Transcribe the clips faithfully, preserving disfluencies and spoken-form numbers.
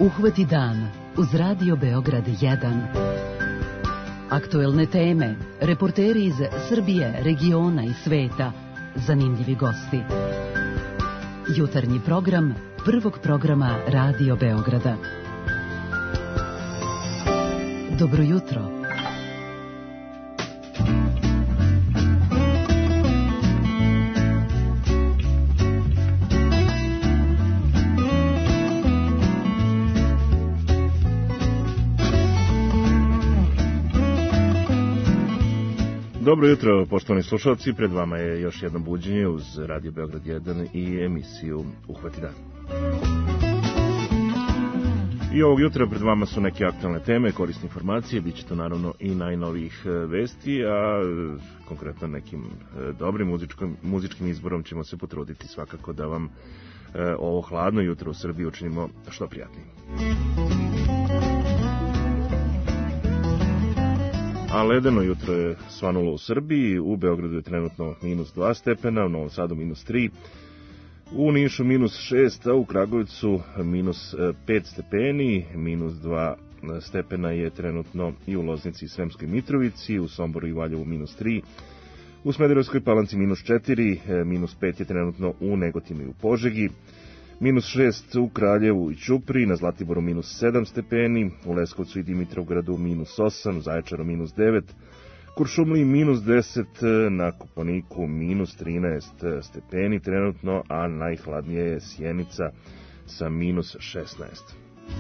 Uhvati dan uz Radio Beograd jedan. Aktuelne teme, reporteri iz Srbije, regiona i sveta, zanimljivi gosti. Jutarnji program prvog programa Radio Beograda. Dobro jutro. Dobro jutro, poštovani slušalci, pred vama je još jedno buđenje uz Radio Beograd jedan i emisiju Uhvati dan. I ovog jutra pred vama su neke aktualne teme, korisne informacije, bit će to naravno i najnovijih vesti, a konkretno nekim dobrim muzičkim, muzičkim izborom ćemo se potruditi svakako da vam ovo hladno jutro u Srbiji učinimo što prijatnijim. A ledeno jutro je svanulo u Srbiji, u Beogradu je trenutno minus dva stepena, u Novom Sadu minus tri, u Nišu minus šest, a u Kragujevcu minus pet stepeni, minus dva stepena je trenutno i u Loznici i Sremskoj Mitrovici, u Somboru i Valjevu minus tri, u Smederevskoj Palanci minus četiri, minus pet je trenutno u Negotinu i u Požegi, minus šest u Kraljevu i Ćupriji, na Zlatiboru minus sedam stepeni, u Leskovcu i Dimitrovgradu minus osam, u Zaječaru minus devet, Kuršumliji minus deset, na Kopaoniku minus trinaest stepeni trenutno, a najhladnije je Sjenica sa minus šesnaest.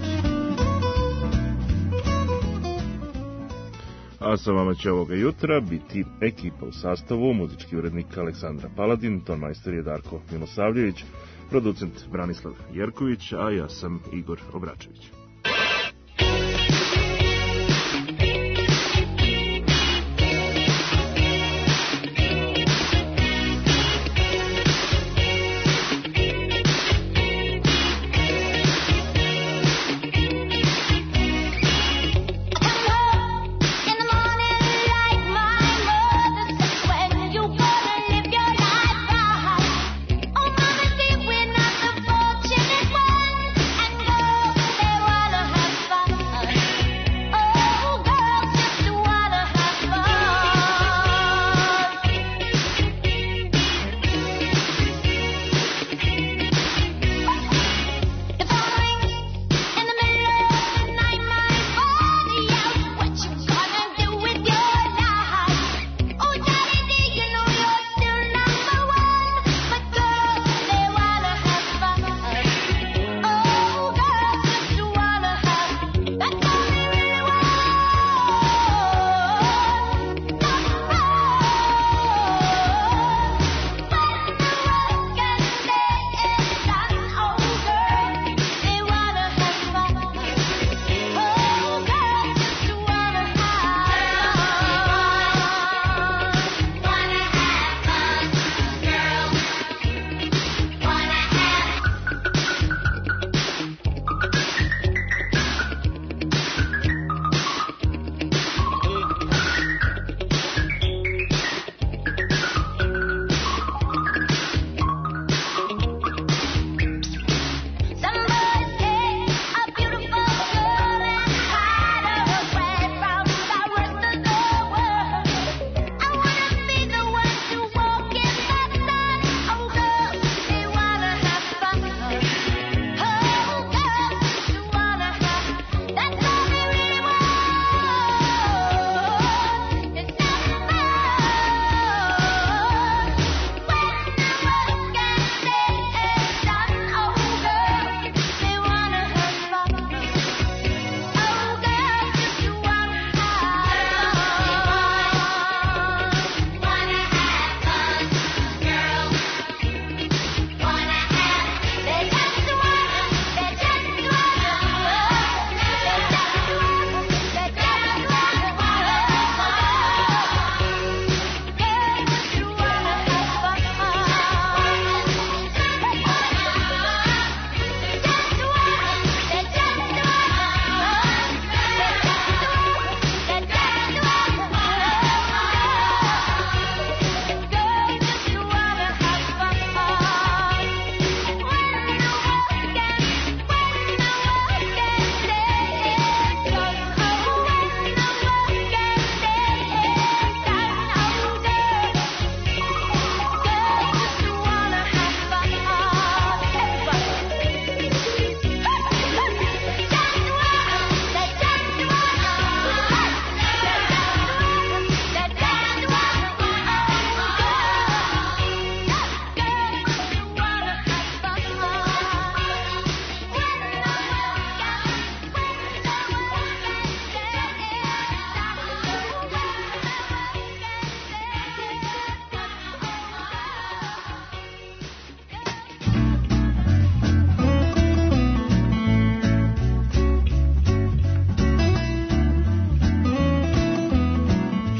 A sa vama će ovoga jutra biti ekipa u sastavu, muzički urednik Aleksandra Paladin, tonmajstor je Darko Milosavljević, producent Branislav Jerković, a ja sam Igor Obračević. They were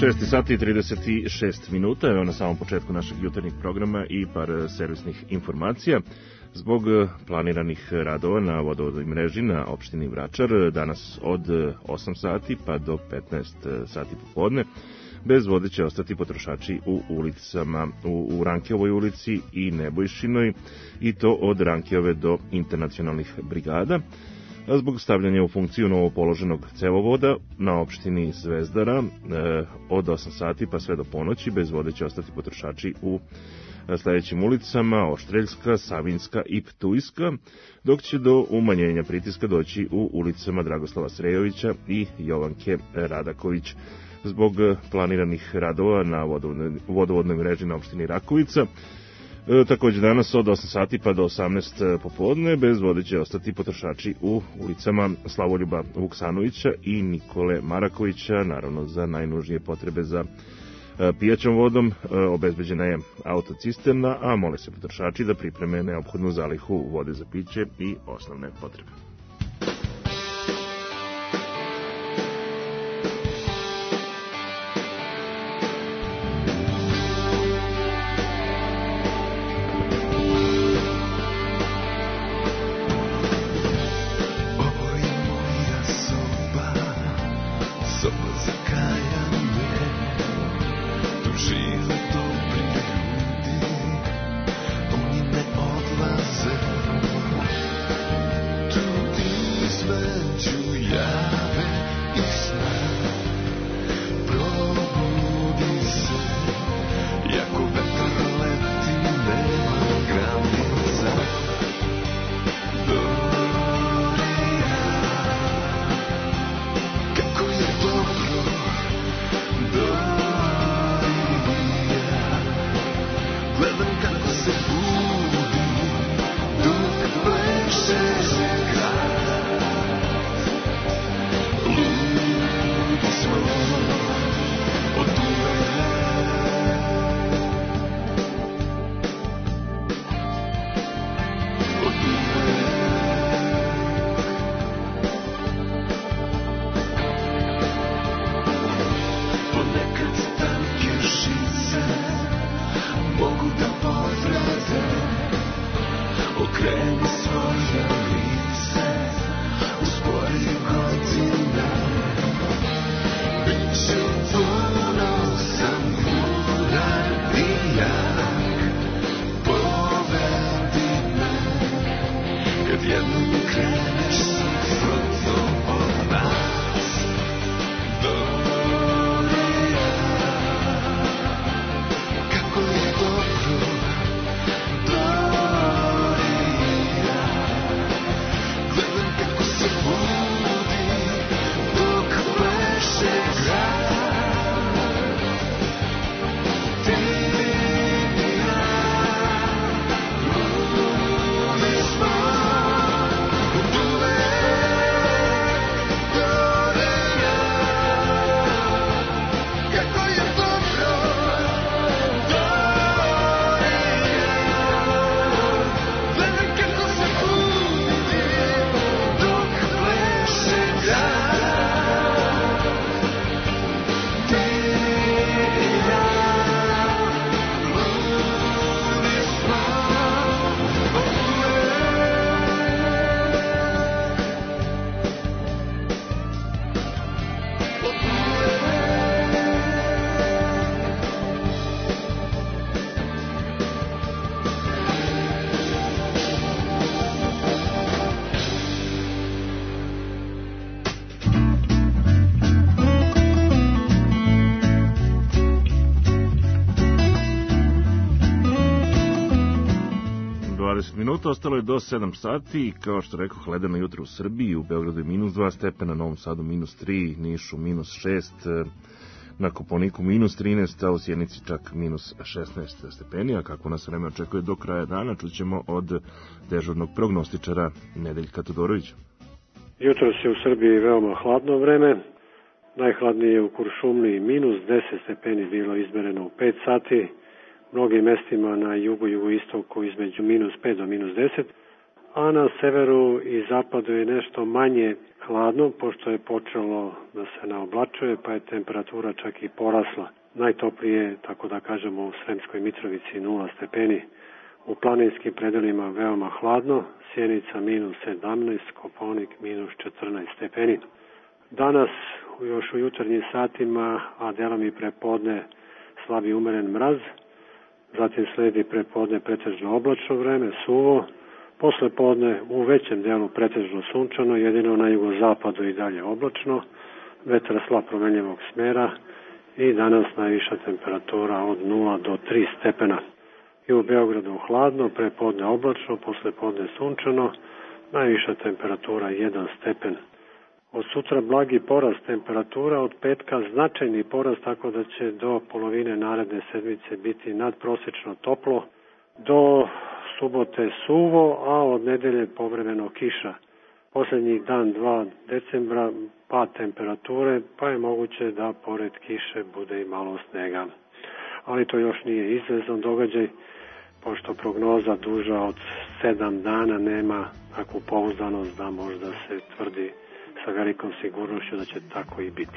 šest sati i trideset šest minuta, evo na samom početku našeg jutarnjeg programa i par servisnih informacija. Zbog planiranih radova na vodovodnoj mreži na opštini Vračar danas od osam sati pa do petnaest sati popodne bez vode će ostati potrošači u ulicama u, u Rankeovoj ulici i Nebojšinoj, i to od Rankeove do internacionalnih brigada. A zbog stavljanja u funkciju novopoloženog cevovoda na opštini Zvezdara e, od osam sati pa sve do ponoći bez vode će ostati potrošači u sledećim ulicama: Oštreljska, Savinska i Ptujska, dok će do umanjenja pritiska doći u ulicama Dragoslava Srejovića i Jovanke Radaković. Zbog planiranih radova na vodovodnoj, vodovodnoj mreži na opštini Rakovica, E, takođe danas od osam sati pa do osamnaest popodne bez vode će ostati potrošači u ulicama Slavoljuba Vuksanovića i Nikole Marakovića. Naravno, za najnužnije potrebe za e, pijaćom vodom e, obezbeđena je autocisterna, a mole se potrošači da pripreme neophodnu zalihu vode za piće i osnovne potrebe. Minuta, ostalo je do sedam sati i kao što rekao, ledeno jutro u Srbiji, u Beogradu je minus dva stepena, Novom Sadu minus tri, Nišu minus šest, na Kopaoniku minus trinaest, a u Sjenici čak minus šesnaest stepeni, a kako nas vreme očekuje do kraja dana, čućemo od dežurnog prognostičara Nedeljka Todorovića. Jutro se u Srbiji veoma hladno vreme, najhladnije je u Kuršumliji, minus deset stepeni bilo izmereno u pet sati, mnogim mestima na jugu, jugoistoku između minus pet do minus deset, a na severu i zapadu je nešto manje hladno, pošto je počelo da se naoblačuje, pa je temperatura čak i porasla. Najtoplije, tako da kažemo, u Sremskoj Mitrovici nula stepeni, u planinskim predelima veoma hladno, Sjenica minus sedamnaest, Kopaonik minus četrnaest stepeni. Danas, još u jutarnjim satima, a delom i prepodne, slabi umeren mraz, zatim sledi prepodne pretežno oblačno vreme, suvo, posle podne u većem delu pretežno sunčano, jedino na jugozapadu i dalje oblačno, vetar slab promenljivog smera i danas najviša temperatura od nula do tri stepena. I u Beogradu hladno, prepodne oblačno, posle podne sunčano, najviša temperatura jedan stepen. Od sutra blagi porast temperatura, od petka značajni porast, tako da će do polovine naredne sedmice biti nadprosečno toplo, do subote suvo, a od nedelje povremeno kiša. Poslednjih dan dva decembra pad temperature, pa je moguće da pored kiše bude i malo snega. Ali to još nije izvezan događaj, pošto prognoza duža od sedam dana nema takvu pouzdanost da možda se tvrdi sa velikom sigurnošću da će tako i biti.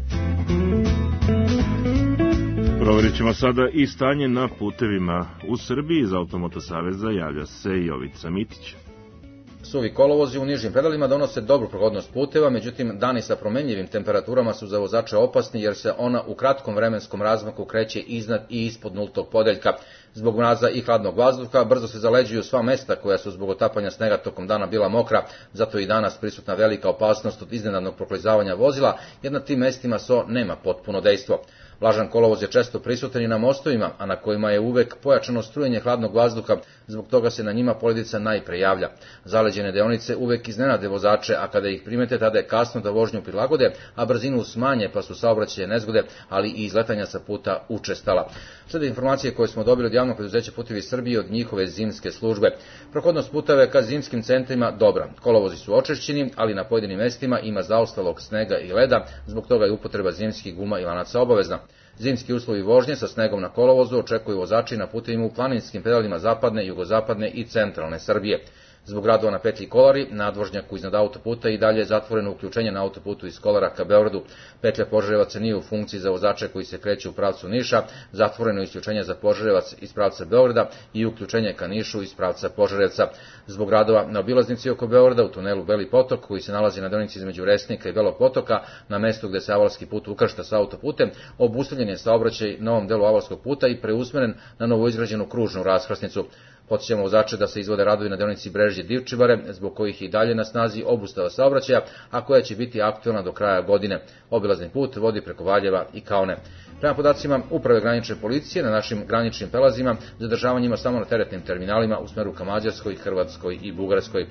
Proverit ćemo sada i stanje na putevima u Srbiji. Iz Automoto saveza javlja se Jovica Mitić. Suvi kolovozi u nižim pedalima donose dobru prohodnost puteva, međutim dani sa promenljivim temperaturama su za vozače opasni jer se ona u kratkom vremenskom razmaku kreće iznad i ispod nultog podeljka. Zbog mraza i hladnog vazduha brzo se zaleđuju sva mesta koja su zbog otapanja snega tokom dana bila mokra, zato i danas prisutna velika opasnost od iznenadnog proklizavanja vozila, jer na tim mestima so nema potpuno dejstvo. Vlažan kolovoz je često prisutan i na mostovima, a na kojima je uvek pojačano strujenje hladnog vazduha, zbog toga se na njima poledica najpre javlja. Zaleđene deonice uvek iznenade vozače, a kada ih primete, tada je kasno da vožnju prilagode, a brzinu smanje, pa su saobraćaje nezgode, ali i izletanja sa puta učestala. Slede informacije koje smo dobili od javnog preduzeća Putevi Srbije od njihove zimske službe. Prohodnost puteva je ka zimskim centrima dobra. Kolovozi su očišćeni, ali na pojedinim mestima ima zaostalog snega i leda, zbog toga je upotreba zimskih guma i lanaca obavezna. Zimski uslovi vožnje sa snegom na kolovozu očekuju vozači na putevima u planinskim pedalima zapadne, jugozapadne i centralne Srbije. Zbog radova na petlji Kolari, nadvožnjaku iznad autoputa i dalje je zatvoreno uključenje na autoputu iz Kolara ka Beogradu. Petlja Požarevac nije u funkciji za vozače koji se kreću u pravcu Niša, zatvoreno isključenje za Požarevac iz pravca Beograda i uključenje ka Nišu iz pravca Požarevca. Zbog radova na obilaznici oko Beograda u tunelu Beli potok, koji se nalazi na deonici između Resnika i Belog potoka, na mestu gde se avalski put ukršta sa autoputem, obustavljen je saobraćaj na ovom delu avalskog puta i preusmeren na novoizgrađenu kružnu raskrsnicu. Podsjećamo vozače da se izvode radovi na deonici Brežđe-Divčibare, zbog kojih i dalje na snazi obustava saobraćaja, a koja će biti aktualna do kraja godine. Obilazni put vodi preko Valjeva i Kaone. Prema podacima Uprave granične policije, na našim graničnim prelazima zadržavanje ima samo na teretnim terminalima u smeru ka Mađarskoj, Hrvatskoj i Bugarskoj.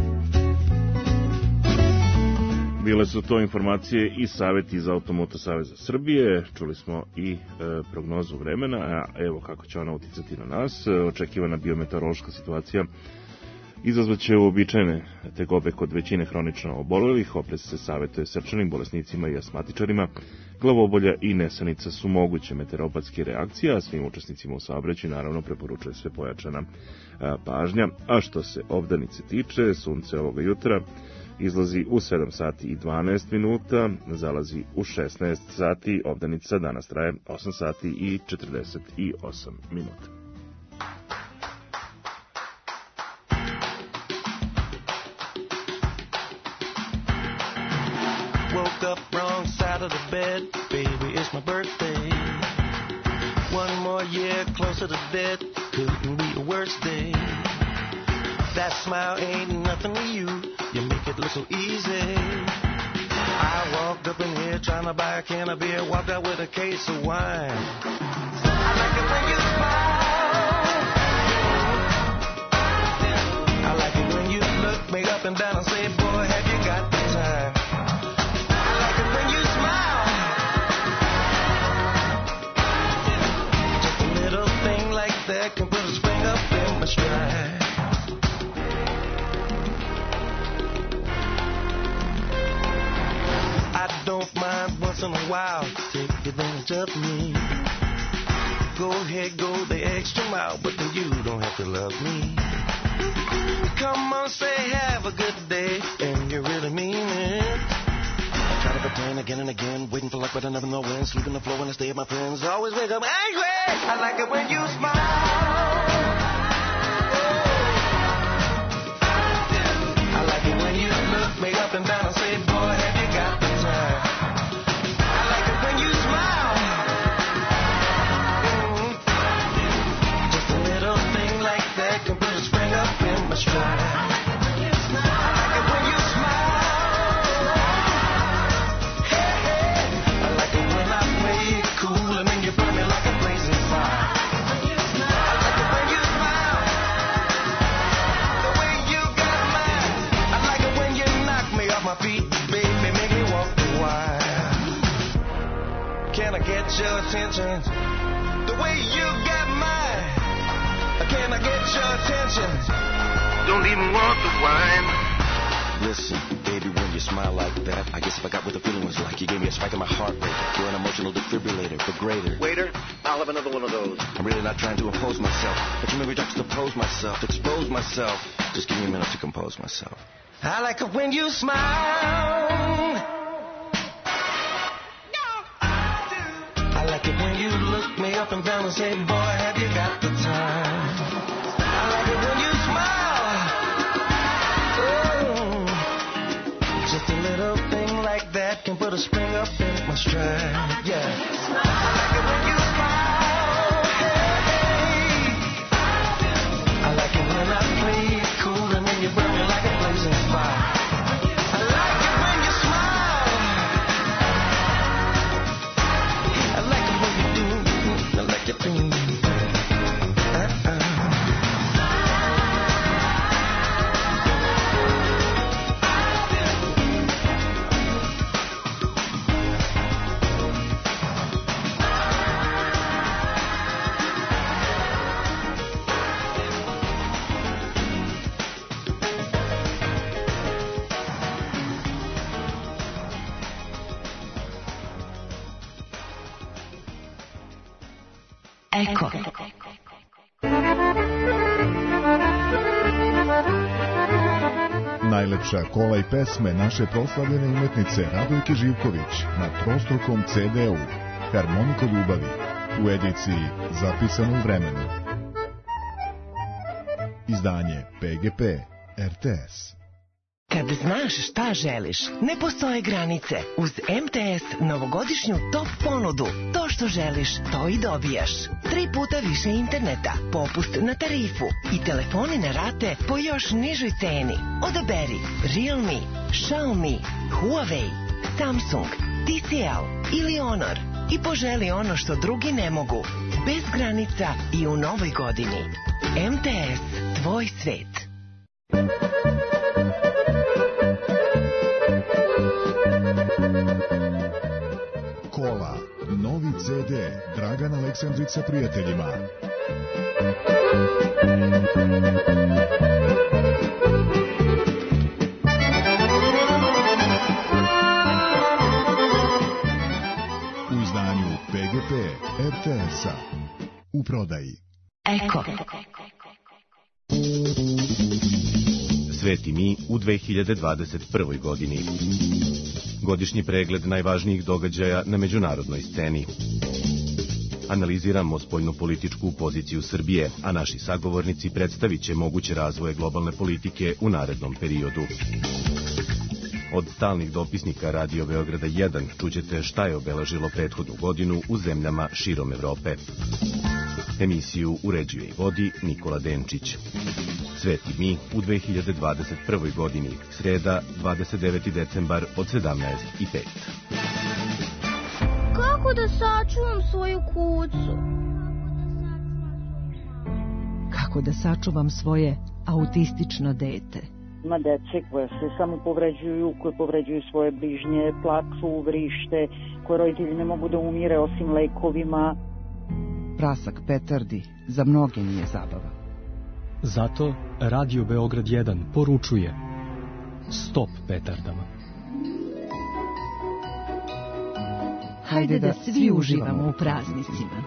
Bile su to informacije i savjeti iz Automoto saveza Srbije. Čuli smo i e, prognozu vremena, a evo kako će ona uticati na nas. Očekivana biometeorološka situacija izazvaće uobičajene tegobe kod većine hronično obolelih. Oprez se savjetuje srčanim bolesnicima i astmatičarima. Glavobolja i nesanica su moguće meteoropatske reakcije, a svim učesnicima u saobraćaju naravno preporučuje sve pojačana a, pažnja. A što se obdanice tiče, sunce ovoga jutra izlazi u sedam sati i dvanaest minuta, zalazi u šesnaest sati, obdanica danas traje osam sati i četrdeset osam minuta. Woke up wrong side of the bed, baby, it's my birthday. One more year closer to death, couldn't be a worse day. That smile ain't nothing to you, you make it look so easy. I walked up in here trying to buy a can of beer, walked out with a case of wine. I like it when you smile. I like it when you look me up and down and say, boy, have you got the time? I like it when you smile. Just a little thing like that can put a spring up in my stride. Don't mind once in a while, take advantage of me. Go ahead, go the extra mile, but then you don't have to love me. Come on, say have a good day, and you really mean it. I try to pretend again and again, waiting for luck, but I never know when. Sleeping the floor when I stay with my friends. Always wake up angry. I like it when you smile. I like it when you look me up and down and say, boy, have you got the time? I like it when you smile. Mm-hmm. Just a little thing like that can put a spring up in my stride. Get your attention the way you got mine. Can I get your attention? Don't even want the wine. Listen, baby, when you smile like that, I guess if I got what the feeling was like, you gave me a spike in my heart rate. You're an emotional defibrillator, but greater. Waiter, I'll have another one of those. I'm really not trying to impose myself, but you made me juxtapose myself, expose myself. Just give me a minute to compose myself. I like it when you smile. I like it when you look me up and down and say, boy, have you got the time? I like it when you smile. Oh, just a little thing like that can put a spring up in my stride. Yeah. I like it when you smile. Hey. I like it when I play it cool and then you burn me like a blazing fire. I like it when you smile. I like it when you do. I like it when you do. Eko. Najlepša kola i pesme naše proslavljene umetnice Radojke Živković na trostrukom ce de u Harmoniko ljubavi u ediciji Zapisano u vremenu. Izdanje pe ge pe er te es. Kad znaš šta želiš, ne postoje granice. Uz em te es novogodišnju top ponudu. To što želiš, to i dobijaš. Tri puta više interneta, popust na tarifu i telefoni na rate po još nižoj ceni. Odaberi Realme, Xiaomi, Huawei, Samsung, ti si el ili Honor i poželi ono što drugi ne mogu. Bez granica i u novoj godini. em te es, tvoj svet. Kola, novi ce de, Dragan Aleksandrić sa prijateljima. U izdanju pe ge pe er te es-a. U prodaji. Eko. Svet i mi u dve hiljade dvadeset prvoj. godini. Godišnji pregled najvažnijih događaja na međunarodnoj sceni. Analiziramo spoljnopolitičku poziciju Srbije, a naši sagovornici predstavit će moguće razvoje globalne politike u narednom periodu. Od stalnih dopisnika Radio Beograda jedan čućete šta je obeležilo prethodnu godinu u zemljama širom Evrope. Emisiju uređuje i vodi Nikola Denčić. Svet i mi u dve hiljade dvadeset prvoj. godini, sreda, dvadeset deveti decembar od sedamnaest i pet. Kako da sačuvam svoju kucu? Kako da sačuvam svoje autistično dete? Ima dece koje se samo povređuju, koje povređuju svoje bližnje, plaču, vrište, koje roditelji ne mogu da umire osim lekovima. Prasak petardi za mnoge nije zabava. Zato Radio Beograd jedan poručuje: stop petardama. Hajde da svi uživamo u praznicima.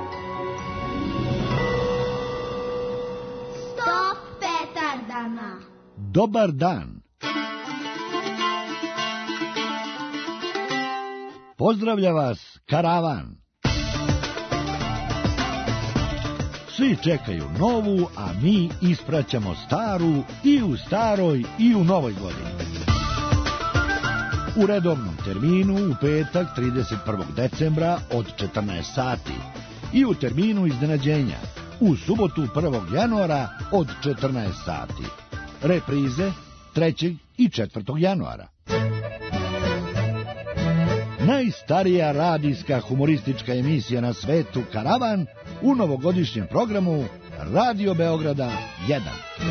Stop petardama. Dobar dan. Pozdravlja vas karavan. Svi čekaju novu, a mi ispraćamo staru i u staroj i u novoj godini. U redovnom terminu u petak trideset prvog decembra od četrnaest sati i u terminu iznenađenja u subotu prvog januara od četrnaest sati. Reprize trećeg i četvrtog januara. Najstarija radijska humoristička emisija na svetu Karavan u novogodišnjem programu Radio Beograda jedan.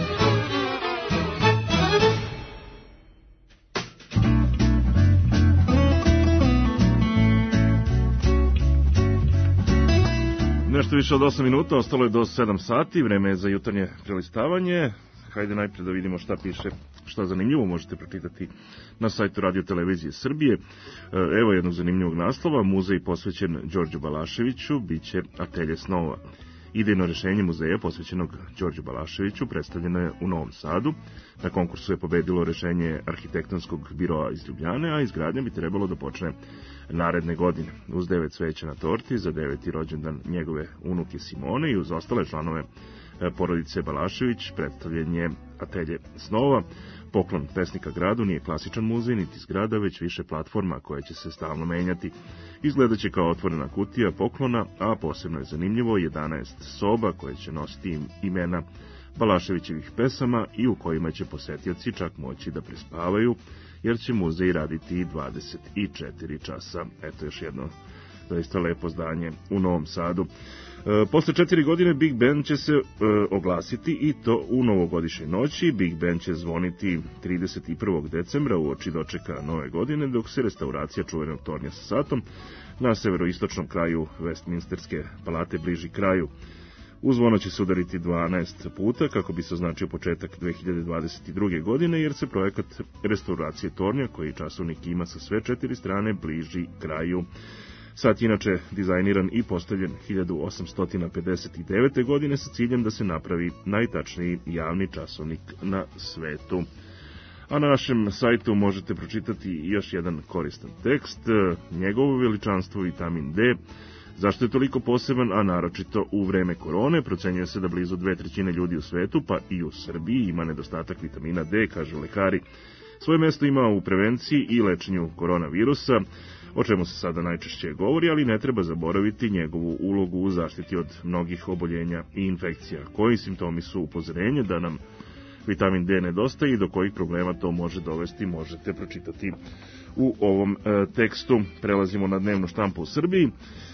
Nešto više od osam minuta, ostalo je do sedam sati, vreme je za jutarnje prelistavanje. Hajde najprije da vidimo šta piše, šta zanimljivo možete pročitati na sajtu Radio Televizije Srbije. Evo jednog zanimljivog naslova, muzej posvećen Đorđu Balaševiću, bit će Atelje snova. Idejno rešenje muzeja posvećenog Đorđu Balaševiću predstavljeno je u Novom Sadu. Na konkursu je pobedilo rešenje arhitektonskog biroa iz Ljubljane, a izgradnja bi trebalo da počne naredne godine. Uz devet sveća na torti za deveti rođendan njegove unuke Simone i uz ostale članove porodice Balašević predstavljen je Atelje snova. Poklon pesnika gradu nije klasičan muzej niti zgrada, već više platforma koja će se stalno menjati. Izgledaće kao otvorena kutija poklona, a posebno je zanimljivo jedanaest soba koje će nositi imena Balaševićevih pesama i u kojima će posetioci čak moći da prespavaju, jer će muzej raditi dvadeset četiri časa. Eto još jedno zaista lepo zdanje u Novom Sadu. E, posle četiri godine Big Ben će se e, oglasiti i to u novogodišnjoj noći. Big Ben će zvoniti trideset prvog decembra uoči dočeka nove godine, dok se restauracija čuvenog tornja sa satom na severoistočnom kraju Westminsterske palate bliži kraju. U zvono će se udariti dvanaest puta kako bi se označio početak dve hiljade dvadeset druge. godine, jer se projekat restauracije tornja, koji časovnik ima sa sve četiri strane, bliži kraju. Sat je inače dizajniran i postavljen hiljadu osamsto pedeset devete. godine sa ciljem da se napravi najtačniji javni časovnik na svetu. A na našem sajtu možete pročitati još jedan koristan tekst. Njegovo veličanstvo vitamin D. Zašto je toliko poseban, a naročito u vreme korone? Procenjuje se da blizu dve trećine ljudi u svetu, pa i u Srbiji, ima nedostatak vitamina D, kažu lekari. Svoje mesto ima u prevenciji i lečenju koronavirusa, o čemu se sada najčešće govori, ali ne treba zaboraviti njegovu ulogu u zaštiti od mnogih oboljenja i infekcija. Koji simptomi su upozorenje da nam vitamin D nedostaje i do kojih problema to može dovesti, možete pročitati u ovom e, tekstu. Prelazimo na dnevnu štampu u Srbiji.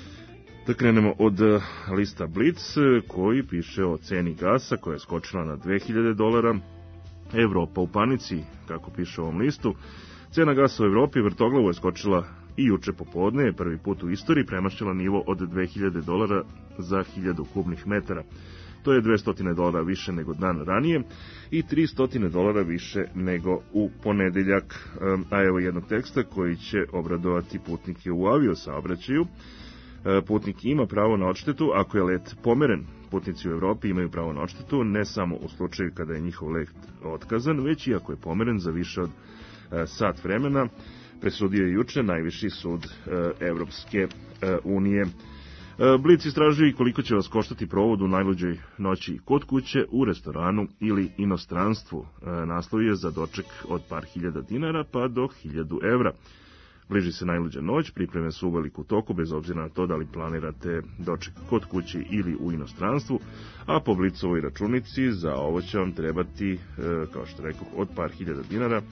Da krenemo od lista Blic, koji piše o ceni gasa koja je skočila na dve hiljade dolara. Evropa u panici, kako piše u ovom listu. Cena gasa u Evropi vrtoglavo je skočila i juče popodne, je prvi put u istoriji premašila nivo od dve hiljade dolara za hiljadu kubnih metara. To je dvesta dolara više nego dan ranije i tristo dolara više nego u ponedeljak. A evo jednog teksta koji će obradovati putnike u aviosaobraćaju. Putnik ima pravo na odštetu ako je let pomeren. Putnici u Evropi imaju pravo na odštetu ne samo u slučaju kada je njihov let otkazan, već i ako je pomeren za više od sat vremena, presudio je juče najviši sud Evropske unije. Blic istražuje i koliko će vas koštati provod u najluđoj noći kod kuće, u restoranu ili inostranstvu. Naslov je za doček od par hiljada dinara pa do hiljadu evra. Bliži se najluđa noć, pripreme su uveliko u toku, bez obzira na to da li planirate doček kod kuće ili u inostranstvu, a po Blicovoj računici za ovo će vam trebati, kao što rekao, od par hiljada dinara,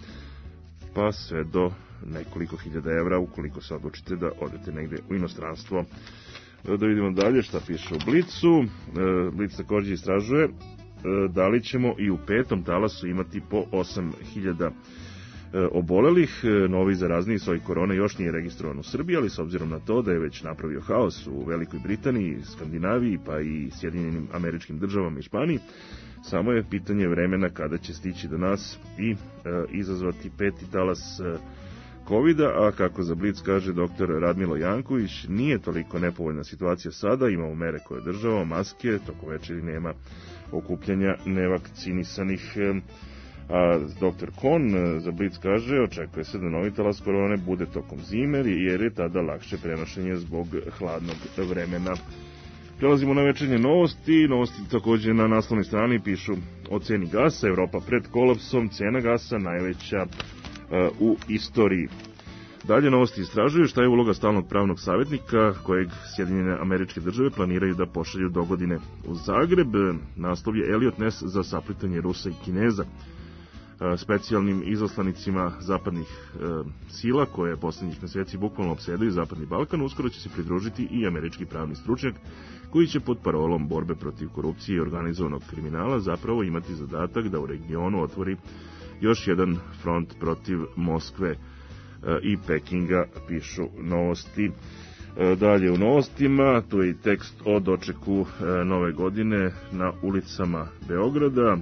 pa sve do nekoliko hiljada evra ukoliko se odlučite da odete negde u inostranstvo. Da vidimo dalje šta piše u Blicu. Blic također istražuje da li ćemo i u petom talasu imati po osam hiljada obolelih. Novi zarazniji soj korone još nije registrovan u Srbiji, ali s obzirom na to da je već napravio haos u Velikoj Britaniji, Skandinaviji, pa i Sjedinjenim Američkim Državama i Španiji, samo je pitanje vremena kada će stići do nas i e, izazvati peti talas e, kovida, a kako za Blic kaže doktor Radmilo Janković, nije toliko nepovoljna situacija sada, imamo mere koje država, maske, toko večeri nema okupljanja nevakcinisanih. E, A doktor Kon za Blic kaže, očekuje se da novi talas korone bude tokom zime, jer je tada lakše prenošenje zbog hladnog vremena. Prelazimo na večernje novosti. Novosti također na naslovnoj strani pišu o ceni gasa. Evropa pred kolapsom, cena gasa najveća uh, u istoriji. Dalje novosti istražuju šta je uloga stalnog pravnog savjetnika kojeg Sjedinjene Američke Države planiraju da pošalju do godine u Zagreb. Naslov je Elliot Ness za saplitanje Rusa i Kineza. Specijalnim izaslanicima zapadnih e, sila koje posljednjih meseci bukvalno opsedaju Zapadni Balkan uskoro će se pridružiti i američki pravni stručnjak koji će pod parolom borbe protiv korupcije i organizovanog kriminala zapravo imati zadatak da u regionu otvori još jedan front protiv Moskve e, i Pekinga, pišu novosti. E, dalje u novostima, tu je i tekst o dočeku e, nove godine na ulicama Beograda.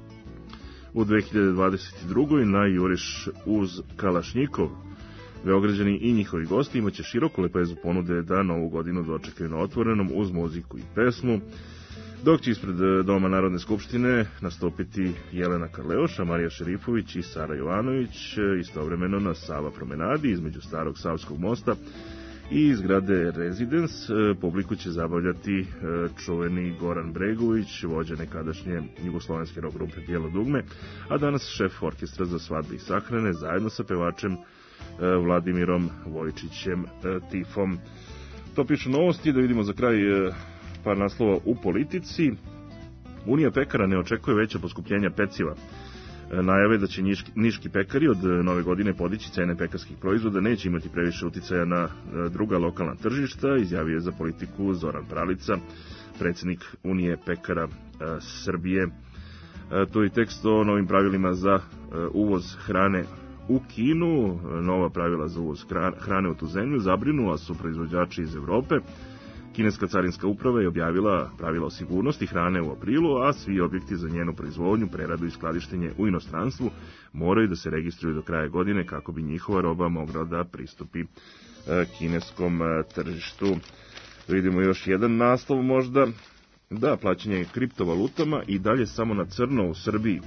U dve hiljade dvadeset drugoj na juriš uz Kalašnjikov. Beograđani i njihovi gosti imaće široku lepezu ponude da novu godinu dočekaju na otvorenom uz muziku i pesmu, dok će ispred Doma Narodne skupštine nastupiti Jelena Karleuša, Marija Šerifović i Sara Jovanović, istovremeno na Sava promenadi između Starog Savskog mosta i iz zgrade Residence. Publiku će zabavljati čuveni Goran Bregović, vođa nekadašnje jugoslovenske rock grupe Bijelo dugme, a danas šef orkestra za svadbe i sahrane zajedno sa pevačem Vladimirom Vojčićem Tifom. To pišu novosti. Da vidimo za kraj par naslova u politici. Unija pekara ne očekuje veća poskupljenja peciva. Najave da će niški, niški pekari od nove godine podići cene pekarskih proizvoda neće imati previše uticaja na druga lokalna tržišta, izjavio je za Politiku Zoran Pralica, predsjednik Unije pekara e, Srbije. E, to je tekst o novim pravilima za e, uvoz hrane u Kinu. Nova pravila za uvoz hrane u tu zemlju zabrinula su proizvođači iz Evrope. Kineska carinska uprava je objavila pravila o sigurnosti hrane u aprilu, a svi objekti za njenu proizvodnju, preradu i skladištenje u inostranstvu moraju da se registruju do kraja godine kako bi njihova roba mogla da pristupi kineskom tržištu. Vidimo još jedan naslov možda. Da, plaćanje kriptovalutama i dalje samo na crno u Srbiji.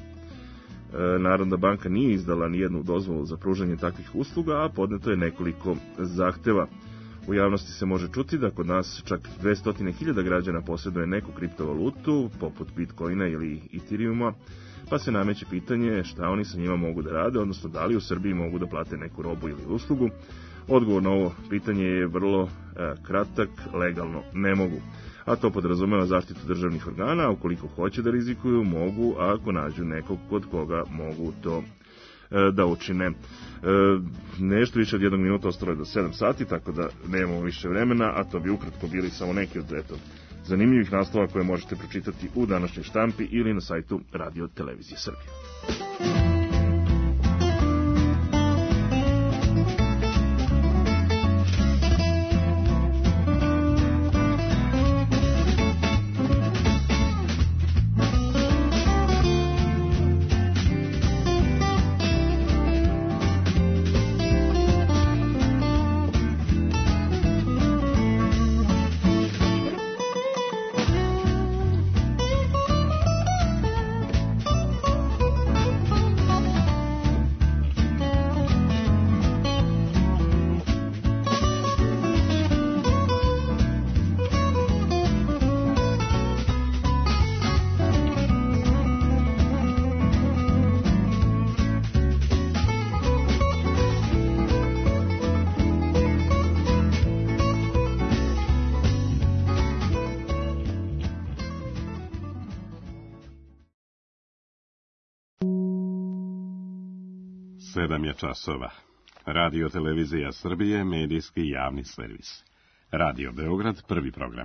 Narodna banka nije izdala nijednu dozvolu za pružanje takvih usluga, a podneto je nekoliko zahteva. U javnosti se može čuti da kod nas čak dvesta hiljada građana posjeduje neku kriptovalutu, poput Bitcoina ili Ethereuma, pa se nameće pitanje šta oni sa njima mogu da rade, odnosno da li u Srbiji mogu da plate neku robu ili uslugu. Odgovor na ovo pitanje je vrlo e, kratak, legalno ne mogu. A to podrazumeva zaštitu državnih organa, ukoliko hoće da rizikuju, mogu, a ako nađu nekog kod koga mogu to da učine. E, nešto više od jednog minuta ostalo je do sedam sati, tako da nemamo više vremena, a to bi ukratko bili samo neki od eto, zanimljivih naslova koje možete pročitati u današnjoj štampi ili na sajtu Radio Televizije Srbije. Sedam je časova. Radio Televizija Srbije, medijski javni servis. Radio Beograd, prvi program.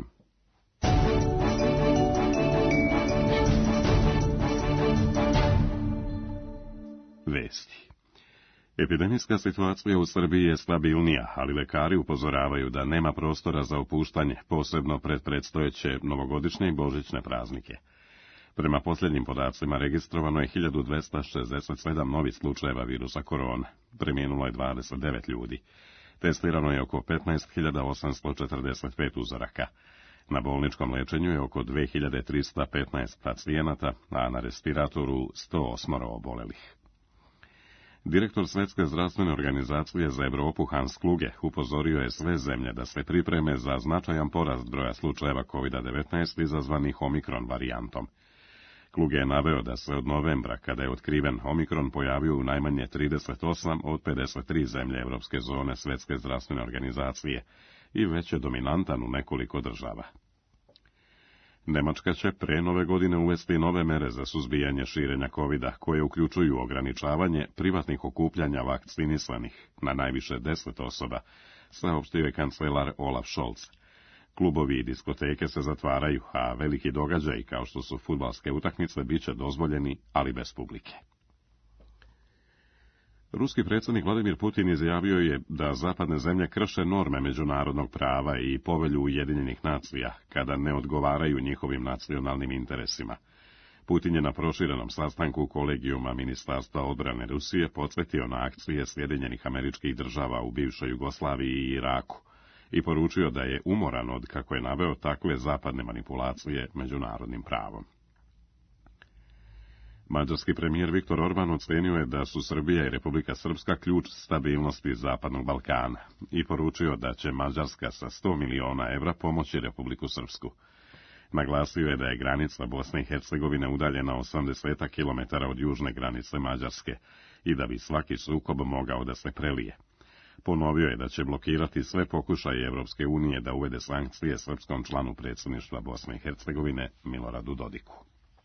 Vesti. Epidemijska situacija u Srbiji je stabilnija, ali lekari upozoravaju da nema prostora za opuštanje, posebno pred predstojeće novogodišnje i božićne praznike. Prema posljednjim podacima registrovano je hiljadu dvesta šezdeset sedam novih slučajeva virusa korona, preminulo je dvadeset devet ljudi. Testirano je oko petnaest hiljada osamsto četrdeset pet uzoraka. Na bolničkom lečenju je oko dve hiljade trista petnaest pacijenata, a na respiratoru sto osam obolelih. Direktor Svetske zdravstvene organizacije za Evropu Hans Kluge upozorio je sve zemlje da se pripreme za značajan porast broja slučajeva kovid devetnaest izazvanih omikron varijantom. Kluge je naveo da se od novembra, kada je otkriven omikron, pojavio u najmanje trideset osam od pedeset tri zemlje Evropske zone Svetske zdravstvene organizacije i već je dominantan u nekoliko država. Nemačka će pre nove godine uvesti nove mere za suzbijanje širenja kovida, koje uključuju ograničavanje privatnih okupljanja vakcinisanih na najviše deset osoba, saopštio je kancelar Olaf Scholz. Klubovi i diskoteke se zatvaraju, a veliki događaji, kao što su fudbalske utakmice, bit će dozvoljeni, ali bez publike. Ruski predsjednik Vladimir Putin izjavio je da zapadne zemlje krše norme međunarodnog prava i povelju Ujedinjenih nacija, kada ne odgovaraju njihovim nacionalnim interesima. Putin je na proširenom sastanku kolegijuma Ministarstva odbrane Rusije podsjetio na akcije Sjedinjenih Američkih Država u bivšoj Jugoslaviji i Iraku i poručio da je umoran od, kako je naveo, takve zapadne manipulacije međunarodnim pravom. Mađarski premijer Viktor Orban ocenio je da su Srbija i Republika Srpska ključ stabilnosti Zapadnog Balkana i poručio da će Mađarska sa sto miliona evra pomoći Republiku Srpsku. Naglasio je da je granica Bosne i Hercegovine udaljena osamdeset kilometara od južne granice Mađarske i da bi svaki sukob mogao da se prelije. Ponovio je da će blokirati sve pokušaje Evropske unije da uvede sankcije srpskom članu predsjedništva Bosne i Hercegovine Miloradu Dodiku.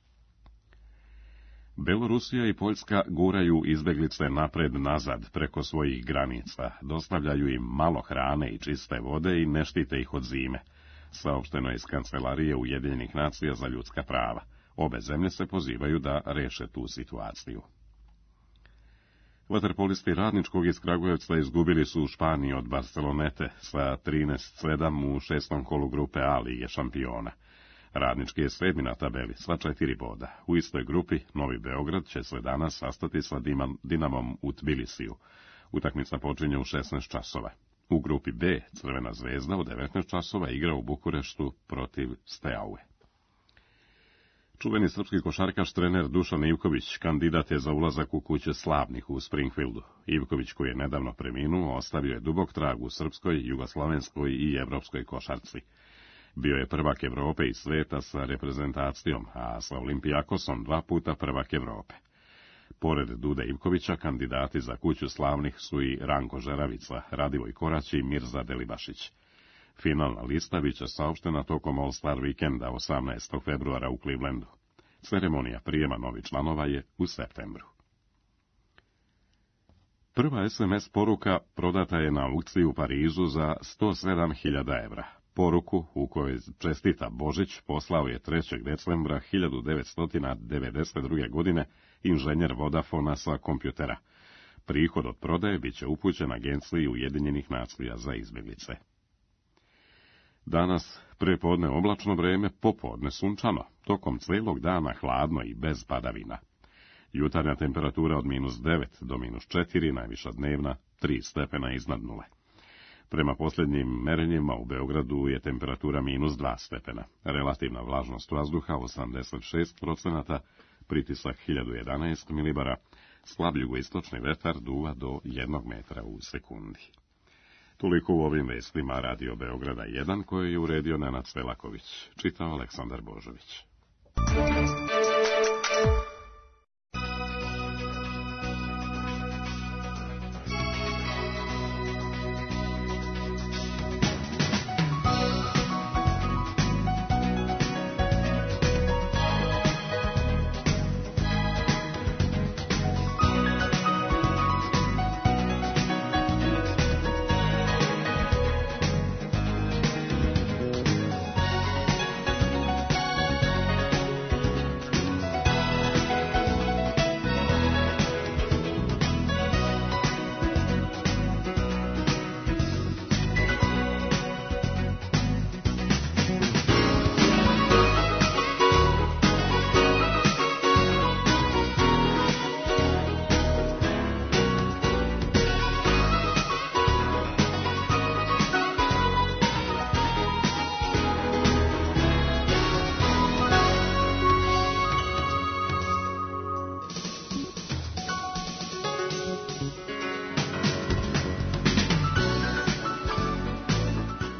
Belorusija i Poljska guraju izbeglice napred-nazad preko svojih granica, dostavljaju im malo hrane i čiste vode i ne štite ih od zime, saopšteno je iz Kancelarije Ujedinjenih nacija za ljudska prava. Obe zemlje se pozivaju da reše tu situaciju. Vaterpolisti Radničkog iz Kragujevca izgubili su u Španiji od Barcelonete sa trinaest sedam u šestom kolu grupe A Lige šampiona. Radnički je sedmi na tabeli, sva četiri boda. U istoj grupi Novi Beograd će se danas sastati sa Dinamom u Tbilisiju. Utakmica počinje u šesnaest časova. U grupi B Crvena zvezda u devetnaest časova igra u Bukureštu protiv Steaue. Čuveni srpski košarkaš trener Dušan Ivković kandidat je za ulazak u kuće slavnih u Springfieldu. Ivković, koji je nedavno preminuo, ostavio je dubok trag u srpskoj, jugoslovenskoj i evropskoj košarci. Bio je prvak Evrope i sveta sa reprezentacijom, a sa Olimpijakosom dva puta prvak Evrope. Pored Dude Ivkovića, kandidati za kuću slavnih su i Ranko Žeravica, Radivoj Korać i Mirza Delibašić. Finalna lista biće saopštena tokom All-Star vikenda osamnaestog februara u Clevelandu. Ceremonija prijema novih članova je u septembru. Prva es em es poruka prodata je na aukciji u Parizu za sto sedam hiljada evra. Poruku, u kojoj čestita Božić, poslao je trećeg decembra hiljadu devetsto devedeset druge. godine inženjer Vodafona sa kompjutera. Prihod od prodaje biće upućen Agenciji Ujedinjenih nacija za izbjeglice. Danas prepodne oblačno vreme, popodne sunčano, tokom celog dana hladno i bez padavina. Jutarnja temperatura od minus devet do minus četiri, najviša dnevna tri stepena iznad nule. Prema posljednjim merenjima u Beogradu je temperatura minus dva stepena, relativna vlažnost vazduha osamdeset šest procenata, pritisak hiljadu jedanaest milibara, slab jugoistočni vetar duva do jednog metra u sekundi. Toliko u ovim vestima Radio Beograda jedan, koje je uredio Nenad Selaković, čitao Aleksandar Božović.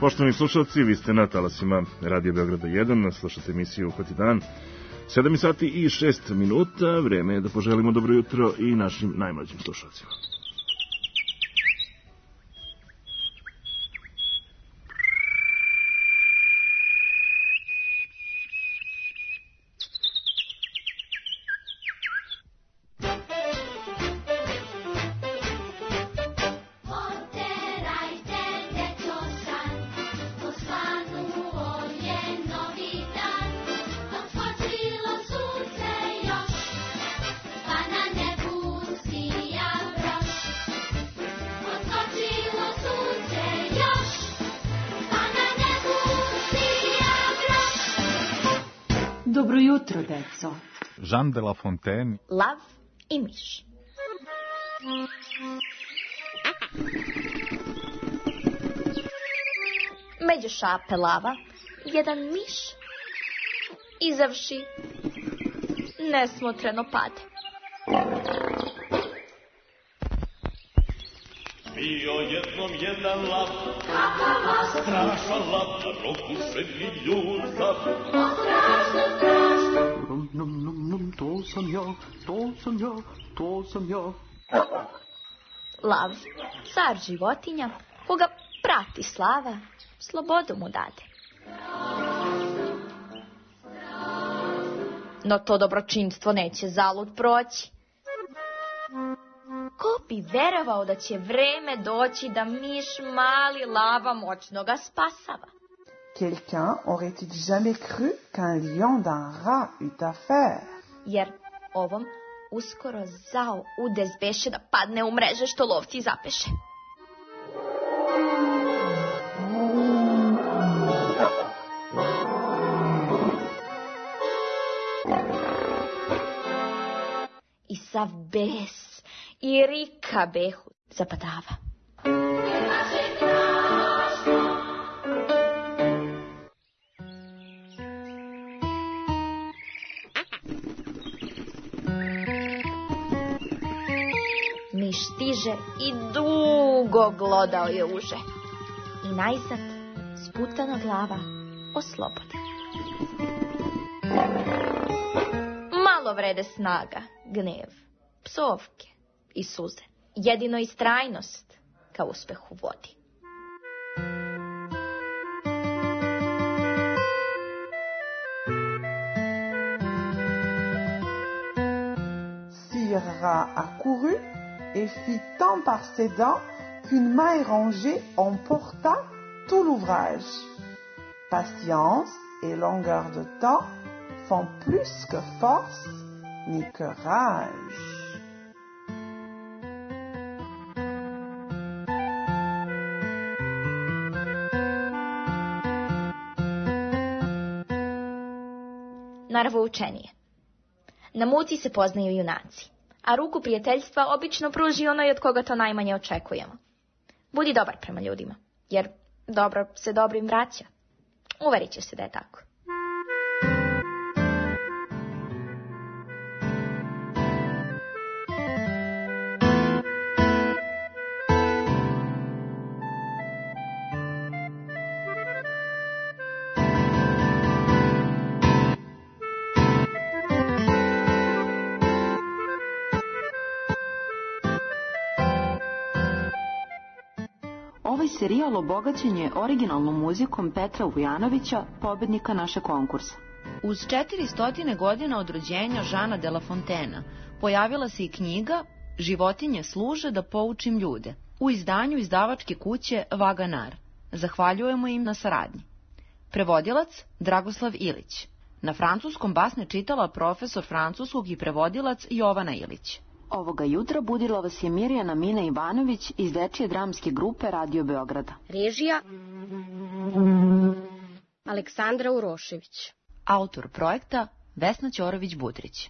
Poštovani slušalci, vi ste na talasima Radio Beograda jedan, slušate emisiju Uhvati dan. sedam sati i šest minuta, vreme je da poželimo dobro jutro i našim najmlađim slušalcima. Dobro jutro, deco. Jean de La Fontaine. Lav i miš. Među šape lava, jedan miš izavši nesmotreno pade. Bio jednom jedan lav, strašan lav, prokušeni ljubav. O, strašno, strašno. Num, num, num, num, to sam ja, to sam ja, to sam ja. Lav, car životinja, koga prati slava, slobodu mu dade. No to dobročinstvo neće zalud proći. Ko bi verovao da će vreme doći da miš mali lava moćno ga spasava? Quelqu'un aurait-il jamais cru qu'un lion d'un rat eut affaire? Jer ovom uskoro zao udes beše da padne u mreže što lovci zapeše. I sav bes i rika behu zapadava. Miš stiže i dugo glodao je uže. I najzad sputana glava oslobodi. Malo vrede snaga, gnev, psovke i suze. Jedino istrajnost ka uspehu vodi. Sire Rat accourut et fit tant par ses dents qu'une main rangée emporta tout l'ouvrage. Patience et longueur de temps font plus que force ni que rage. Naravno učenije. Na muci se poznaju junaci, a ruku prijateljstva obično pruži onaj od koga to najmanje očekujemo. Budi dobar prema ljudima, jer dobro se dobrim vraća. Uverit će se da je tako. Ovaj serijal obogaćen je originalnom muzikom Petra Vujanovića, pobednika naše konkursa. Uz četiristo godina od rođenja Žana de La Fontaina pojavila se i knjiga Životinje služe da poučim ljude u izdanju izdavačke kuće Vaganar. Zahvaljujemo im na saradnji. Prevodilac Dragoslav Ilić. Na francuskom basne čitala profesor francuskog i prevodilac Jovana Ilić. Ovoga jutra budila vas je Mirjana Mina Ivanović iz dečije dramske grupe Radio Beograda. Režija Aleksandra Urošević. Autor projekta Vesna Ćorović-Budrić.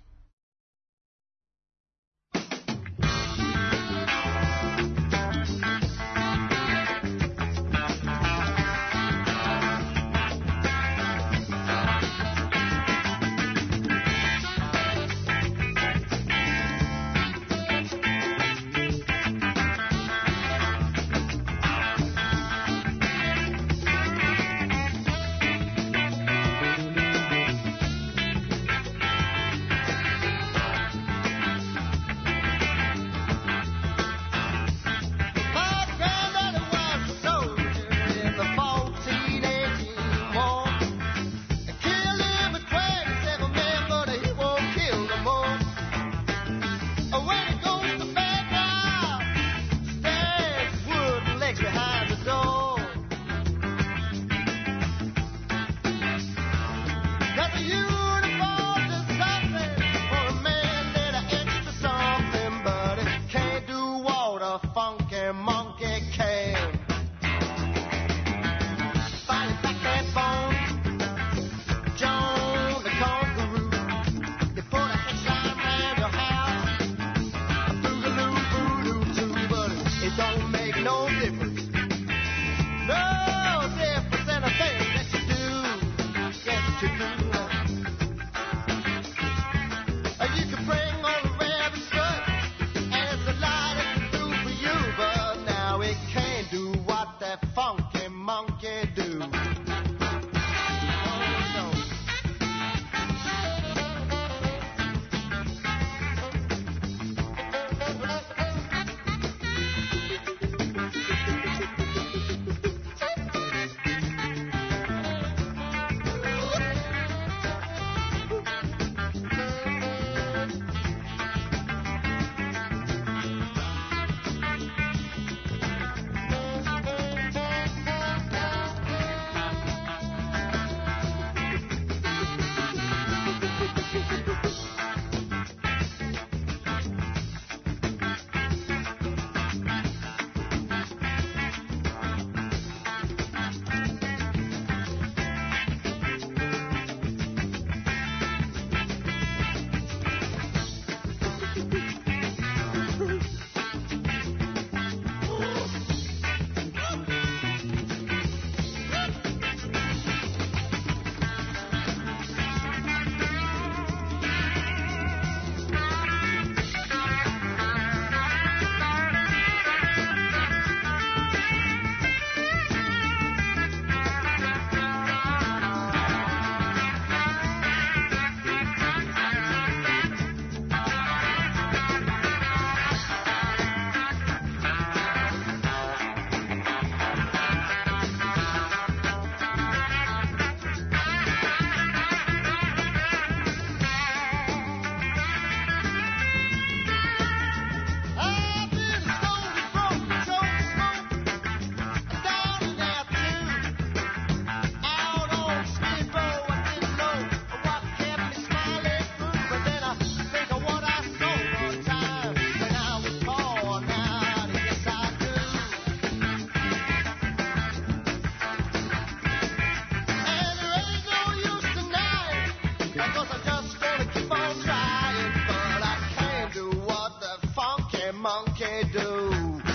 monkey do?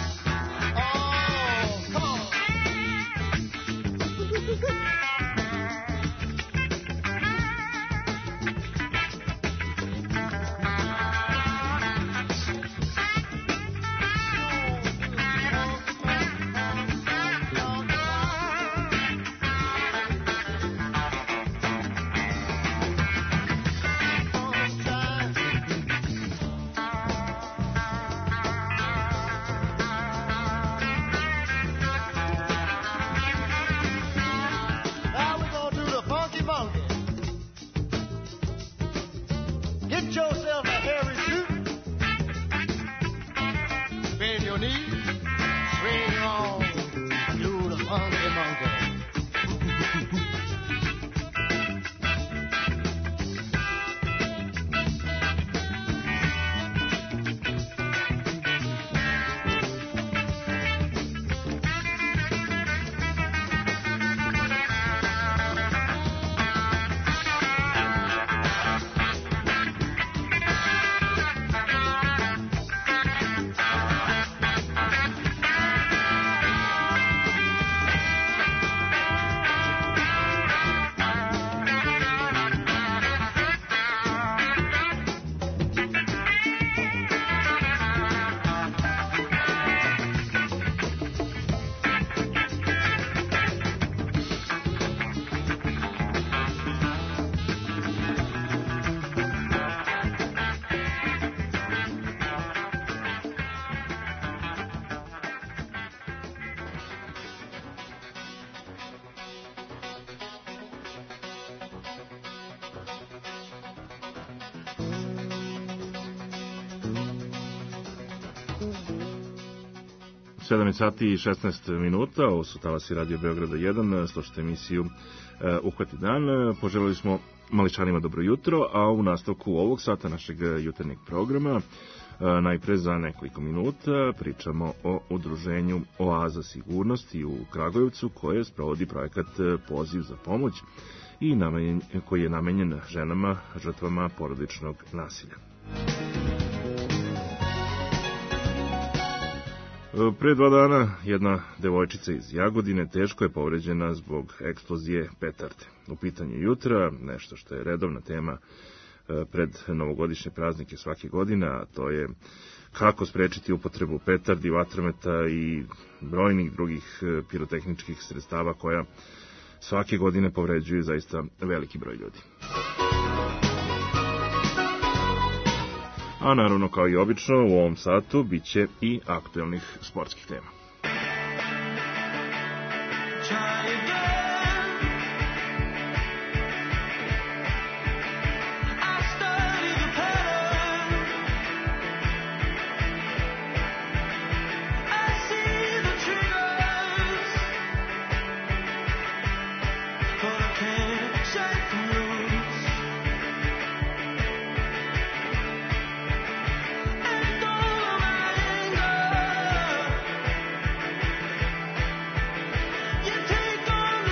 Oh, come on. sedam sati i šesnaest minuta, ovo su talasi Radio Beograda jedan, slušate emisiju uh, Uhvati dan. Poželili smo maličanima dobro jutro, a u nastavku ovog sata našeg jutarnjeg programa uh, najpre za nekoliko minuta pričamo o udruženju Oaza sigurnosti u Kragujevcu koje sprovodi projekat Poziv za pomoć i namenjen, koji je namenjen ženama žrtvama porodičnog nasilja. Pre dva dana jedna devojčica iz Jagodine teško je povređena zbog eksplozije petarde. U pitanju jutra, nešto što je redovna tema pred novogodišnje praznike svake godine, a to je kako sprečiti upotrebu petardi, vatrometa i brojnih drugih pirotehničkih sredstava koja svake godine povređuju zaista veliki broj ljudi. A naravno, kao i obično, u ovom satu bit će i aktuelnih sportskih tema. You take on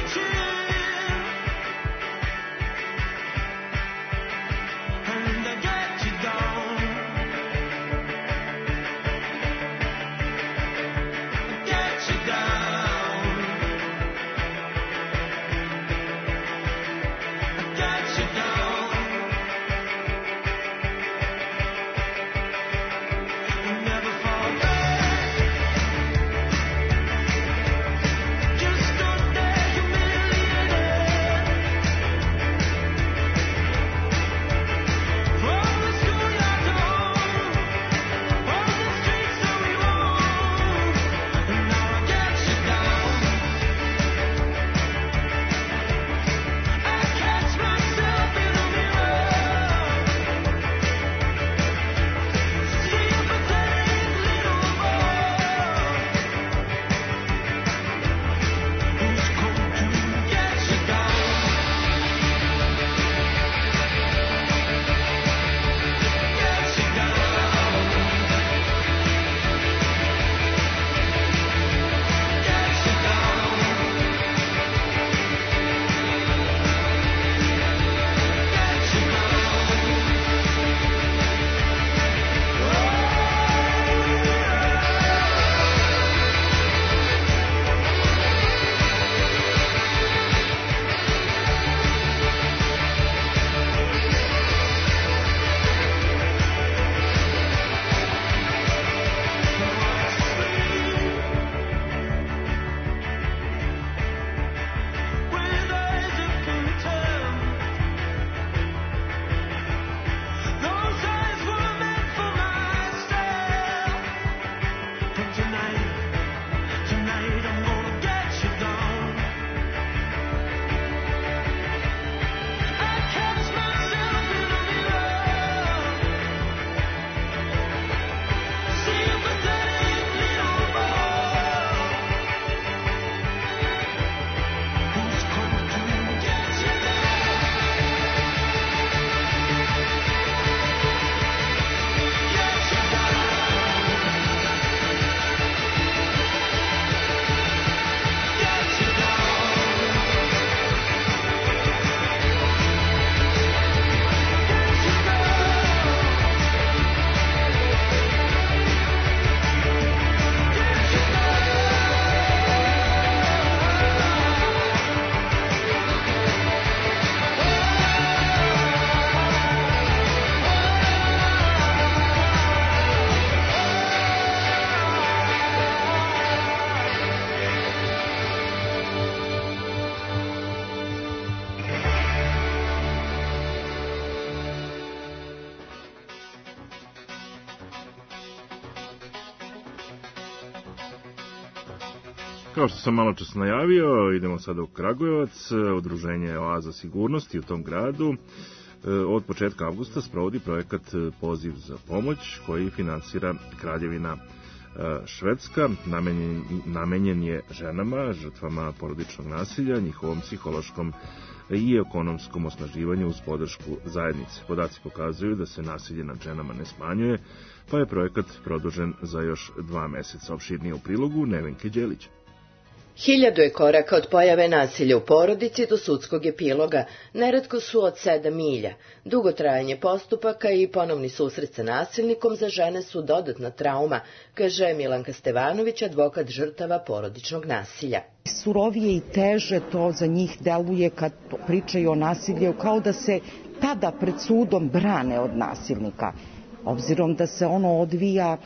Kao što sam malo čas najavio, idemo sada u Kragujevac. Udruženje Oaza sigurnosti u tom gradu od početka avgusta sprovodi projekat Poziv za pomoć koji finansira Kraljevina Švedska. Namenjen, namenjen je ženama, žrtvama porodičnog nasilja, njihovom psihološkom i ekonomskom osnaživanju uz podršku zajednice. Podaci pokazuju da se nasilje nad ženama ne smanjuje, pa je projekat produžen za još dva meseca. Opširnije u prilogu Nevenke Đelića. Hiljadu je koraka od pojave nasilja u porodici do sudskog epiloga, neretko su od sedam milja. Dugotrajanje postupaka i ponovni susret sa nasilnikom za žene su dodatna trauma, kaže Milanka Stevanović, advokat žrtava porodičnog nasilja. Surovije i teže to za njih deluje kad pričaju o nasilju, kao da se tada pred sudom brane od nasilnika, obzirom da se ono odvija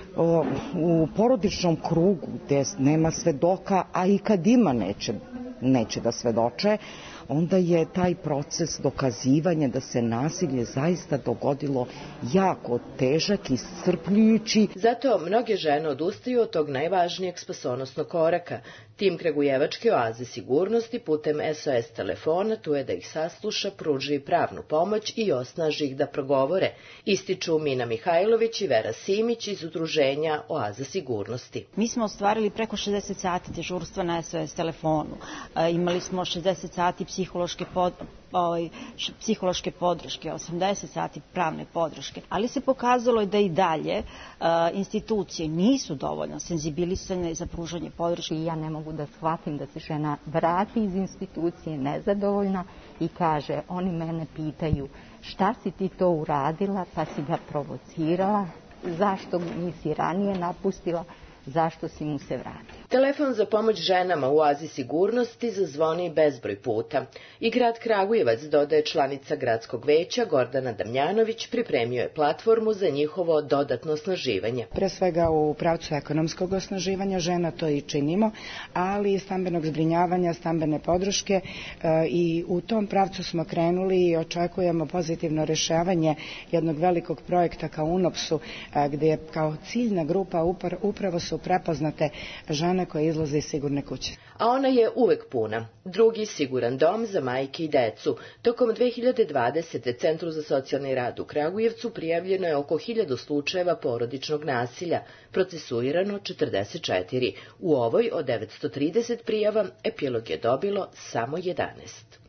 u porodičnom krugu gde nema svedoka, a i kad ima neće, neće da svedoče, onda je taj proces dokazivanja da se nasilje zaista dogodilo jako težak i iscrpljujući. Zato mnoge žene odustaju od tog najvažnijeg spasonosnog koraka. Tim Kragujevačke oaze sigurnosti putem S O S telefona tu je da ih sasluša, pruži pravnu pomoć i osnaži ih da progovore, ističu Mina Mihajlović i Vera Simić iz udruženja Oaza sigurnosti. Mi smo ostvarili preko šezdeset sati dežurstva na S O S telefonu. E, imali smo šezdeset sati psihološke pod, ovaj, psihološke podrške, osamdeset sati pravne podrške, ali se pokazalo da i dalje e, institucije nisu dovoljno senzibilisane za pružanje podrške. I ja ne mogu da shvatim da se žena vrati iz institucije nezadovoljna i kaže, oni mene pitaju šta si ti to uradila, pa si ga provocirala, zašto nisi ranije napustila, zašto si mu se vratio. Telefon za pomoć ženama u oazi sigurnosti zazvoni bezbroj puta. I grad Kragujevac, dodaje članica gradskog veća Gordana Damjanović, pripremio je platformu za njihovo dodatno osnaživanje. Pre svega u pravcu ekonomskog osnaživanja žena, to i činimo, ali i stambenog zbrinjavanja, stambene podrške i u tom pravcu smo krenuli i očekujemo pozitivno rešavanje jednog velikog projekta kao U N O P S-u, gde je kao ciljna grupa upravo su prepoznate žene koje izlaze iz sigurne kuće. A ona je uvek puna. Drugi siguran dom za majke i decu. Tokom dve hiljade dvadesete. Centru za socijalni rad u Kragujevcu prijavljeno je oko hiljadu slučajeva porodičnog nasilja, procesuirano četrdeset četiri. U ovoj od devetsto trideset prijava epilog je dobilo samo jedanaest.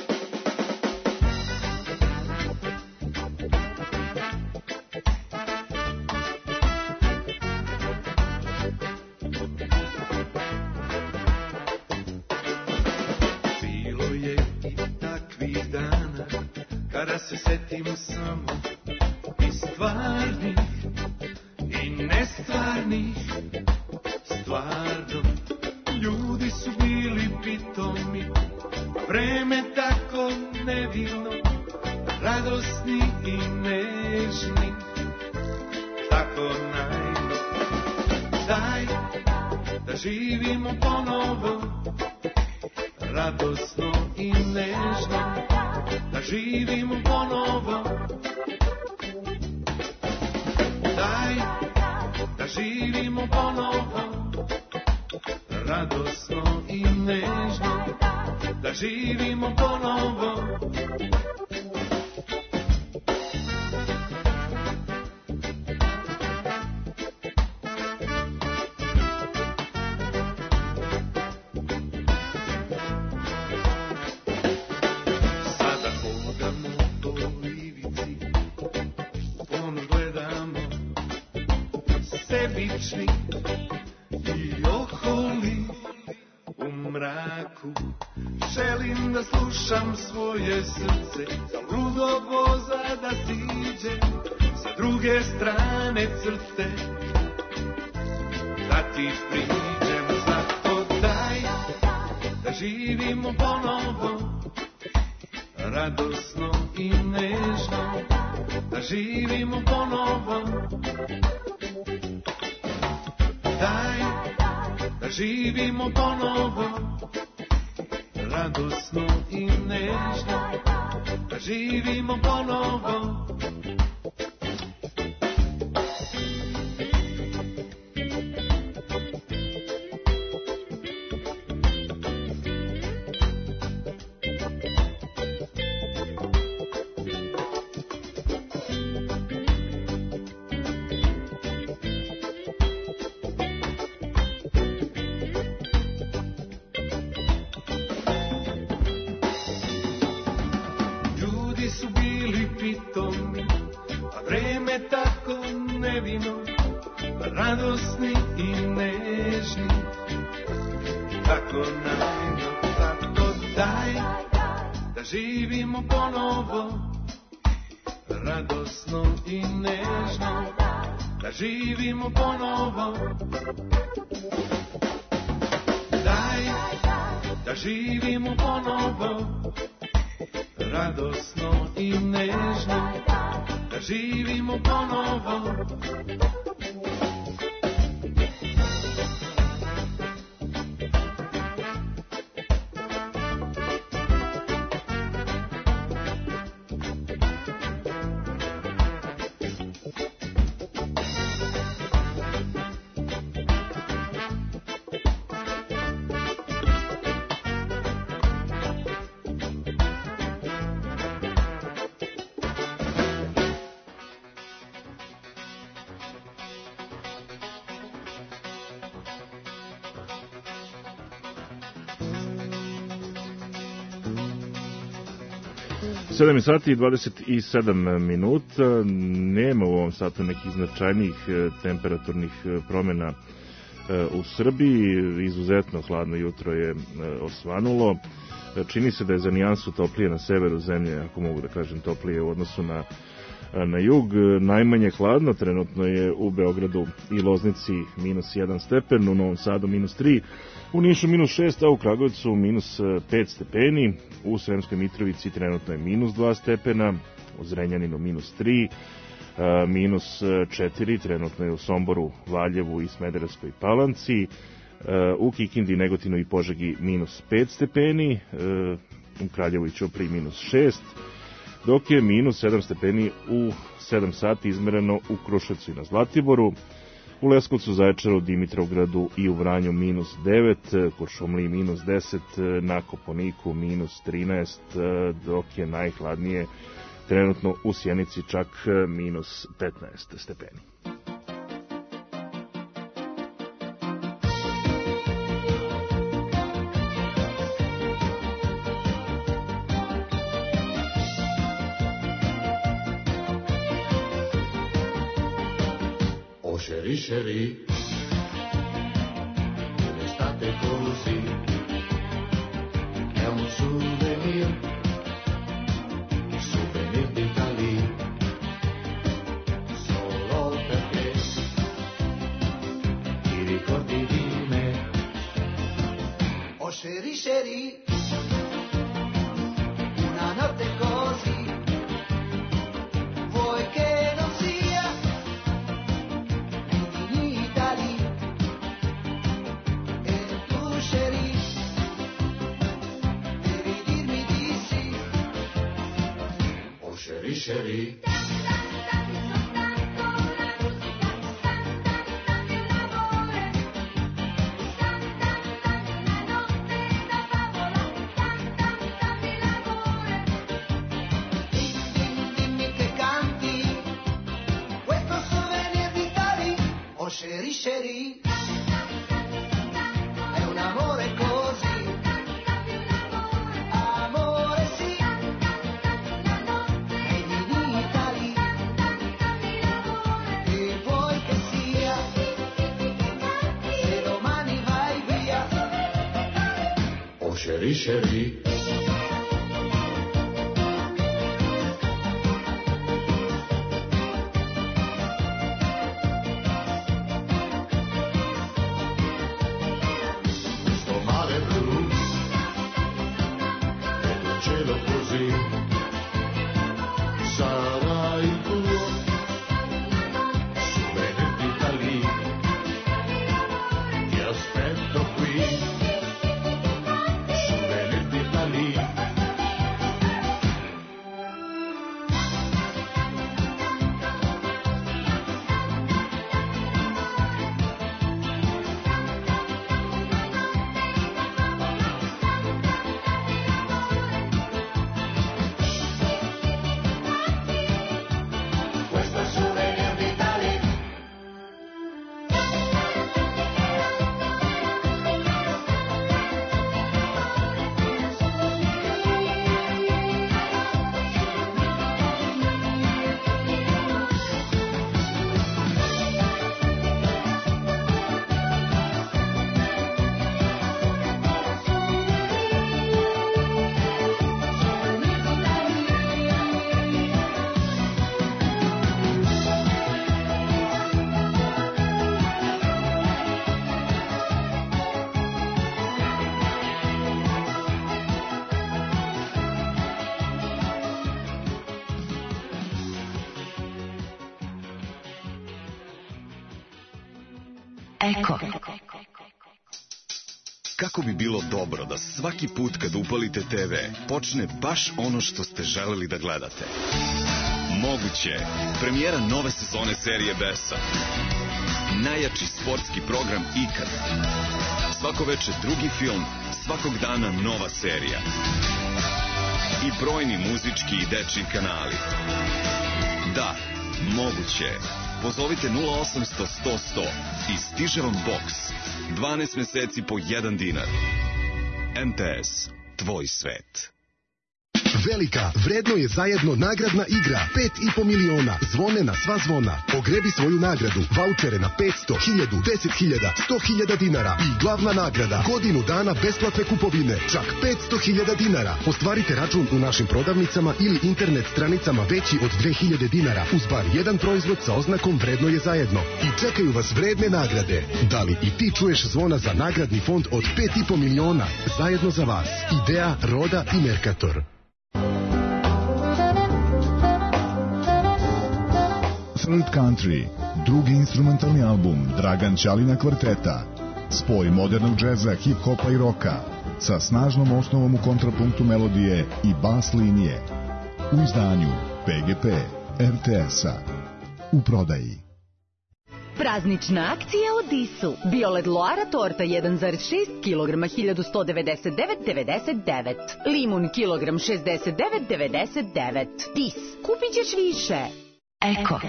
Kada se setim samo i stvarnih i nestvarnih, stvarno ljudi su bili pitomi, vreme tako nevilno, radosni i nežni, tako naivno. Daj da živimo ponovo, radosno i nežno, da živimo ponovo. Daj da živimo ponovo, radosno i nežno, da živimo ponovo. I oholi u mraku, želim da slušam svoje srce, za ludo voza da siđe sa druge strane crte, da ti priđem. Zato daj da živimo ponovo, radosno i nežno, da živimo ponovo. Daj da živimo ponovo, radosno i nežno, da živimo ponovo. radosni i nežni, tako najno, tako daj, da živimo ponovo, radosno i nežno, da živimo ponovo. Daj, da živimo ponovo, radosno i nežno, da živimo ponovo. sedam sati i dvadeset sedam minuta, nema u ovom satu nekih značajnijih temperaturnih promjena u Srbiji, izuzetno hladno jutro je osvanulo, čini se da je za nijansu toplije na severu zemlje, ako mogu da kažem toplije u odnosu na, na jug, najmanje hladno trenutno je u Beogradu i Loznici minus jedan stepen, u Novom Sadu minus tri, u Nišu minus šest, a u Kragujevcu minus pet stepeni, u Sremskoj Mitrovici trenutno je minus dva stepena, u Zrenjaninu minus tri, minus četiri, trenutno je u Somboru, Valjevu i Smederevskoj Palanci, u Kikindi, Negotinu i Požegi minus pet stepeni, u Kraljevu i Ćupriji minus šest, dok je minus sedam stepeni u sedam sati izmereno u Kruševcu i na Zlatiboru, u Leskovcu, Zaječaru, Dimitrovgradu i u Vranju minus devet, Kuršumliji minus deset, na Koponiku minus trinaest, dok je najhladnije trenutno u Sjenici čak minus petnaest stepeni. Sherry, Sherry, un'estate così, è un souvenir, souvenir d'Italia, solo perché ti ricordi di me. Oh Sherry, Sherry, una notte così, vuoi che non sia Sherry, Sherry. Dimmi che canti questo souvenir d'Italia. Oh Sherry, Sherry. È un amore così. Sherry, Sherry. Questo mare blu, vedo un cielo così, sarà il tuo souvenir d'Italia. Ti aspetto qui. Eko. Kako bi bilo dobro da svaki put kad upalite te ve počne baš ono što ste želeli da gledate? Moguće je. Premijera nove sezone serije Bersa. Najjači sportski program ikad. Svako veče drugi film, svakog dana nova serija. I brojni muzički i dečji kanali. Da, moguće je. Pozovite nula osamsto sto sto i stiže vam boks. dvanaest meseci po jedan dinar. em te es, tvoj svet. Velika, vredno je zajedno nagradna igra. pet i po miliona. Zvone na sva zvona. Ogrebi svoju nagradu. Vaučere na petsto, hiljadu, deset hiljada, sto hiljada dinara. I glavna nagrada. Godinu dana besplatne kupovine. Čak petsto hiljada dinara. Ostvarite račun u našim prodavnicama ili internet stranicama veći od dve hiljade dinara. Uz bar jedan proizvod sa oznakom vredno je zajedno. I čekaju vas vredne nagrade. Da li i ti čuješ zvona za nagradni fond od pet i po miliona? Zajedno za vas. Idea, Roda i Mercator. Third Country, drugi instrumentalni album Dragan Ćalina kvarteta. Spoj modernog džeza, hip-hopa i roka sa snažnom osnovom u kontrapunktu melodije i bas linije. U izdanju pe ge pe er te es-a. U prodaji. Praznična akcija u Disu. Biolet Loara torta jedan zarez šest kilograma hiljadu sto devedeset devet zarez devedeset devet. Limun kilogram šezdeset devet zarez devedeset devet. Dis. Kupit ćeš više. Eko.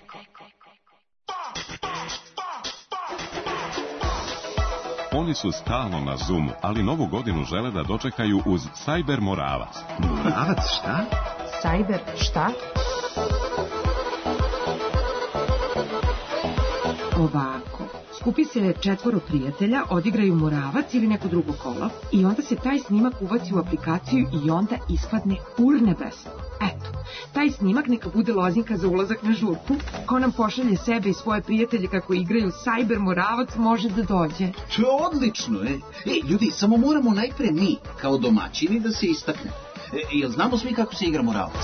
Oni su stalno na Zoomu, ali novu godinu žele da dočekaju uz Cyber Moravac. Moravac šta? Cyber šta? Ovako, skupi se četvoro prijatelja, odigraju Moravac ili neko drugo kolo i onda se taj snimak ubaci u aplikaciju i onda ispadne urnebesno. Eto, taj snimak neka bude lozinka za ulazak na žurku. Ko nam pošalje sebe i svoje prijatelje kako igraju Cyber Moravac može da dođe. To je odlično, e. Ej, ljudi, samo moramo najpre mi, kao domaćini, da se istakne. E, jel znamo svi kako se igra Moravac?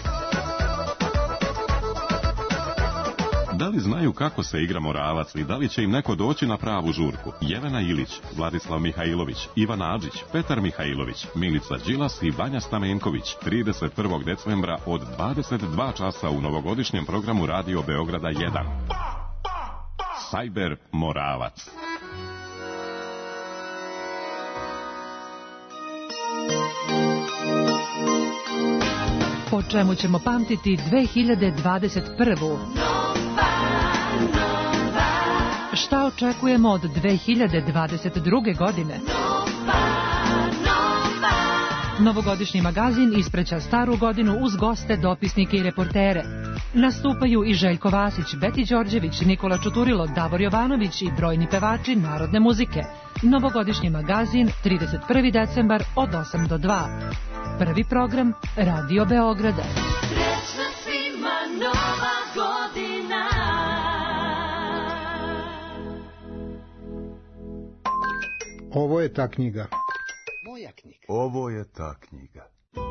Da li znaju kako se igra Moravac i da li će im neko doći na pravu žurku? Jelena Ilić, Vladislav Mihajlović, Ivan Adžić, Petar Mihajlović, Milica Đilas i Vanja Stamenković trideset prvog decembra od dvadeset dva časa u novogodišnjem programu Radio Beograda jedan. Cyber Moravac. Po čemu ćemo pamtiti dve hiljade dvadeset prvu. Šta očekujemo od dve hiljade dvadeset druge. godine? Novogodišnji magazin ispreća staru godinu uz goste, dopisnike i reportere. Nastupaju i Željko Vasić, Beti Đorđević, Nikola Čuturilo, Davor Jovanović i brojni pevači narodne muzike. Novogodišnji magazin trideset prvi decembar od osam do dva. Prvi program Radio Beograda. Srećna svima nova godina. Ovo je ta knjiga. Moja knjiga. Ovo je ta knjiga.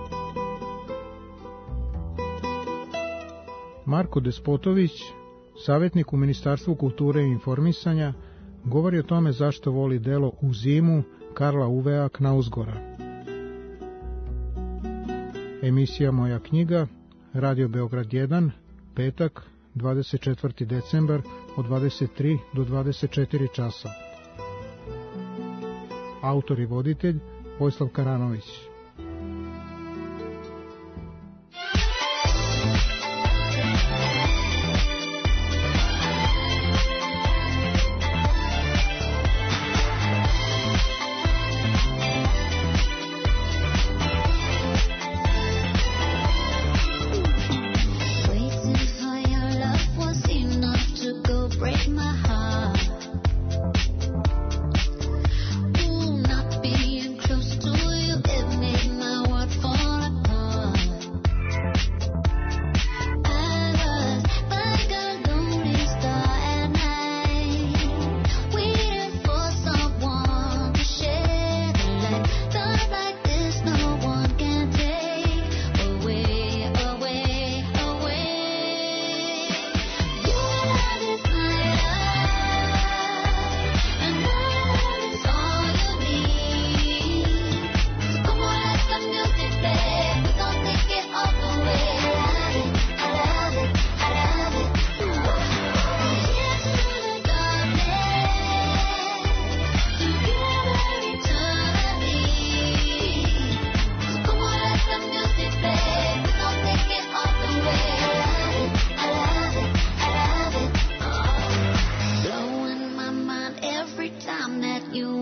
Marko Despotović, savjetnik u Ministarstvu kulture i informisanja, govori o tome zašto voli delo U zimu Karla Uvea Knausgora. Emisija Moja knjiga, Radio Beograd jedan, petak, dvadeset četvrti decembar od dvadeset tri do dvadeset četiri časa. Autor i voditelj Vojislav Karanović. Ooh, not being close to you, it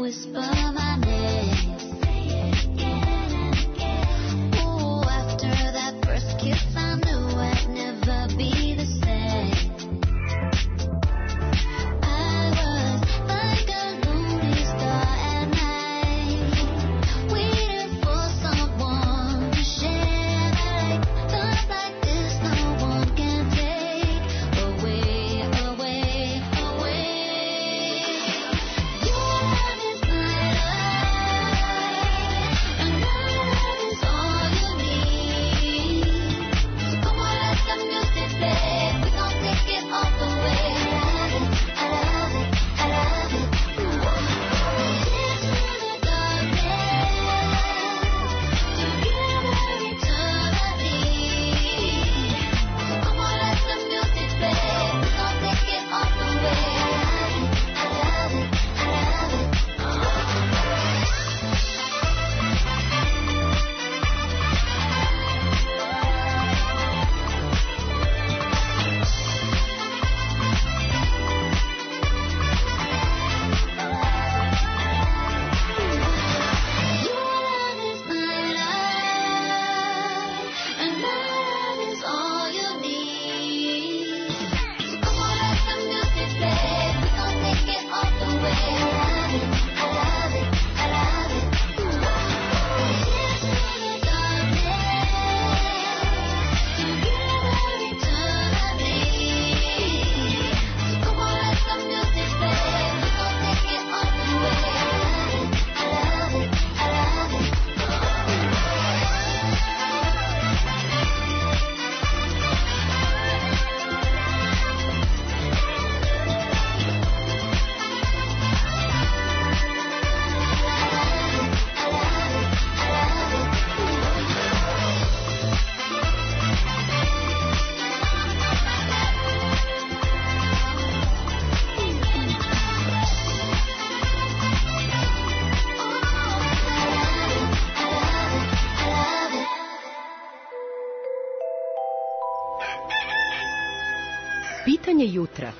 Pitanje jutra.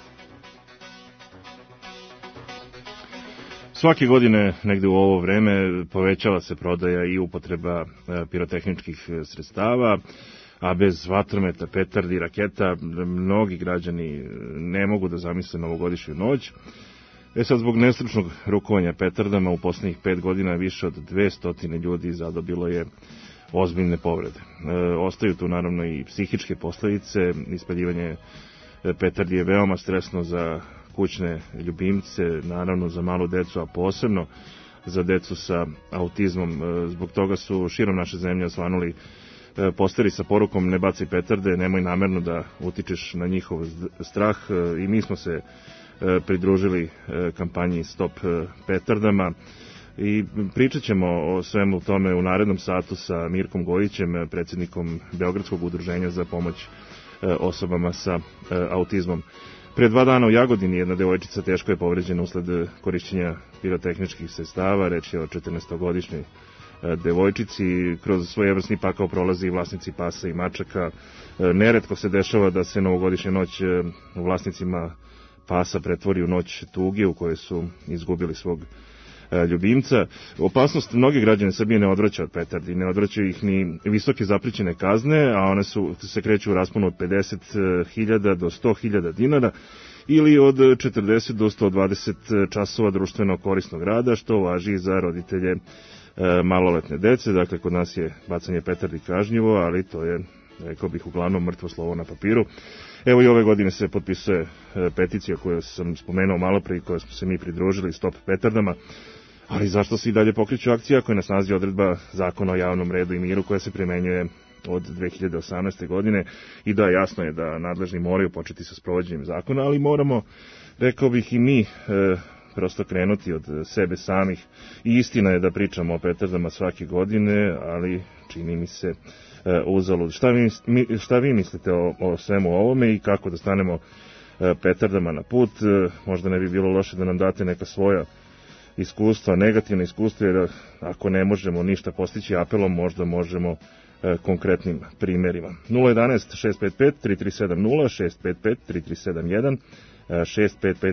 Svake godine negde u ovo vreme povećava se prodaja i upotreba pirotehničkih sredstava, a bez vatrometa, petardi, raketa, mnogi građani ne mogu da zamisle novogodišnju noć. E sad, zbog nestručnog rukovanja petardama u poslednjih pet godina više od dvesta ljudi zadobilo je ozbiljne povrede. E, ostaju tu naravno i psihičke posledice. Ispaljivanje petardi je veoma stresno za kućne ljubimce, naravno za malu decu, a posebno za decu sa autizmom. E, zbog toga su širom naše zemlje osvanuli e, posteri sa porukom ne bacaj petarde, nemoj namerno da utičeš na njihov strah. E, I mi smo se pridružili kampanji Stop petardama i pričat ćemo o svemu tome u narednom satu sa Mirkom Gojićem, predsjednikom Beogradskog udruženja za pomoć osobama sa autizmom. Pre dva dana u Jagodini jedna devojčica teško je povređena usled korišćenja pirotehničkih sredstava. Reč je o četrnaestogodišnjoj devojčici. Kroz svojevrsni pakao prolazi i vlasnici pasa i mačaka. Neretko se dešava da se novogodišnja noć vlasnicima pasa pretvori u noć tuge u kojoj su izgubili svog ljubimca. Opasnost mnoge građane Srbije ne odvraća od petardi, ne odvraćaju ih ni visoke zapričene kazne, a one su, se kreću u rasponu od pedeset hiljada do sto hiljada dinara ili od četrdeset do sto dvadeset časova društveno korisnog rada, što važi za roditelje maloletne dece. Dakle, kod nas je bacanje petardi kažnjivo, ali to je, rekao bih, uglavnom mrtvo slovo na papiru. Evo i ove godine se potpisuje peticija koju sam spomenuo malo pre i koju smo se mi pridružili, Stop petardama. Ali zašto se i dalje pokreću akcija koja je na snazi odredba Zakona o javnom redu i miru koja se primenjuje od dve hiljade osamnaeste. godine i da, jasno je da nadležni moraju početi sa sprovođenjem zakona, ali moramo, rekao bih, i mi e, prosto krenuti od sebe samih. I istina je da pričamo o petardama svake godine, ali čini mi se e, uzalud. Šta vi, mi, šta vi mislite o, o svemu ovome i kako da stanemo e, petardama na put? E, možda ne bi bilo loše da nam date neka svoja iskustva, negativne iskustva, jer ako ne možemo ništa postići apelom, možda možemo e, konkretnim primjerima. nula jedanaest šest pet pet tri tri sedam nula, šest pet pet tri tri sedam jedan, šest pet pet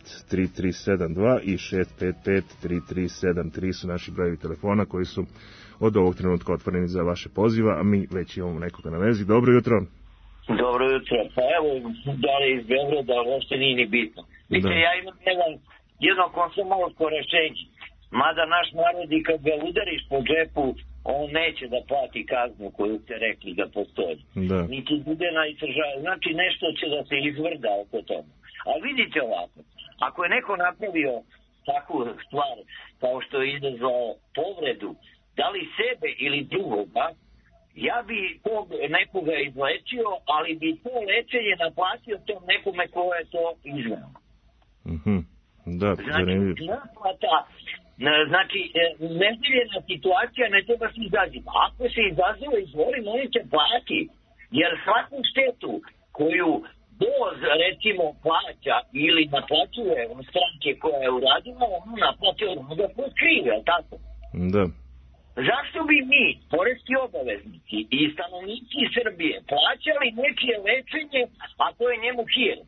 tri tri sedam dva i šest pet pet tri tri sedam tri su naši brojevi telefona koji su od ovog trenutka otvoreni za vaše poziva, a mi već imamo nekoga na vezi. Dobro jutro. Dobro jutro. Pa evo, da li iz Beograda, uopšte nije ni bitno. Vidite, ja imam jedan, jedno konsumalsko rešenje. Mada naš narod i kad ga udariš po džepu, on neće da plati kaznu koju ste rekli da postoji. Da. Niti bude na izdržavanju. Znači nešto će da se izvrda oko toga. A vidite ovako, ako je neko napravio takvu stvar kao što je izazvao povredu, da li sebe ili drugoga, ja bi tog nekoga izlečio, ali bi to lečenje naplatio tom nekome ko je to izveo. Mhm. Da, znači, naplata, znači, neželjena situacija ne treba se izazivati. Ako se izazove, izvolim, oni će plati. Jer svaku štetu koju doz, recimo, plaća ili naplaćuje od stranke koja je uradila, ono naplaćuje ono da poskrive, tako? Da. Zašto bi mi, poreski obaveznici i stanovnici Srbije, plaćali nečije lečenje, a to je njemu hir?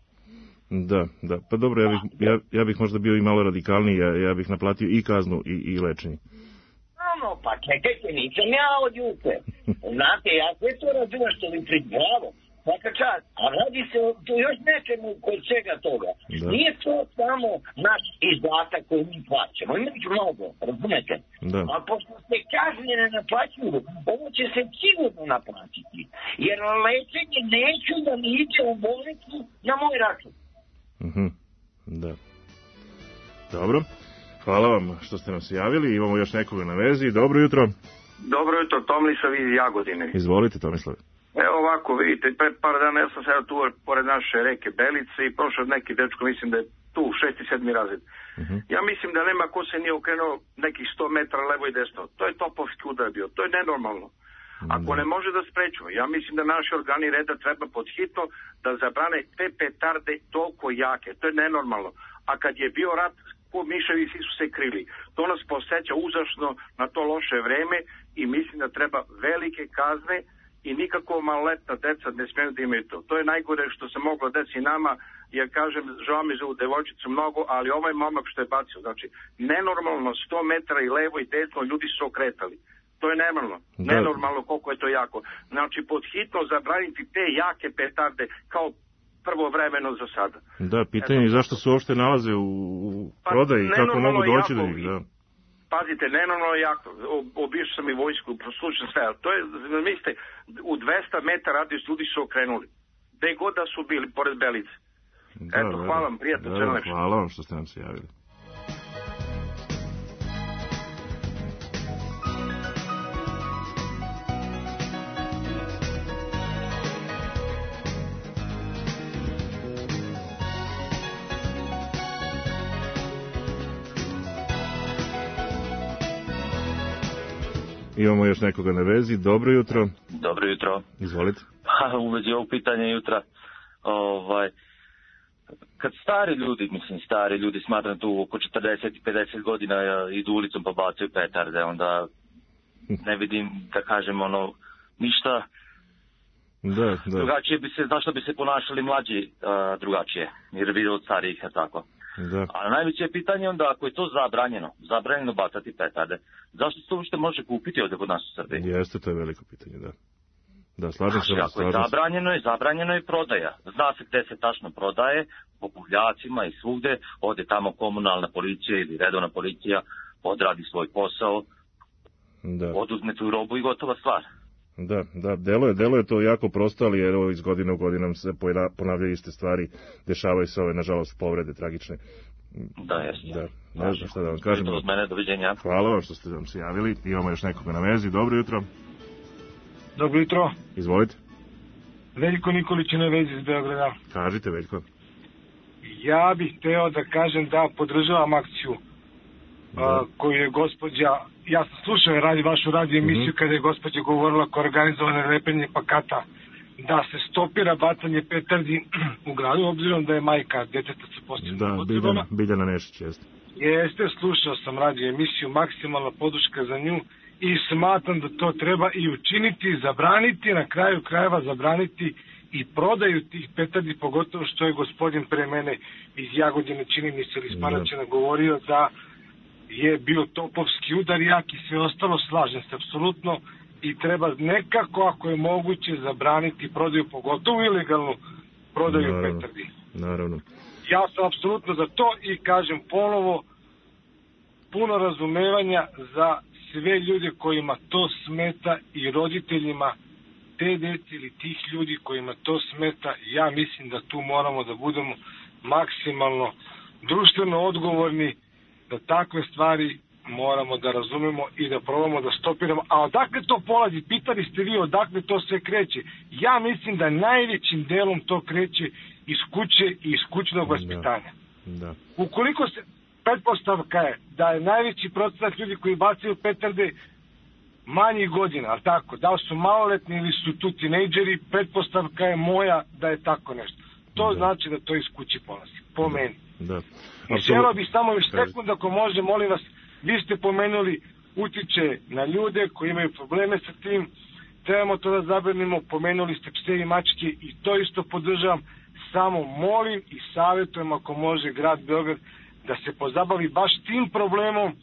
Da, da. Pa dobro, ja bih, ja, ja bih možda bio i malo radikalniji, ja, ja bih naplatio i kaznu i, i lečenje. No, no, pa čekajte, nisam ja od juče. Znate, ja sve to razumem što vi pribravo. Svaka čast, a radi se o to još nečemu kod svega toga. Da. Nije to samo naš izdatak koji mi plaćamo. Ima ih mnogo, razumete? Da. A pošto se kažnje ne naplaćuju, ovo će se sigurno naplatiti. Jer lečenje neću da mi ide u bolnicu na moj račun. Mhm, da. Dobro. Hvala vam što ste nam se javili. Imamo još nekoga na vezi. Dobro jutro. Dobro jutro, Tomislav iz Jagodine. Izvolite, Tomislav. Evo ovako, vidite, pre par dana ja sam sada tu pored naše reke Belice i prošao neki dečko, mislim da je tu, šesti, sedmi razred. Uh-huh. Ja mislim da nema ko se nije okrenuo nekih sto metara levo i desno. To je topovski udar bio, to je nenormalno. Ako ne može da spreču, ja mislim da naši organi reda treba podhitno da zabrane te petarde toliko jake, to je nenormalno. A kad je bio rat, ko miševi svi su se krili. To nas posjeća užasno na to loše vreme i mislim da treba velike kazne i nikako maloletna deca ne smiju da imaju to. To je najgore što se moglo deci nama, jer kažem, žao mi za ovu devojčicu mnogo, ali ovaj momak što je bacio, znači, nenormalno sto metara i levo i desno ljudi su okretali. To je nenormalno, da. Nenormalno koliko je to jako. Znači, podhitno zabraniti te jake petarde kao prvovremeno za sada. Da, pitanje je zašto se uopšte nalaze u prodaji, pa, kako mogu doći do njih, da. Pazite, nenormalno jako, obišao sam i vojsku, proslučam sve, to je, mislite, u dvesta metara radius ljudi su okrenuli, gde god da su bili, pored Belice. Da, eto, da, hvala vam, prijatno, da, sve najlepše. Hvala vam što ste nam se javili. Imamo još nekoga na vezi. Dobro jutro. Dobro jutro. Izvolite. Pa, u vezi ovog pitanja jutra, ovaj, kad stari ljudi, mislim stari ljudi, smatram tu oko četrdeset i pedeset godina idu ulicom pa bacaju petarde, onda ne vidim, da kažem, ono, ništa da, da. drugačije bi se, zašto bi se ponašali mlađi uh, drugačije, jer vide od starijih, tako. Da. A najveće je pitanje onda, ako je to zabranjeno, zabranjeno bacati petarde, zašto se to uopšte može kupiti ovdje kod nas u Srbiji? Jeste, to je veliko pitanje, da. Da, slažem se. Ako je zabranjeno, je zabranjeno i prodaja. Zna se gde se tačno prodaje, po buvljacima i svugde, ode tamo komunalna policija ili redovna policija, odradi svoj posao, da. Oduzme tu robu i gotova stvar. Da, da, delo je, delo je to jako prosto, ali evo iz godine u godinama se ponavljaju iste stvari, dešavaju se ove, nažalost, povrede tragične. Da, jesno. Da, ne znam šta da vam kažem. Od mene, doviđenja. Hvala vam što ste nam se javili. Imamo još nekoga na vezi. Dobro jutro. Dobro jutro. Izvolite. Veljko Nikolić na vezi iz Beograda. Kažite, Veljko. Ja bih hteo da kažem da podržavam akciju a, koju je gospođa, ja sam slušao radi vašu radio emisiju mm-hmm. kada je gospođa govorila ko organizovane lepenje plakata da se stopira bacanje petardi u gradu, obzirom da je majka deteta sa posebnim da, potrebama. Da, Biljana Nešić, jeste. Jeste, slušao sam radio emisiju, maksimalna podrška za nju i smatram da to treba i učiniti, zabraniti, na kraju krajeva zabraniti i prodaju tih petardi, pogotovo što je gospodin pre mene iz Jagodine, čini mi se, ili iz Paraćina, govorio da je bio topovski udar jak i sve ostalo. Slažem se apsolutno i treba nekako, ako je moguće, zabraniti prodaju, pogotovo ilegalnu prodaju Naravno. petardi. Naravno. Ja sam apsolutno za to i kažem ponovo, puno razumevanja za sve ljude kojima to smeta i roditeljima te dece ili tih ljudi kojima to smeta. Ja mislim da tu moramo da budemo maksimalno društveno odgovorni, da takve stvari moramo da razumemo i da probamo da stopiramo. A odakle to polazi? Pitali ste vi odakle to sve kreće. Ja mislim da najvećim delom to kreće iz kuće i iz kućnog vaspitanja. Da. Da. Ukoliko se, pretpostavka je da je najveći procenat ljudi koji bacaju petarde manjih godina, ali tako, da li su maloletni ili su tu tinejdžeri, pretpostavka je moja da je tako nešto. To da. Znači da to iz kuće polazi, po da. Meni. Da. I želeo bih samo još sekund, ako može, molim vas, vi ste pomenuli utiče na ljude koji imaju probleme sa tim, trebamo to da zabranimo, pomenuli ste pse i mačke i to isto podržavam, samo molim i savjetujem ako može grad Beograd da se pozabavi baš tim problemom,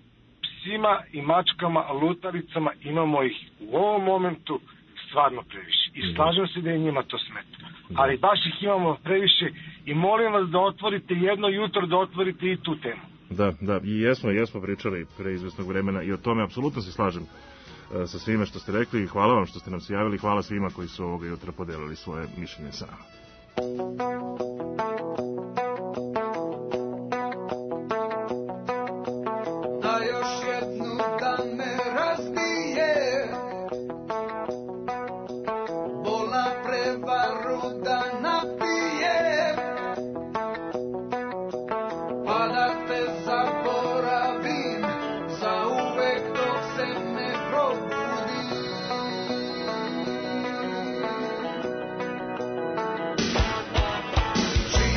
psima i mačkama, lutalicama, imamo ih u ovom momentu stvarno previše. I slažem se da je njima to smeta. Ali baš ih imamo previše i molim vas da otvorite jedno jutro, da otvorite i tu temu. Da, da, i jesmo, jesmo pričali pre izvesnog vremena i o tome apsolutno se slažem sa svime što ste rekli i hvala vam što ste nam se javili, hvala svima koji su ovoga jutra podelili svoje mišljenje sa nama. She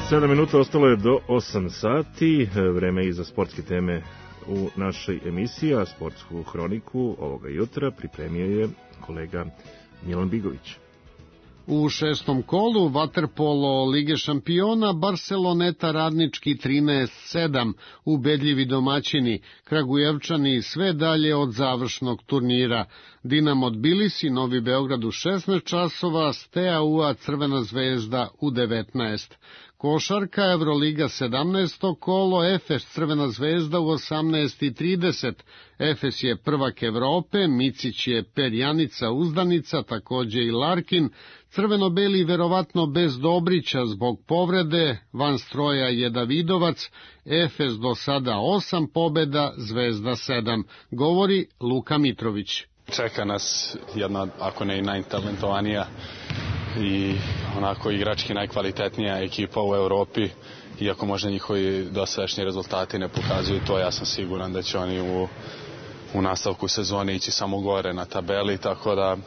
sedam minuta, ostalo je do osam sati, vreme i za sportske teme u našoj emisiji, a sportsku hroniku ovoga jutra pripremio je kolega Milan Bigović. U šestom kolu vaterpolo Lige šampiona Barceloneta Radnički trinaest sedam, ubedljivi domaćini, Kragujevčani sve dalje od završnog turnira. Dinamo Tbilisi, Novi Beograd u šesnaest časova, Steaua U A Crvena zvezda u devetnaest. Košarka Evroliga sedamnaesto kolo, Efes Crvena zvezda u osamnaest i trideset. Efes je prvak Evrope, Micić je perjanica uzdanica, takođe i Larkin. Crveno-beli verovatno bez Dobrića zbog povrede, van stroja je Davidovac, Efes do sada osam pobeda, Zvezda sedam, govori Luka Mitrović. Čeka nas jedna, ako ne i najtalentovanija i onako igrački najkvalitetnija ekipa u Evropi, iako možda njihovi dosadašnji rezultati ne pokazuju to, ja sam siguran da će oni u, u nastavku sezone ići samo gore na tabeli, tako da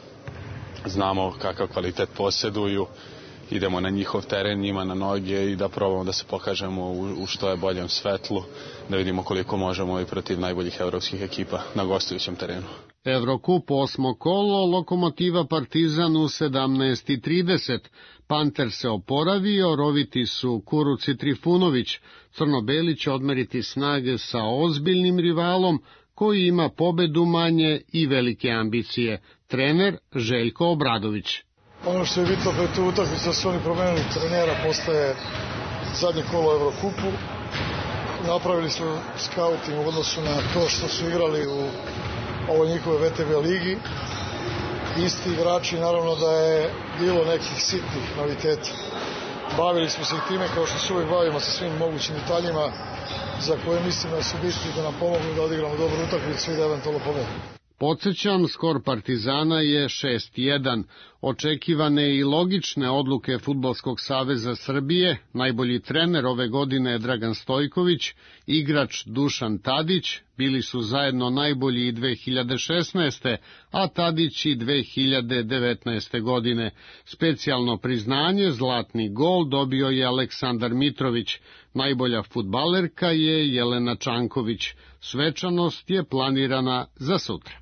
znamo kakav kvalitet posjeduju, idemo na njihov teren, njima na noge i da probamo da se pokažemo u, u što je boljem svetlu, da vidimo koliko možemo i protiv najboljih evropskih ekipa na gostujućem terenu. Evrokup osmo kolo, Lokomotiva Partizan u sedamnaest i trideset. Panter se oporavio, roviti su Kuruc i Trifunović. Crno-beli će odmeriti snage sa ozbiljnim rivalom koji ima pobedu manje i velike ambicije. Trener Željko Obradović. Ono što je bitno pred tu utakmicu da su oni promenili trenera postaje zadnje kolo Evrokupu. Napravili su skauting u odnosu na to što su igrali u ovoj njihove V T B ligi. Isti igrači, naravno da je bilo nekih sitnih noviteta. Bavili smo se i time kao što se uvijek bavimo sa svim mogućim detaljima za koje mislim da su bitni da nam pomognu da odigramo dobru utakmicu i da eventualno pobedimo. Podsećam, skor Partizana je šest jedan. Očekivane i logične odluke Fudbalskog saveza Srbije, najbolji trener ove godine je Dragan Stojković, igrač Dušan Tadić, bili su zajedno najbolji i dve hiljade šesnaeste. a Tadić i dve hiljade devetnaeste. godine. Specijalno priznanje, zlatni gol, dobio je Aleksandar Mitrović. Najbolja fudbalerka je Jelena Čanković. Svečanost je planirana za sutra.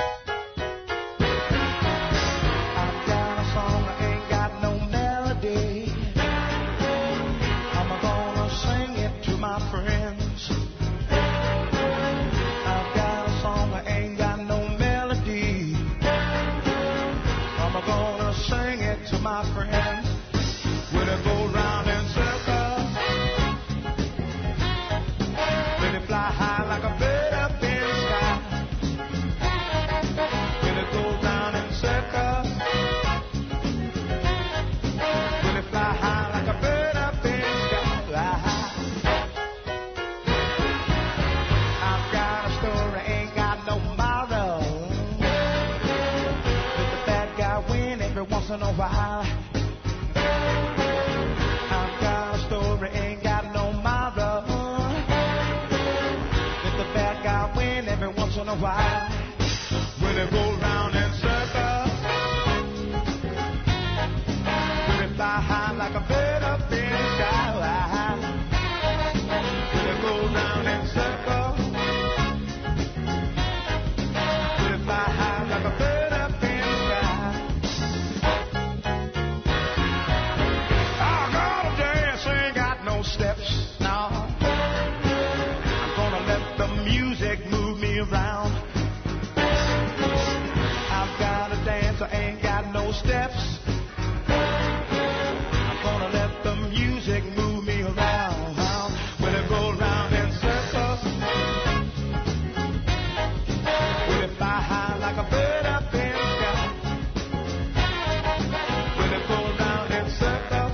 In a while, I've got a story, ain't got no mother. Let the bad guy win every once in a while. When it goes round in circles, when it fly high like a bird up in the sky. When it goes round in circles, when it fly high like a bird up in the sky. Steps now. I'm gonna let the music move me around. I've got to dance, I ain't got no steps. I'm gonna let the music move me around. When it goes round in circles, when it fly high like a bird up in the sky. When it goes round in circles,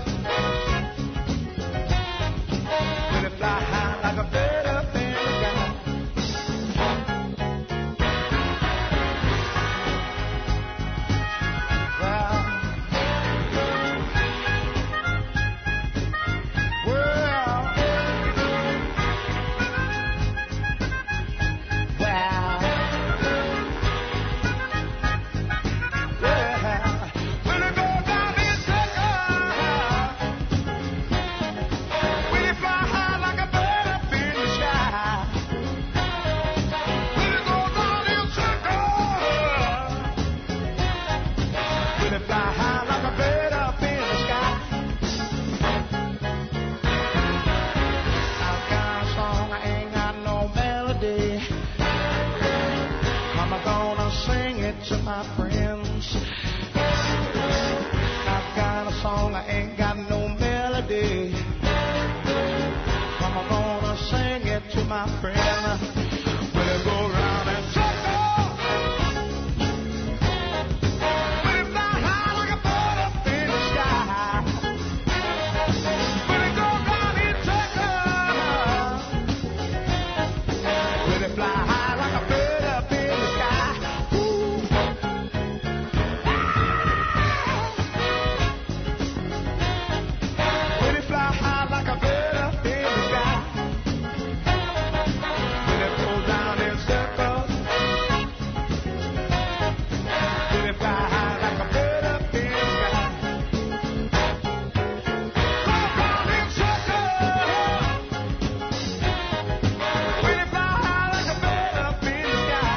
fly high like a bird up in the sky. my friends. I've got a song, I ain't got no melody. I'm gonna sing it to my friend. We'll go round and circle. We'll fly high like a bird up in the sky. We'll go round in circles. We'll fly high like a bird up in the sky. Ooh. We'll fly high like a bird up in the sky. We'll go round in circles. We'll fly high like a bird up in the sky. Go round in circles. We'll fly high like a bird up in the sky.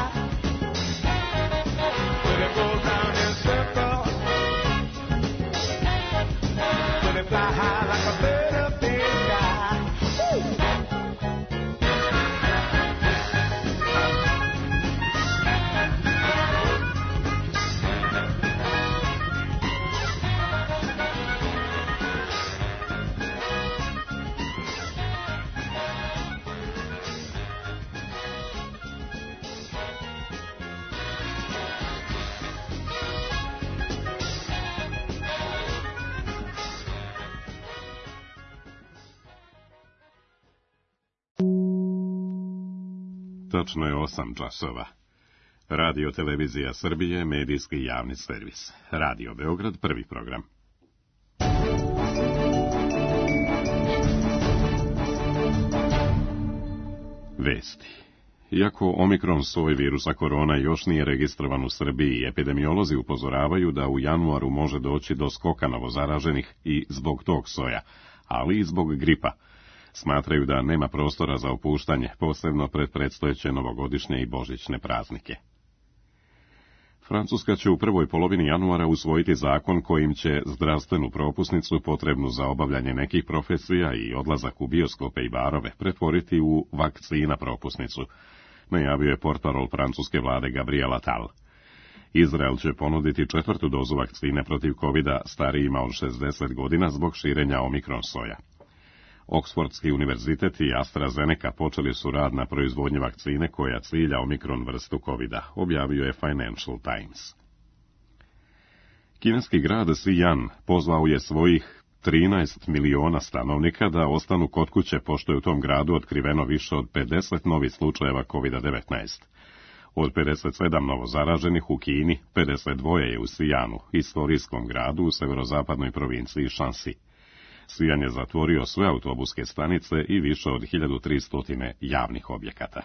We'll go round in circles. We'll fly high like a bird up in the sky. Tačno je osam časova. Radio Televizija Srbije, medijski javni servis. Radio Beograd, prvi program. Vesti. Iako omikron soj virusa korona još nije registrovan u Srbiji, epidemiolozi upozoravaju da u januaru može doći do skoka novozaraženih i zbog tog soja, ali i zbog gripa. Smatraju da nema prostora za opuštanje, posebno pred predstojeće novogodišnje i božićne praznike. Francuska će u prvoj polovini januara usvojiti zakon kojim će zdravstvenu propusnicu potrebnu za obavljanje nekih profesija i odlazak u bioskope i barove pretvoriti u vakcina propusnicu, najavio je portparol francuske vlade Gabriel Attal. Izrael će ponuditi četvrtu dozu vakcine protiv kovida starijima od šezdeset godina zbog širenja omikron soja. Oksfordski univerzitet i AstraZeneca počeli su rad na proizvodnji vakcine koja cilja omikron vrstu kovida, objavio je Financial Times. Kineski grad Xi'an pozvao je svojih trinaest miliona stanovnika da ostanu kod kuće, pošto je u tom gradu otkriveno više od pedeset novih slučajeva kovida devetnaest. Od pedeset sedam novozaraženih u Kini, pedeset dva je u Xi'anu, istorijskom gradu u severozapadnoj provinciji Shanxi. Xi'an je zatvorio sve autobuske stanice i više od hiljadu tristo javnih objekata.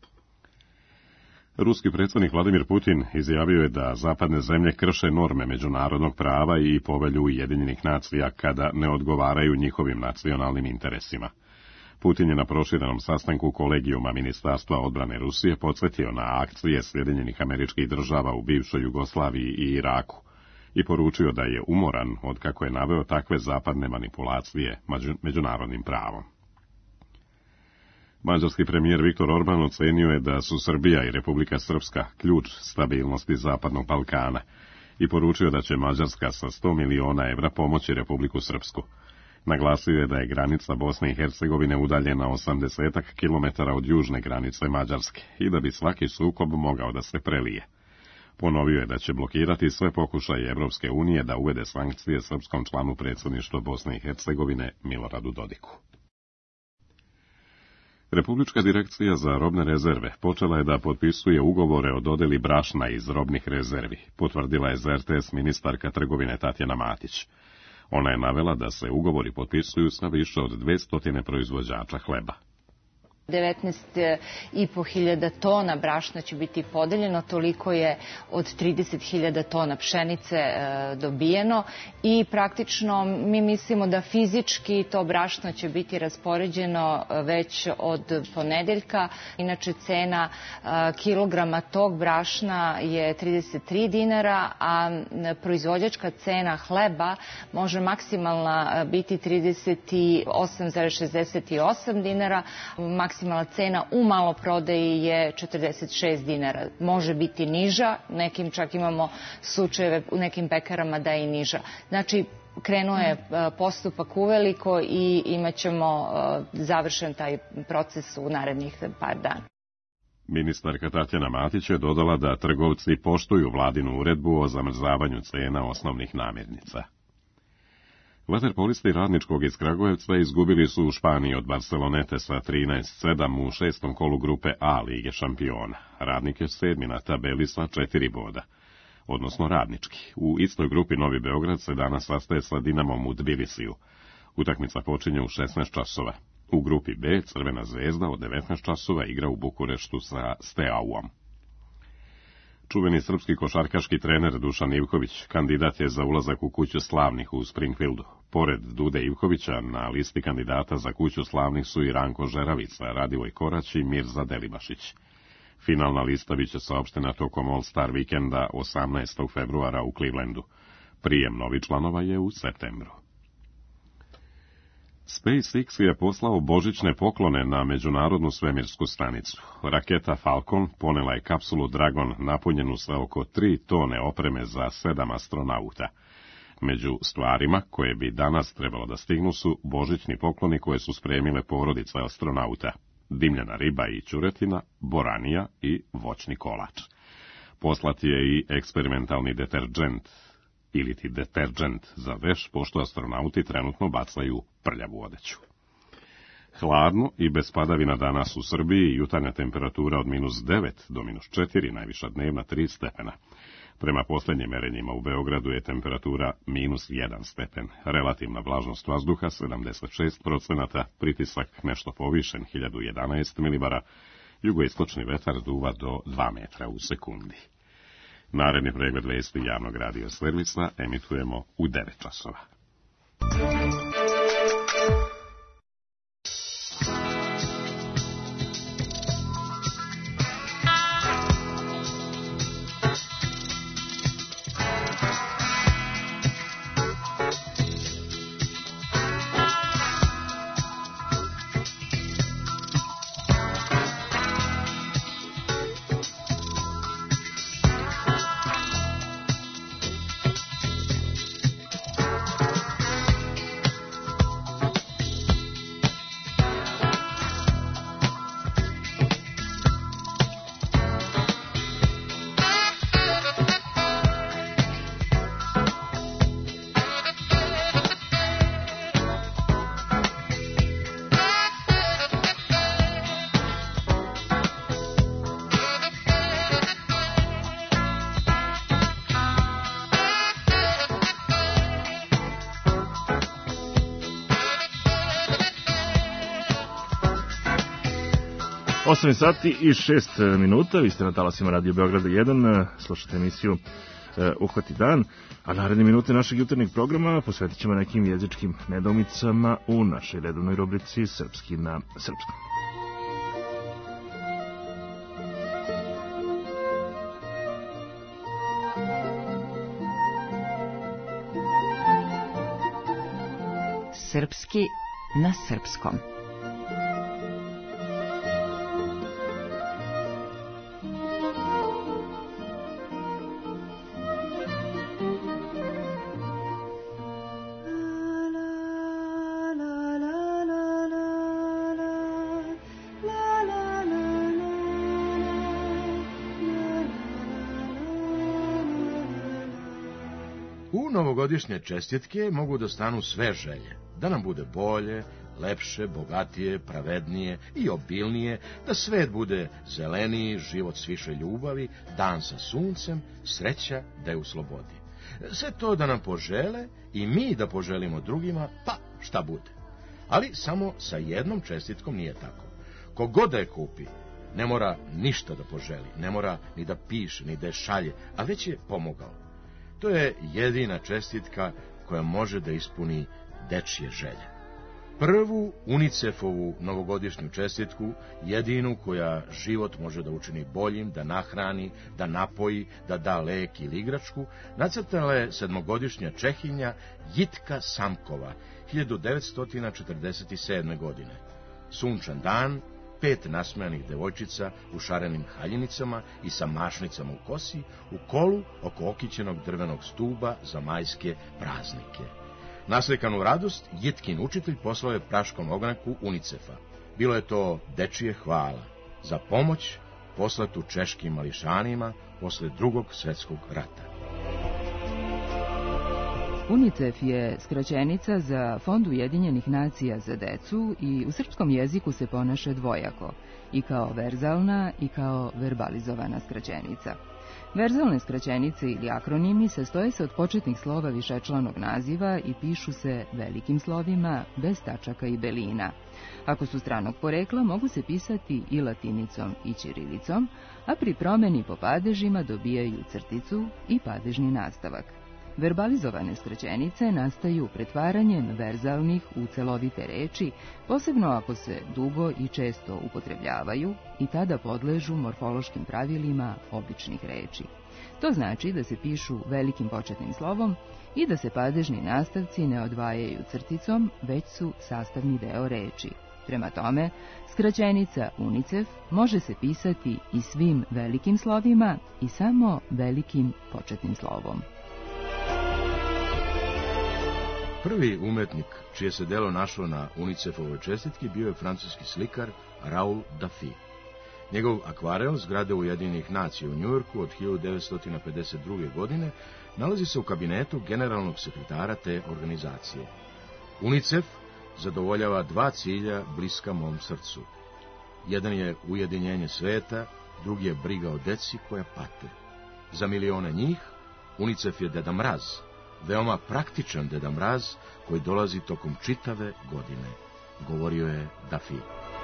Ruski predsjednik Vladimir Putin izjavio je da zapadne zemlje krše norme međunarodnog prava i povelju Ujedinjenih nacija kada ne odgovaraju njihovim nacionalnim interesima. Putin je na proširenom sastanku kolegijuma Ministarstva odbrane Rusije podsjetio na akcije Sjedinjenih Američkih Država u bivšoj Jugoslaviji i Iraku i poručio da je umoran od kako je naveo takve zapadne manipulacije međunarodnim pravom. Mađarski premijer Viktor Orban ocenio je da su Srbija i Republika Srpska ključ stabilnosti Zapadnog Balkana i poručio da će Mađarska sa sto miliona evra pomoći Republiku Srpsku. Naglasio je da je granica Bosne i Hercegovine udaljena osamdeset kilometara od južne granice Mađarske i da bi svaki sukob mogao da se prelije. Ponovio je da će blokirati sve pokušaje Evropske unije da uvede sankcije srpskom članu predsjedništva Bosne i Hercegovine Miloradu Dodiku. Republička direkcija za robne rezerve počela je da potpisuje ugovore o dodeli brašna iz robnih rezervi, potvrdila je za er te es ministarka trgovine Tatjana Matić. Ona je navela da se ugovori potpisuju sa više od dvesta proizvođača hleba. devetnaest i po hiljada tona brašna će biti podeljeno, toliko je od trideset hiljada tona pšenice e, dobijeno i praktično mi mislimo da fizički to brašno će biti raspoređeno već od ponedeljka. Inače cena e, kilograma tog brašna je trideset tri dinara, a proizvođačka cena hleba može maksimalna biti trideset osam zarez šezdeset osam dinara, maksimalna maksimalna cena u maloprodaji je četrdeset šest dinara. Može biti niža, nekim čak imamo slučajeve u nekim pekarama da je i niža. Znači, krenuo je postupak uveliko i imat ćemo završen taj proces u narednih par dana. Ministarka Tatjana Matić je dodala da trgovci poštuju vladinu uredbu o zamrzavanju cena osnovnih namirnica. Vaterpolisti Radničkog iz Kragujevca izgubili su u Španiji od Barcelonete sa trinaest sedam u šestom kolu grupe A Lige šampiona. Radnik je sedmi na tabeli sa četiri boda, odnosno Radnički. U istoj grupi Novi Beograd se danas sastaje sa Dinamom u Tbilisiju. Utakmica počinje u šesnaest časova. U grupi B Crvena zvezda od devetnaest časova igra u Bukureštu sa Steauom. Čuveni srpski košarkaški trener Dušan Ivković kandidat je za ulazak u kuću slavnih u Springfieldu. Pored Dude Ivkovića na listi kandidata za kuću slavnih su i Ranko Žeravica, Radivoj Korać i Mirza Delibašić. Finalna lista biće saopštena tokom All-Star vikenda osamnaestog februara u Clevelandu. Prijem novih članova je u septembru. SpaceX je poslao božićne poklone na međunarodnu svemirsku stanicu. Raketa Falcon ponela je kapsulu Dragon napunjenu sa oko tri tone opreme za sedam astronauta. Među stvarima koje bi danas trebalo da stignu su božićni pokloni koje su spremile porodice astronauta. Dimljena riba i ćuretina, boranija i voćni kolač. Poslat je i eksperimentalni deterđent, ili ti deterđent za veš, pošto astronauti trenutno bacaju prljavu odeću. Hladno i bez padavina danas u Srbiji, jutarnja temperatura od minus devet do minus četiri, najviša dnevna tri stepena. Prema posljednjim merenjima u Beogradu je temperatura minus jedan stepen, relativna vlažnost vazduha sedamdeset šest procenata, pritisak nešto povišen hiljadu jedanaest milibara, jugoistočni vetar duva do dva metra u sekundi. Naredni pregled vesti javnog radio servisa emitujemo u devet časova. osam sati i šest minuta, vi ste na talasima Radio Beograda jedan, slušate emisiju uh, Uhvati dan, a naredne minute našeg jutarnjeg programa posvetit ćemo nekim jezičkim nedoumicama u našoj redovnoj rubrici Srpski na srpskom. Srpski na srpskom. Novogodišnje čestitke mogu da stanu sve želje, da nam bude bolje, lepše, bogatije, pravednije i obilnije, da svet bude zeleniji, život s više ljubavi, dan sa suncem, sreća da je u slobodi. Sve to da nam požele i mi da poželimo drugima, pa šta bude. Ali samo sa jednom čestitkom nije tako. Kogod da je kupi, ne mora ništa da poželi, ne mora ni da piše, ni da je šalje, a već je pomogao. To je jedina čestitka koja može da ispuni dečje želje. Prvu UNICEF-ovu novogodišnju čestitku, jedinu koja život može da učini boljim, da nahrani, da napoji, da da lek ili igračku, nacrtala je sedmogodišnja Čehinja Jitka Samkova, hiljadu devetsto četrdeset sedme. godine. Sunčan dan, pet nasmejanih devojčica u šarenim haljinicama i sa mašnicama u kosi u kolu oko okićenog drvenog stuba za majske praznike. Naslikanu radost Jitkin učitelj poslao je praškom ogranku UNICEF-a. Bilo je to dečije hvala za pomoć poslatu češkim mališanima posle drugog svetskog rata. UNICEF je skraćenica za Fond Ujedinjenih nacija za decu i u srpskom jeziku se ponaša dvojako, i kao verzalna i kao verbalizovana skraćenica. Verzalne skraćenice ili akronimi sastoje se od početnih slova višečlanog naziva i pišu se velikim slovima, bez tačaka i belina. Ako su stranog porekla, mogu se pisati i latinicom i ćirilicom, a pri promeni po padežima dobijaju crticu i padežni nastavak. Verbalizovane skraćenice nastaju pretvaranjem verzalnih u celovite reči, posebno ako se dugo i često upotrebljavaju i tada podležu morfološkim pravilima običnih reči. To znači da se pišu velikim početnim slovom i da se padežni nastavci ne odvajaju crticom, već su sastavni deo reči. Prema tome, skraćenica UNICEF može se pisati i svim velikim slovima i samo velikim početnim slovom. Prvi umetnik čije se delo našlo na UNICEF-ovoj čestitki bio je francuski slikar Raoul Daffy. Njegov akvarel zgrade Ujedinjenih nacija u Njujorku od hiljadu devetsto pedeset druge. godine nalazi se u kabinetu generalnog sekretara te organizacije. UNICEF zadovoljava dva cilja bliska mom srcu. Jedan je ujedinjenje sveta, drugi je briga o deci koja pate. Za milione njih UNICEF je Deda Mraz, veoma praktičan Deda Mraz koji dolazi tokom čitave godine, govorio je Daffy.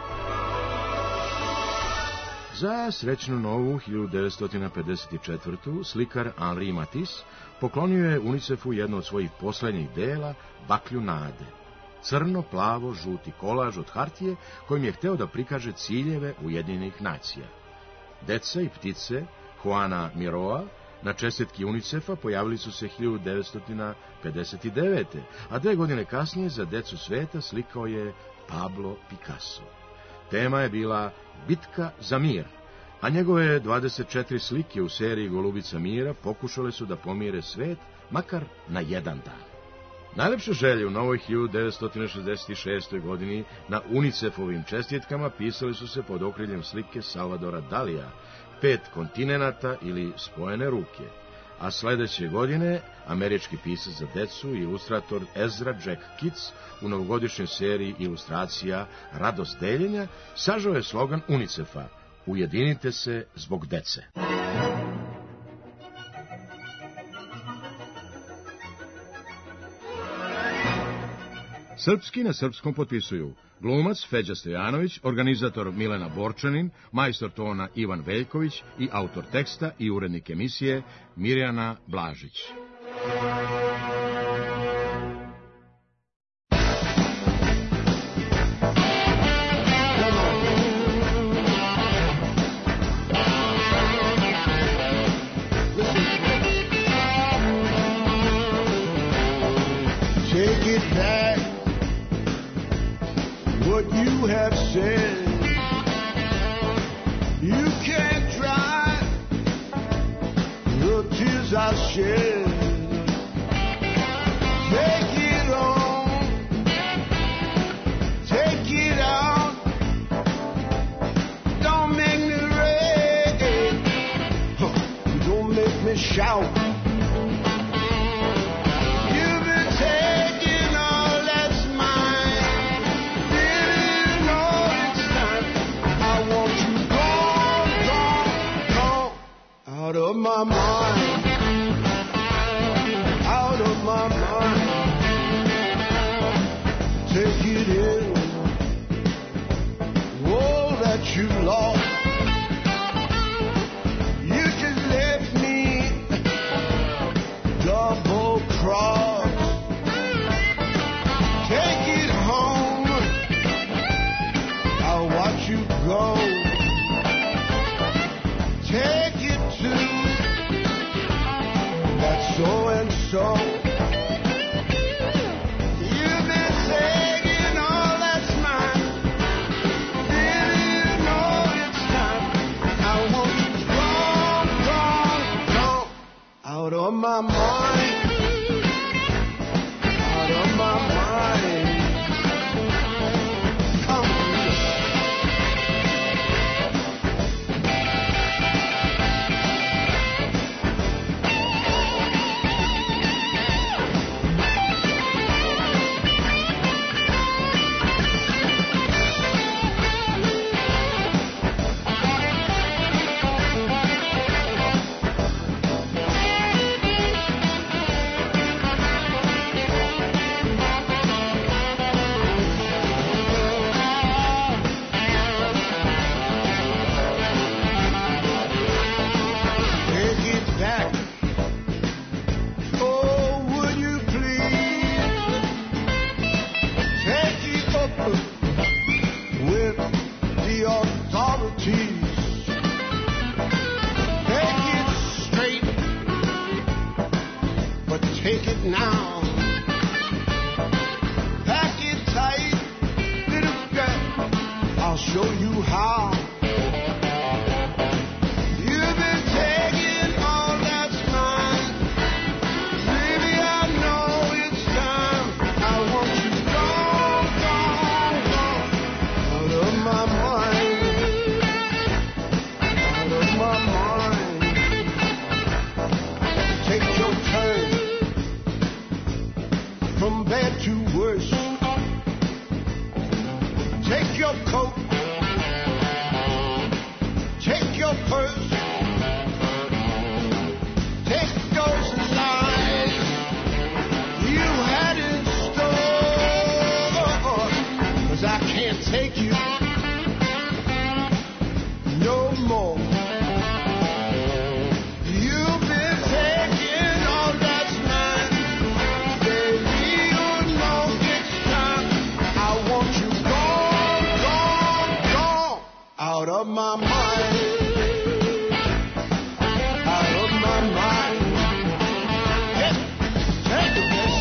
Za srećnu novu hiljadu devetsto pedeset četvrtu. slikar Henri Matisse poklonio je UNICEF-u jedno od svojih poslednjih dela, Baklju nade, crno-plavo-žuti kolaž od hartije kojim je hteo da prikaže ciljeve Ujedinjenih nacija. Deca i ptice Juana Miroa na čestitki UNICEF-a pojavili su se hiljadu devetsto pedeset devete. a dve godine kasnije za decu sveta slikao je Pablo Picasso. Tema je bila Bitka za mir, a njegove dvadeset četiri slike u seriji Golubica mira pokušale su da pomire svet, makar na jedan dan. Najlepše želje u novoj hiljadu devetsto šezdeset šestoj. godini na UNICEF-ovim čestitkama pisali su se pod okriljem slike Salvadora Dalija, Pet kontinenata ili Spojene ruke, a sledeće godine američki pisac za decu i ilustrator Ezra Jack Kitts u novogodišnjoj seriji ilustracija Radost deljenja sažao je slogan UNICEF-a: Ujedinite se zbog dece. Srpski na srpskom potpisuju glumac Feđa Stojanović, organizator Milena Borčanin, majstor tona Ivan Veljković i autor teksta i urednik emisije Mirjana Blažić. Take it back, what you have said. You can't dry the tears I shed. Take it on, take it out. Don't make me rage, don't make me shout. Out of my mind, out of my mind. Take it in, all that you lost. You just left me double cross. Take it home, I'll watch you go. Take it to my mind, out of my mind. Come take it now. Pack it tight, little girl. I'll show you how. You've been taking all that's mine. Baby, I know it's time. I want you gone, gone, gone. Out of my mind. Out of my mind. Take your turn. From bad to worse. Take your coat. Take your purse. Take those lies you had in store. 'Cause I can't take you no more. You've been taking all that's mine. Out of my mind, out of my mind. Yes, take it, yes.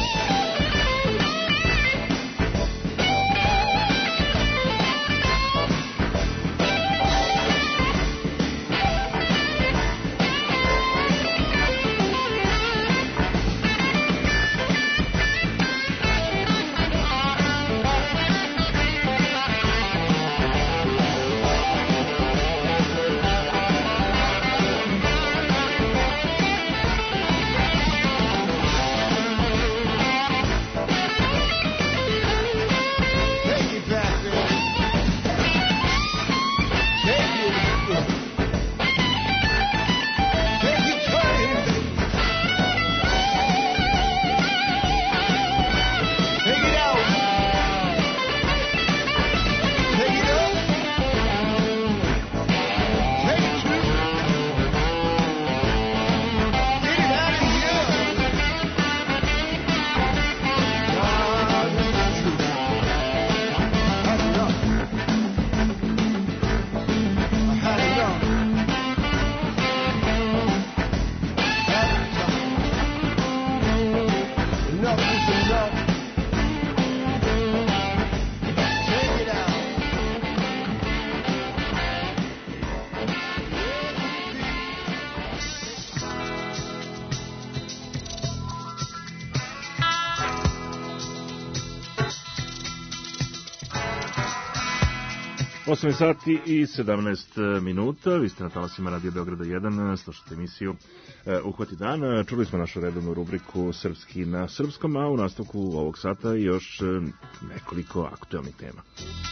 osam sati i sedamnaest minuta, vi ste na talasima Radio Beograda jedan, slušate emisiju uh, Uhvati dan. Čuli smo našu redovnu rubriku Srpski na srpskom, a u nastavku ovog sata još uh, nekoliko aktualnih tema.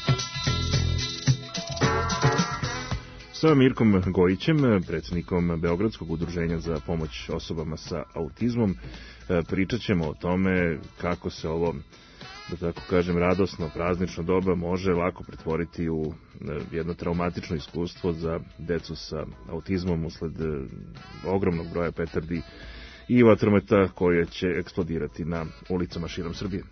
Sa Mirkom Gojićem, predsjednikom Beogradskog udruženja za pomoć osobama sa autizmom, pričat ćemo o tome kako se ovo, da tako kažem, radosno, praznično doba može lako pretvoriti u jedno traumatično iskustvo za decu sa autizmom usled ogromnog broja petardi i vatrometa koje će eksplodirati na ulicama širom Srbije.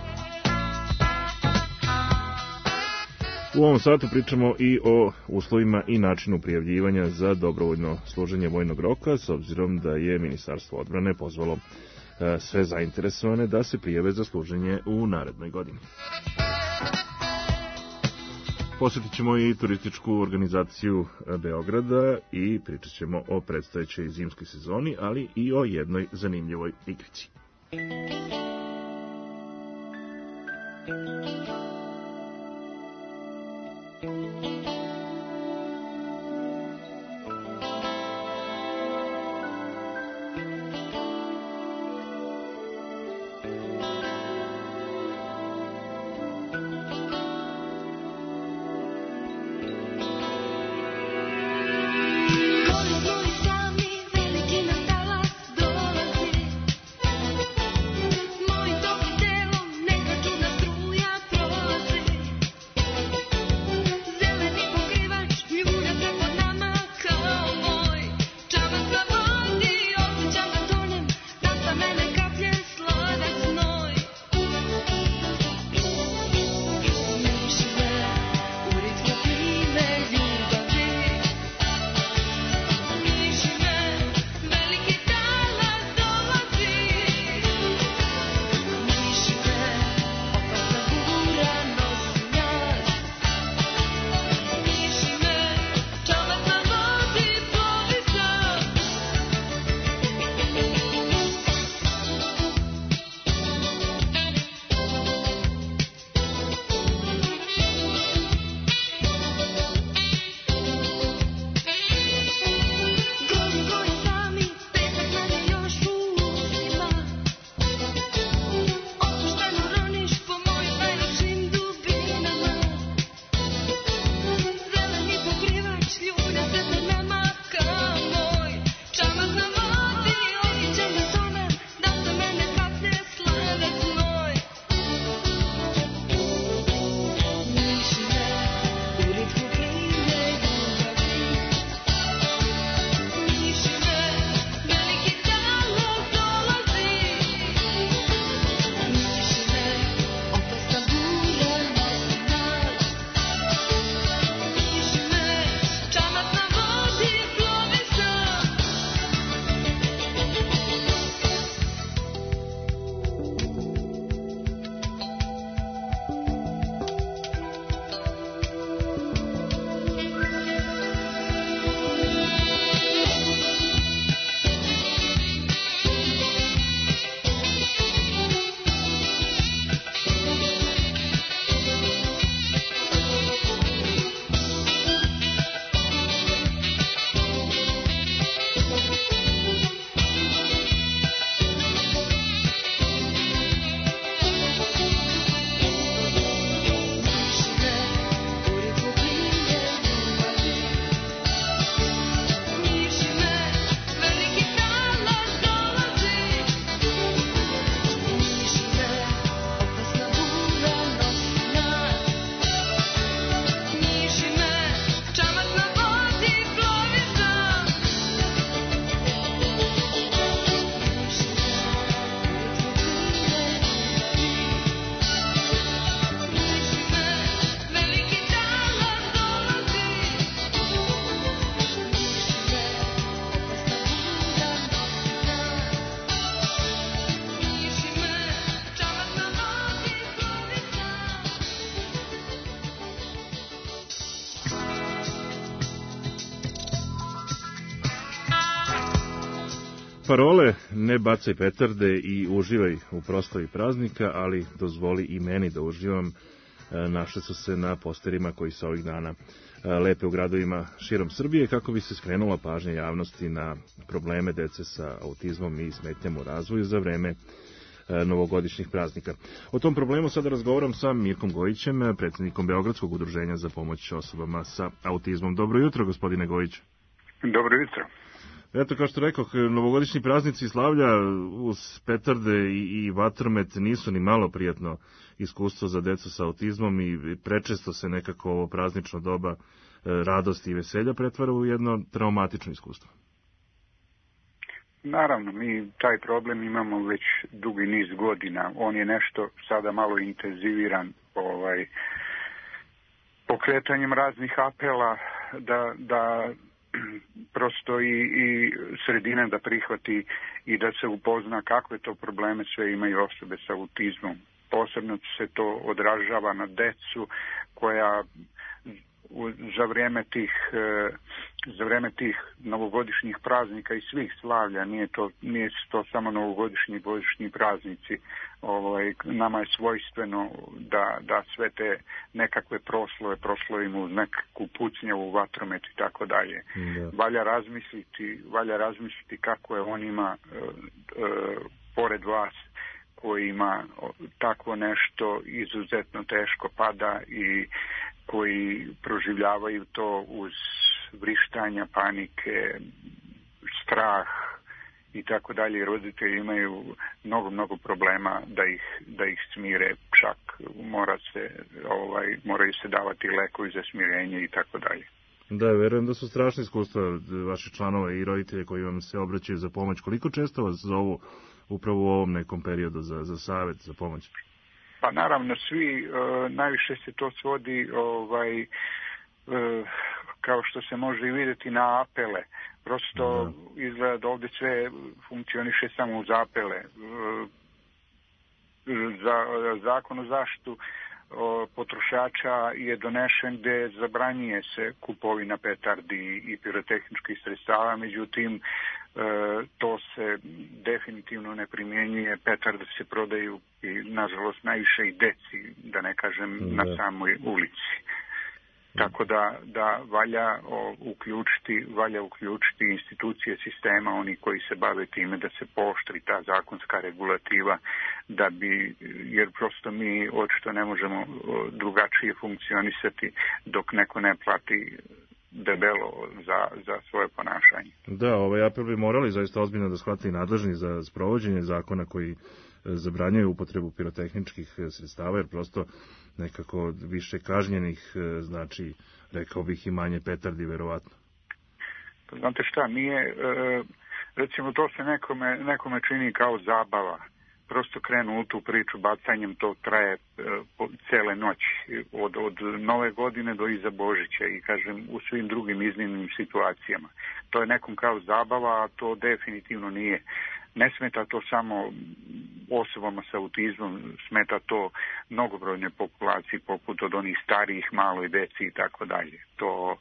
U ovom satu pričamo i o uslovima i načinu prijavljivanja za dobrovoljno služenje vojnog roka, s obzirom da je Ministarstvo odbrane pozvalo sve zainteresovane da se prijave za služenje u narednoj godini. Posjetit ćemo i turističku organizaciju Beograda i pričat ćemo o predstojećoj zimskoj sezoni, ali i o jednoj zanimljivoj igrici. Parole, ne bacaj petarde i uživaj u proslavi praznika, ali dozvoli i meni da uživam, našle su se na posterima koji se ovih dana lepe u gradovima širom Srbije, kako bi se skrenula pažnja javnosti na probleme dece sa autizmom i smetnjama u razvoju za vreme novogodišnjih praznika. O tom problemu sada razgovaram sa Mirkom Gojićem, predsjednikom Beogradskog udruženja za pomoć osobama sa autizmom. Dobro jutro, gospodine Gojić. Dobro jutro. Eto, kao što rekoh, novogodišnji praznici slavlja uz petarde i, i vatromet nisu ni malo prijatno iskustvo za decu sa autizmom i prečesto se nekako ovo praznično doba radosti i veselja pretvara u jedno traumatično iskustvo. Naravno, mi taj problem imamo već dugi niz godina. On je nešto sada malo intenziviran ovaj, pokretanjem raznih apela da, da prosto i, i sredina da prihvati i da se upozna kakve to probleme sve imaju osobe sa autizmom. Posebno se to odražava na decu koja u, za vrijeme tih e, za vrijeme tih novogodišnjih praznika i svih slavlja, nije to, nije to samo novogodišnji i božićni praznici, ovaj, nama je svojstveno da, da sve te nekakve proslove proslavimo uz nekakvu pucnjavu, vatromet i tako dalje. Valja razmisliti, valja razmisliti kako je onima e, e, pored vas kojima takvo nešto izuzetno teško pada i koji proživljavaju to uz vrištanja, panike, strah i tako dalje. Roditelji imaju mnogo, mnogo problema da ih, da ih smire, čak mora se, ovaj, moraju se davati lekovi za smirenje i tako dalje. Da, verujem da su strašne iskustva vaših članova i roditelje koji vam se obraćaju za pomoć. Koliko često vas zovu upravo u ovom nekom periodu za, za savjet, za pomoć? Pa naravno, svi, e, najviše se to svodi, ovaj, e, kao što se može i vidjeti, na apele. Prosto da. Izgleda da ovdje sve funkcioniše samo uz apele. E, za, zakon o zaštitu o, potrošača je donešen gdje zabranjuje se kupovina petardi i pirotehničkih sredstava, međutim, E, to se definitivno ne primjenjuje. Petarde se prodaju i nažalost najviše i deci, da ne kažem da. Na samoj ulici. Tako da, da valja o, uključiti, valja uključiti institucije sistema, oni koji se bave time, da se pooštri ta zakonska regulativa, da bi, jer prosto mi očito ne možemo drugačije funkcionisati dok neko ne plati debelo za, za svoje ponašanje. Da, ovaj apel bi morali zaista ozbiljno da shvate i nadležni za sprovođenje zakona koji zabranjaju upotrebu pirotehničkih sredstava, jer prosto nekako više kažnjenih znači, rekao bih, i manje petardi, verovatno. Znate šta, nije, recimo to se nekome, nekome čini kao zabava. Prosto krenu u tu priču bacanjem, to traje po cele noći, od, od nove godine do iza Božića i kažem u svim drugim iznimnim situacijama. To je nekom kao zabava, a to definitivno nije. Ne smeta to samo osobama sa autizmom, smeta to mnogobrojne populaciji poput od onih starijih, maloj deci i tako dalje. To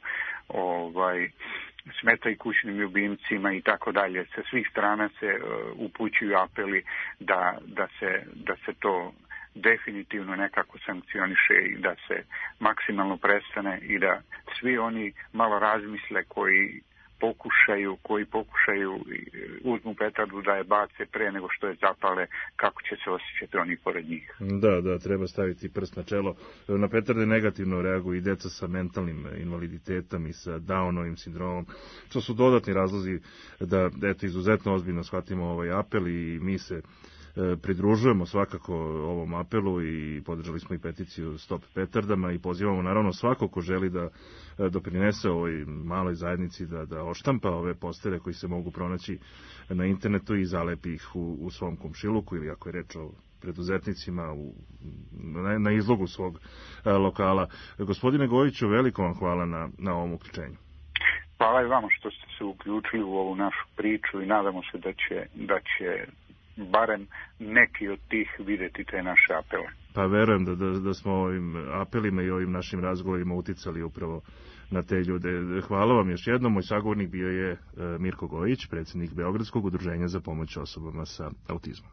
ovaj smeta i kućnim ljubimcima i tako dalje. Sa svih strana se uh, upućuju apeli da, da, se, da se to definitivno nekako sankcioniše i da se maksimalno prestane i da svi oni malo razmisle koji pokušaju, koji pokušaju uzmu petardu da je bace pre nego što je zapale, kako će se osjećati oni pored njih. Da, da, treba staviti prst na čelo. Na petarde negativno reaguju i deca sa mentalnim invaliditetom i sa Downovim sindromom. To su dodatni razlozi da, eto, izuzetno ozbiljno shvatimo ovaj apel i mi se pridružujemo svakako ovom apelu i podržali smo i peticiju Stop petardama i pozivamo naravno svako ko želi da doprinese ovoj maloj zajednici da, da oštampa ove postere koji se mogu pronaći na internetu i zalepi ih u, u svom komšiluku ili ako je reč o preduzetnicima u, na, na izlogu svog a, lokala. Gospodine Gojiću, veliko vam hvala na, na ovom uključenju. Hvala i vama što ste se uključili u ovu našu priču i nadamo se da će, da će barem neki od tih vidjeti te naše apele. Pa verujem da, da, da smo ovim apelima i ovim našim razgovorima uticali upravo na te ljude. Hvala vam još jednom. Moj sagovornik bio je Mirko Gojić, predsjednik Beogradskog udruženja za pomoć osobama sa autizmom.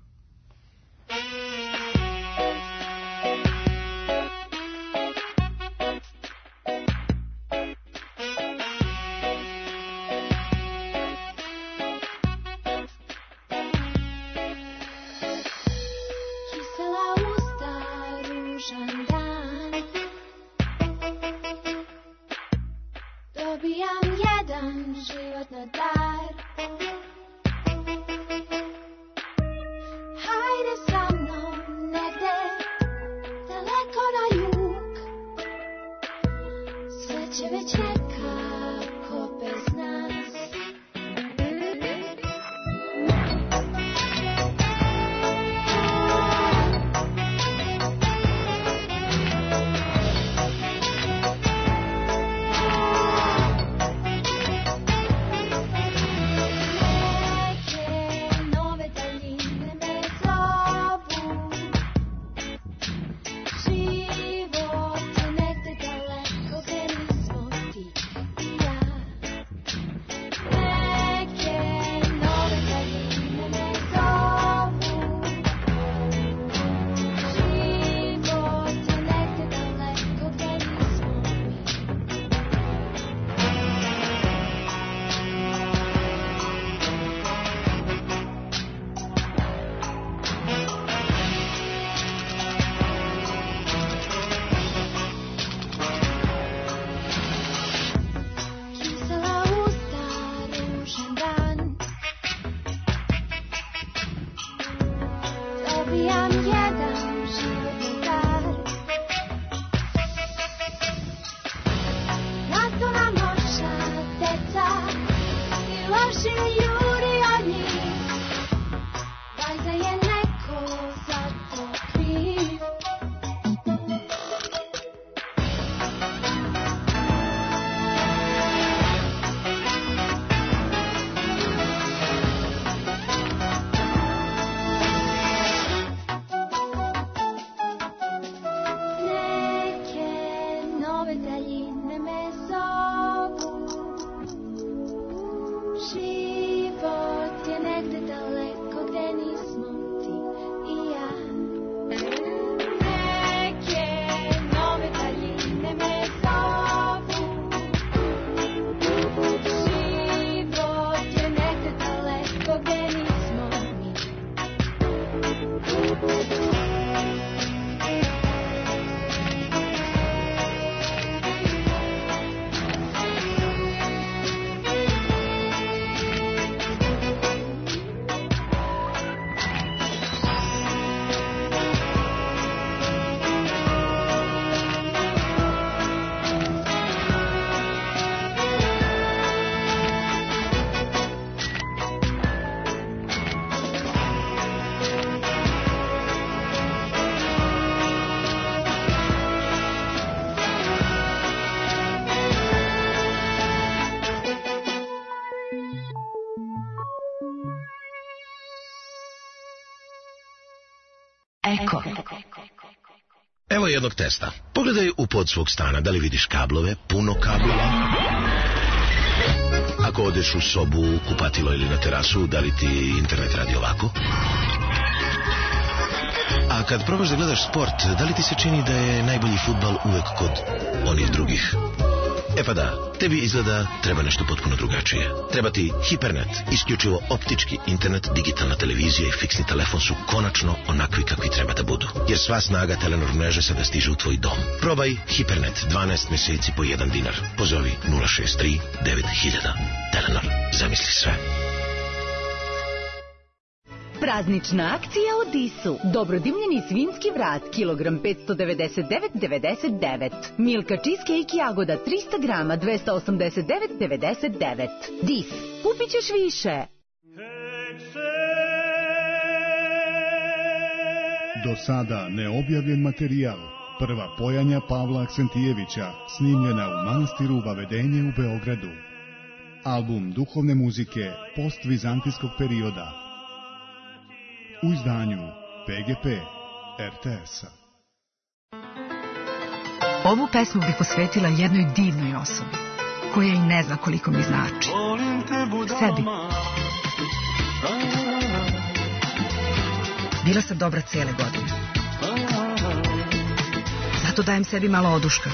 Eko. Evo jednog testa. Pogledaj u pod svog stana, da li vidiš kablove, puno kablova? Ako odeš u sobu, kupatilo ili na terasu, da li ti internet radi ovako? A kad probaš da gledaš sport, da li ti se čini da je najbolji fudbal uvek kod onih drugih? E pa da, tebi izgleda treba nešto potpuno drugačije. Treba ti Hipernet, isključivo optički internet, digitalna televizija i fiksni telefon su konačno onakvi kakvi treba da budu. Jer sva snaga Telenor mreže sada stiže u tvoj dom. Probaj Hipernet, dvanaest meseci po jedan dinar. Pozovi nula šest tri devet hiljada. Telenor, zamisli sve. Praznična akcija u Disu. Dobrodimljeni svinjski vrat, kilogram petsto devedeset devet devedeset devet. Milka cheesecake jagoda trista grama, dvesta osamdeset devet devedeset devet. Dis, kupit ćeš više. Do sada neobjavljen materijal. Prva pojanja Pavla Aksentijevića, snimljena u manastiru Vavedenje u Beogradu. Album duhovne muzike postvizantijskog perioda. U izdanju P G P R T S-a. Ovu pesmu bih posvetila jednoj divnoj osobi, koja i ne zna koliko mi znači. Sebi. Bila sam dobra cele godine. Zato dajem sebi malo oduška.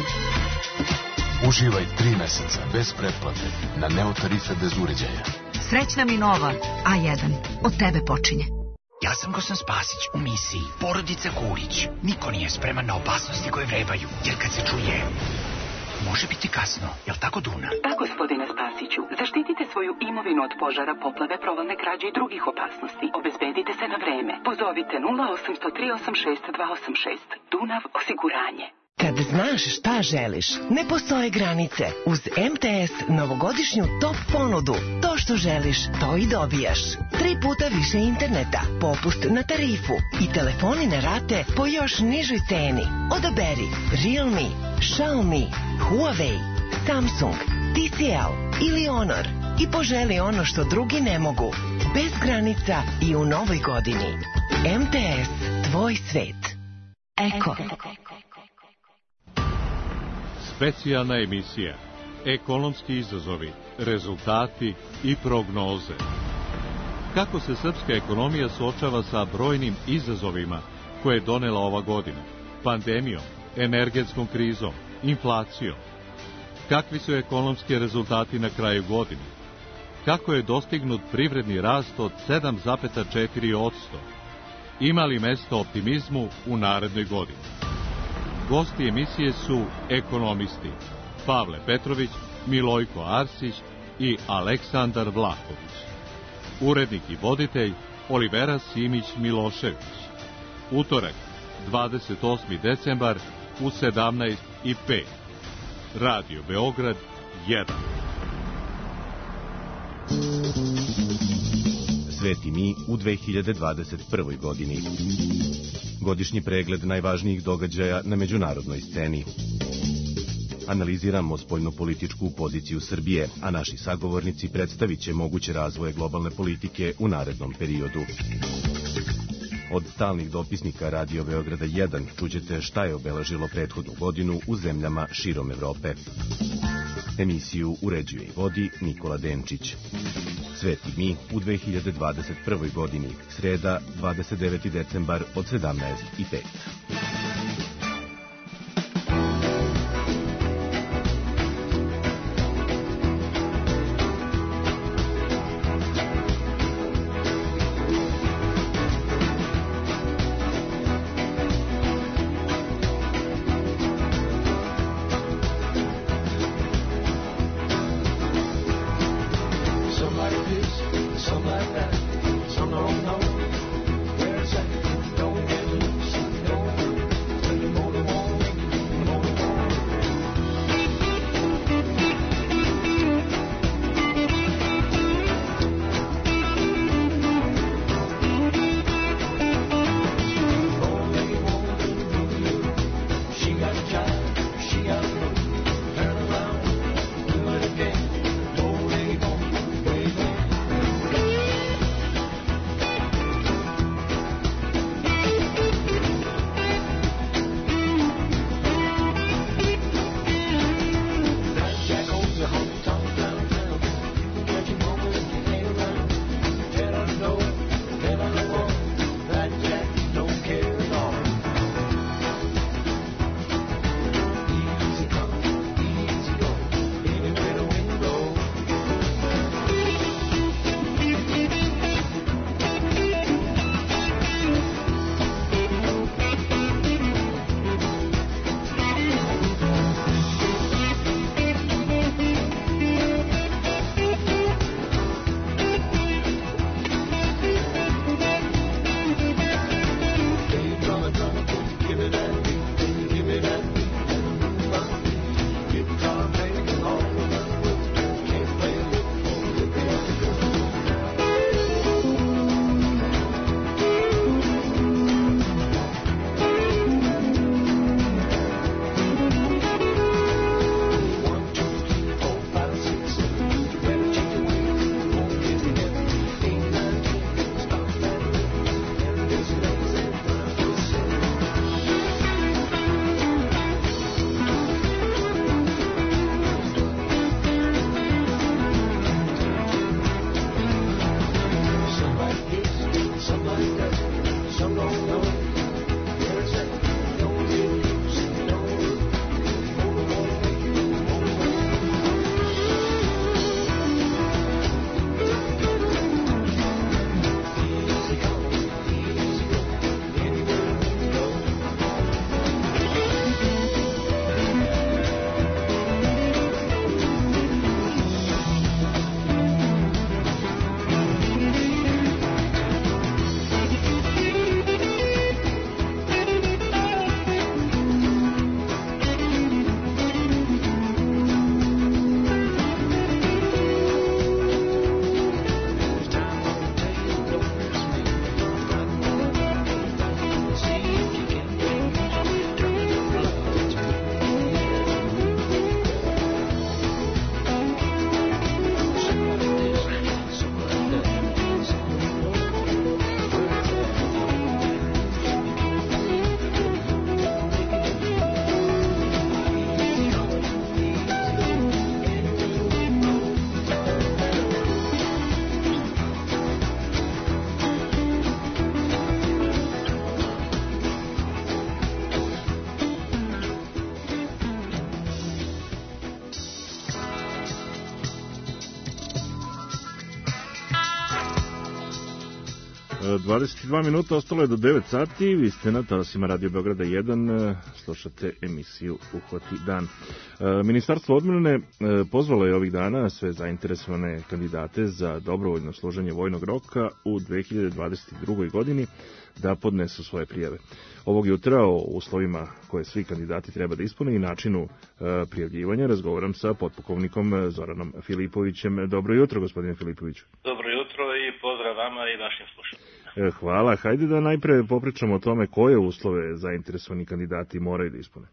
Uživaj tri meseca bez pretplate na Neotarife bez uređaja. Srećna mi nova A jedan. Od tebe počinje. Ja sam Gosan Spasić u misiji Porodica Kulić. Niko nije spreman na opasnosti koje vrebaju, jer kad se čuje, može biti kasno. Jel tako, Duna? Da, gospodine Spasiću. Zaštitite svoju imovinu od požara, poplave, provalne krađe i drugih opasnosti. Obezbedite se na vreme. Pozovite nula osam zero tri osam šest dva osam šest. Dunav osiguranje. Kad znaš šta želiš, ne postoje granice. Uz M T S novogodišnju top ponudu. To što želiš, to i dobijaš. Tri puta više interneta, popust na tarifu i telefoni na rate po još nižoj ceni. Odaberi Realme, Xiaomi, Huawei, Samsung, T C L ili Honor i poželi ono što drugi ne mogu. Bez granica i u novoj godini. M T S, tvoj svet. Eko. Specijalna emisija. Ekonomski izazovi, rezultati i prognoze. Kako se srpska ekonomija suočava sa brojnim izazovima koje je donela ova godina? Pandemijom, energetskom krizom, inflacijom. Kakvi su ekonomski rezultati na kraju godine? Kako je dostignut privredni rast od sedam zarez četiri posto? Ima li mesto optimizmu u narednoj godini? Gosti emisije su ekonomisti Pavle Petrović, Milojko Arsić i Aleksandar Vlahović. Urednik i voditelj Olivera Simić-Milošević. Utorak, dvadeset osmi decembar u sedamnaest i pet. Radio Beograd jedan. Sveti mi u dve hiljade dvadeset prvoj. godini. Godišnji pregled najvažnijih događaja na međunarodnoj sceni. Analiziramo spoljnopolitičku poziciju Srbije, a naši sagovornici predstavit će moguće razvoje globalne politike u narednom periodu. Od stalnih dopisnika Radio Beograda jedan čućete šta je obeležilo prethodnu godinu u zemljama širom Evrope. Emisiju uređuje i vodi Nikola Denčić. Sveti mi u dve hiljade dvadeset prvoj. godini, sreda, dvadeset deveti decembar od sedamnaest i pet. Some don't know where it's at. Don't get loose, don't dvadeset dva minuta, ostalo je do devet sati, vi ste na talasima Radio Beograda jedan, slušate emisiju Uhvati dan. Ministarstvo odbrane pozvalo je ovih dana sve zainteresovane kandidate za dobrovoljno služenje vojnog roka u dve hiljade dvadeset drugoj. godini da podnesu svoje prijave. Ovog jutra o uslovima koje svi kandidati treba da ispune i načinu prijavljivanja razgovaram sa potpukovnikom Zoranom Filipovićem. Dobro jutro, gospodine Filipoviću. Dobro jutro i pozdrav vama i našim slušateljima. Hvala. Hajde da najpre popričamo o tome koje uslove zainteresovani kandidati moraju da ispune.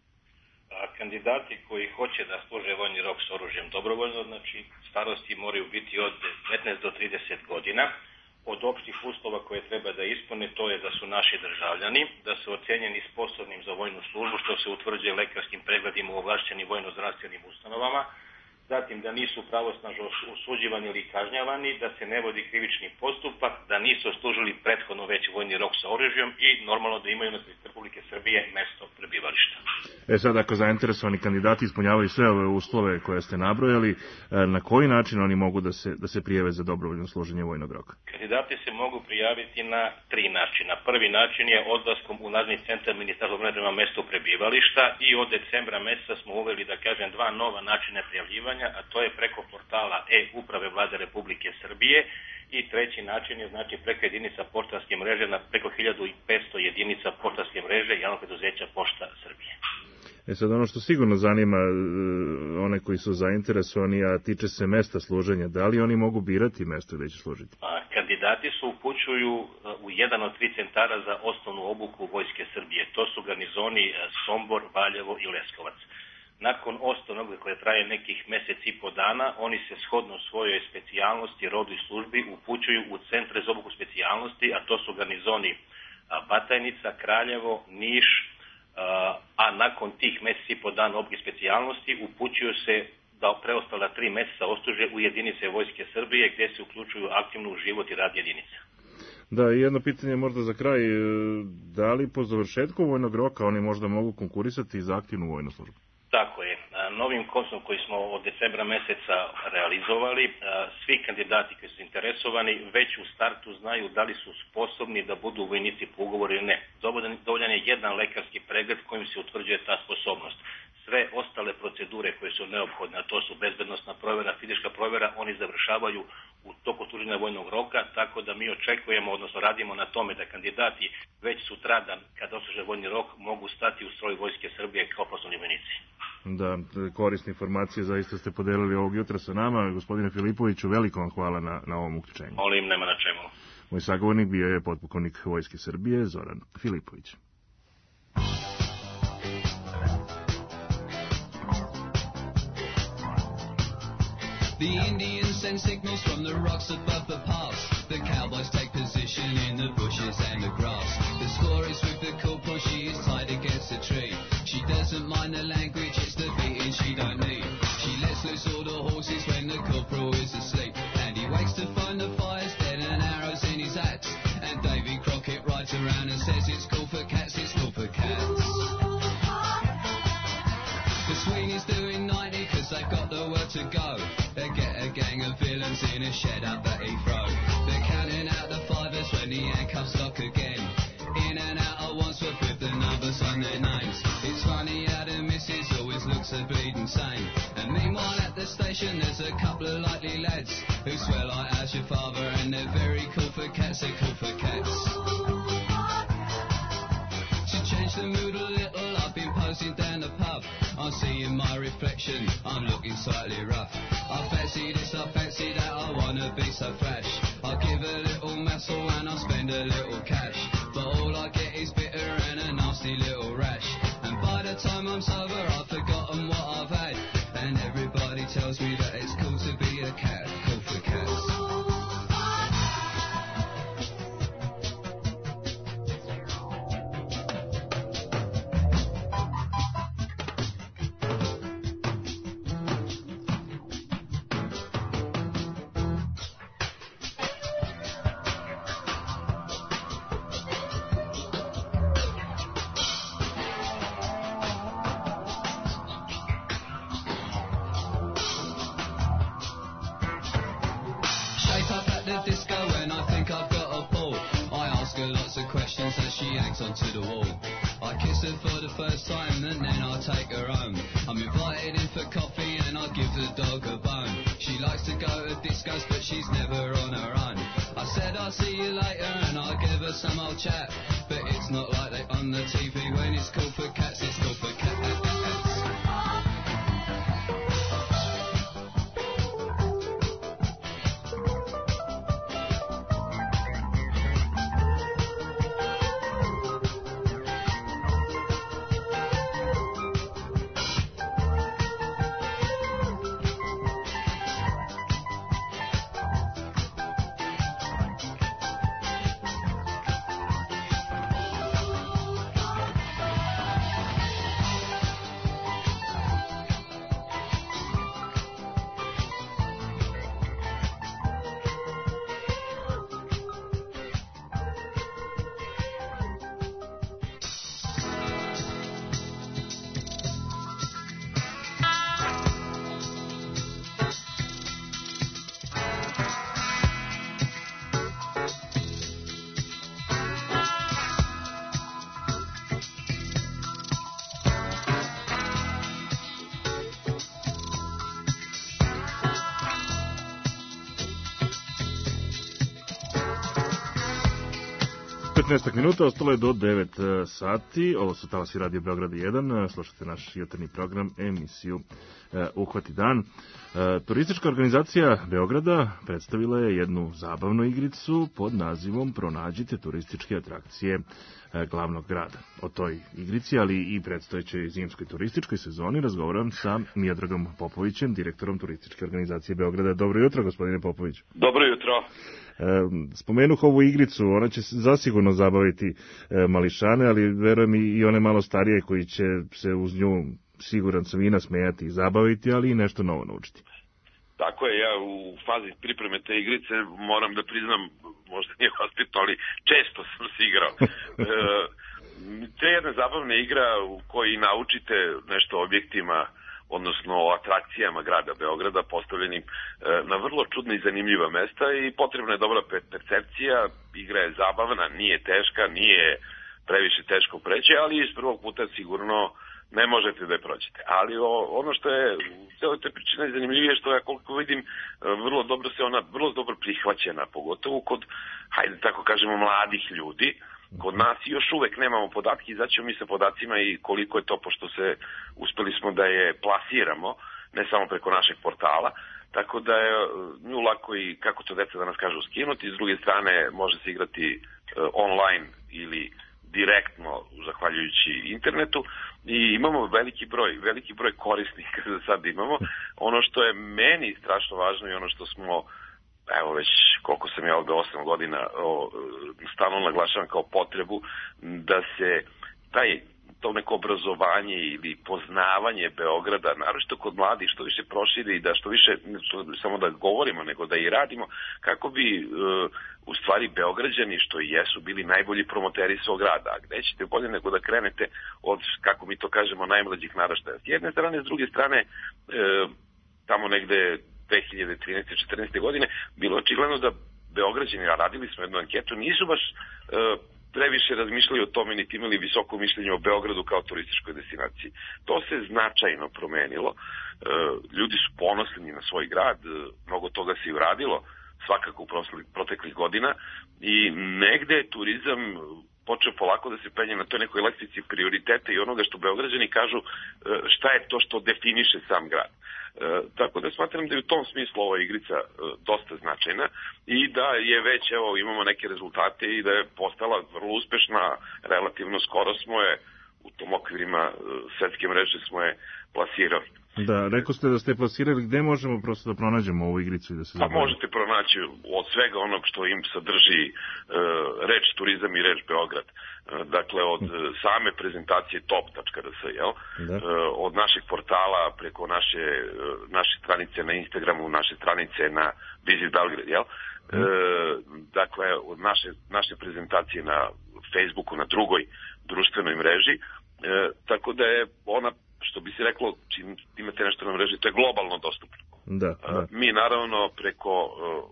A kandidati koji hoće da služe vojni rok s oružjem dobrovoljno, znači starosti moraju biti od devetnaest do trideset godina. Od opštih uslova koje treba da ispune to je da su naši državljani, da su ocenjeni sposobnim za vojnu službu, što se utvrđuje lekarskim pregledima u ovlašćenim vojno-zdravstvenim ustanovama, zatim da nisu pravosnažno osuđivani ili kažnjavani, da se ne vodi krivični postupak, da nisu služili prethodno već vojni rok sa oružjem i normalno da imaju na teritoriji Republike Srbije mesto prebivališta. E sad, ako zainteresovani kandidati ispunjavaju sve ove uslove koje ste nabrojali, na koji način oni mogu da se, da se prijave za dobrovoljno služenje vojnog roka? Kandidati se mogu prijaviti na tri načina. Prvi način je odlaskom u nadležni centar Ministarstva odbrane prema mestu prebivališta i od decembra meseca smo uveli, da kažem, dva nova načina prijavljivanja, a to je preko portala e-uprave Vlade Republike Srbije i treći način je znači preko jedinica poštanske mreže na preko hiljadu petsto jedinica poštanske mreže javnog preduzeća Pošta Srbije. E sad, ono što sigurno zanima one koji su zainteresovani, a tiče se mesta služenja, da li oni mogu birati mesto gde će služiti? A, kandidati se upućuju u jedan od tri centara za osnovnu obuku Vojske Srbije. To su garnizoni Sombor, Valjevo i Leskovac. Nakon osnovnog koje traje nekih mesec i po dana, oni se shodno svojoj specijalnosti, rodu i službi upućuju u centre za obuku specijalnosti, a to su garnizoni Batajnica, Kraljevo, Niš, a nakon tih mesec i po dana obuke specijalnosti upućuju se da preostala tri meseca odsluže u jedinice Vojske Srbije gdje se uključuju aktivno u život i rad jedinica. Da, i jedno pitanje možda za kraj, da li po završetku vojnog roka oni možda mogu konkurisati za aktivnu vojnu službu? Tako je. Novim konkursom koji smo od decembra meseca realizovali, svi kandidati koji su interesovani već u startu znaju da li su sposobni da budu vojnici po ugovoru ili ne. Dovoljan je jedan lekarski pregled kojim se utvrđuje ta sposobnost. Sve ostale procedure koje su neophodne, a to su bezbednosna provjera, fizička provjera, oni završavaju u toku služenja vojnog roka, tako da mi očekujemo, odnosno radimo na tome da kandidati već sutradan, kada odsluže vojni rok, mogu stati u stroj Vojske Srbije kao poslovni vojnici. Da, korisne informacije zaista ste podelili ovog jutra sa nama. Gospodine Filipoviću, veliko vam hvala na, na ovom uključenju. Molim, nema na čemu. Moj sagovornik bio je potpukovnik Vojske Srbije, Zoran Filipović. The Indians send signals from the rocks above the pass. The cowboys take position in the bushes and the grass. The score is with the corporal, she is tied against a tree. She doesn't mind the language, it's the beating she don't need. She lets loose all the horses when the corporal is asleep. And he wakes to find the fires dead and arrows in his axe. And Davy Crockett rides around and says it's cool for cats, it's cool for cats. The Sweeney's doing ninety cause they've got the word to go. They get a gang of villains in a shed up at Heathrow. They're counting out the fivers when the handcuffs lock again. In and out at once with the numbers on their names. It's funny how the missus always looks a bleeding sane. And meanwhile at the station there's a couple of likely lads who swear like how's your father, and they're very cool for cats, they're cool for cats. To change the mood a little, I've been posing down the pub. I'm seeing my reflection, I'm looking slightly rough. I fancy this, I fancy that, I wanna be so fresh. I'll give a little muscle and I'll spend a little cash. But all I get is bitter and a nasty little rash. And by the time I'm sober I've forgotten what I've had. And everybody tells me that it's cool to be a cat, cool for cats. Disco when I think I've got a ball. I her lots of questions as she hangs onto the wall. I kiss her for the first time and then I take her home. I'm invited in for coffee and I give the dog a bone. She likes to go to discos but she's never on her own. I said I'll see you later and I'll give her some old chat. But it's not like they on the T V when it's called for cats, it's called for cats. petnaest minuta, ostalo je do devet sati. Ovo su talasi Radio Beograda jedan. Slušate naš jutarnji program, emisiju uh, Uhvati dan. Uh, turistička organizacija Beograda predstavila je jednu zabavnu igricu pod nazivom Pronađite turističke atrakcije uh, glavnog grada. O toj igrici, ali i predstojećoj zimskoj turističkoj sezoni razgovaram sa Miodragom Popovićem, direktorom turističke organizacije Beograda. Dobro jutro, gospodine Popović. Dobro jutro. Spomenuh ovu igricu, ona će zasigurno zabaviti mališane, ali verujem i one malo starije koji će se uz nju, siguran sam, i nasmejati i zabaviti, ali i nešto novo naučiti. Tako je, ja u fazi pripreme te igrice moram da priznam, možda nije vaspitno, ali često sam se igrao. Te jedna zabavna igra u kojoj naučite nešto o objektima, odnosno o atrakcijama grada Beograda postavljenim na vrlo čudna i zanimljiva mesta i potrebna je dobra percepcija, igra je zabavna, nije teška, nije previše teško preći, ali iz prvog puta sigurno ne možete da je prođete. Ali o, ono što je u celoj toj priči najzanimljivije, što ja koliko vidim, vrlo dobro se ona, vrlo dobro prihvaćena, pogotovo kod, hajde tako kažemo, mladih ljudi. Kod nas još uvek nemamo podatke, izaćemo mi sa podacima i koliko je to, pošto se uspeli smo da je plasiramo, ne samo preko našeg portala, tako da je nju lako i, kako to deca danas kažu, skinuti, s druge strane može se igrati uh, online ili direktno, zahvaljujući internetu, i imamo veliki broj, veliki broj korisnika za sad imamo. Ono što je meni strašno važno i ono što smo, evo već koliko sam ja ovde osam godina o, stalno naglašavam kao potrebu da se taj, to neko obrazovanje ili poznavanje Beograda, naročito kod mladih, što više proširi i da što više, što, samo da govorimo, nego da i radimo, kako bi e, u stvari Beograđani, što i jesu, bili najbolji promoteri svog grada. A gde ćete bolje nego da krenete od, kako mi to kažemo, najmlađih naraštaja. S jedne strane, s druge strane, e, tamo negde dve hiljade trinaeste četrnaeste godine, bilo očigledno da Beograđani, a radili smo jednu anketu, nisu baš e, previše razmišljali o tome, niti imali visoko mišljenje o Beogradu kao turističkoj destinaciji. To se značajno promenilo. E, ljudi su ponosni na svoj grad, e, mnogo toga se i uradilo svakako u proteklih godina i negde je turizam počeo polako da se penje na toj nekoj lestvici prioriteta i onoga što Beograđani kažu e, šta je to što definiše sam grad. E, tako da smatram da je u tom smislu ova igrica e, dosta značajna i da je već, evo, imamo neke rezultate i da je postala vrlo uspešna, relativno skoro smo je u tom okvirima e, svetske mreže smo je plasirali. Da, rekao ste da ste plasirali, gde možemo prosto da pronađemo ovu igricu i da se zabavimo? Pa možete pronaći od svega onog što im sadrži e, reč turizam i reč Beograd. E, dakle, od same prezentacije top tačka r s, jel? Da. E, od našeg portala preko naše, naše stranice na Instagramu, naše stranice na Visit Belgrade, jel? E, dakle, od naše, naše prezentacije na Facebooku, na drugoj društvenoj mreži. E, tako da je ona, što bi se reklo, čim imate nešto na mreži, to je globalno dostupno. Da, da. Mi naravno preko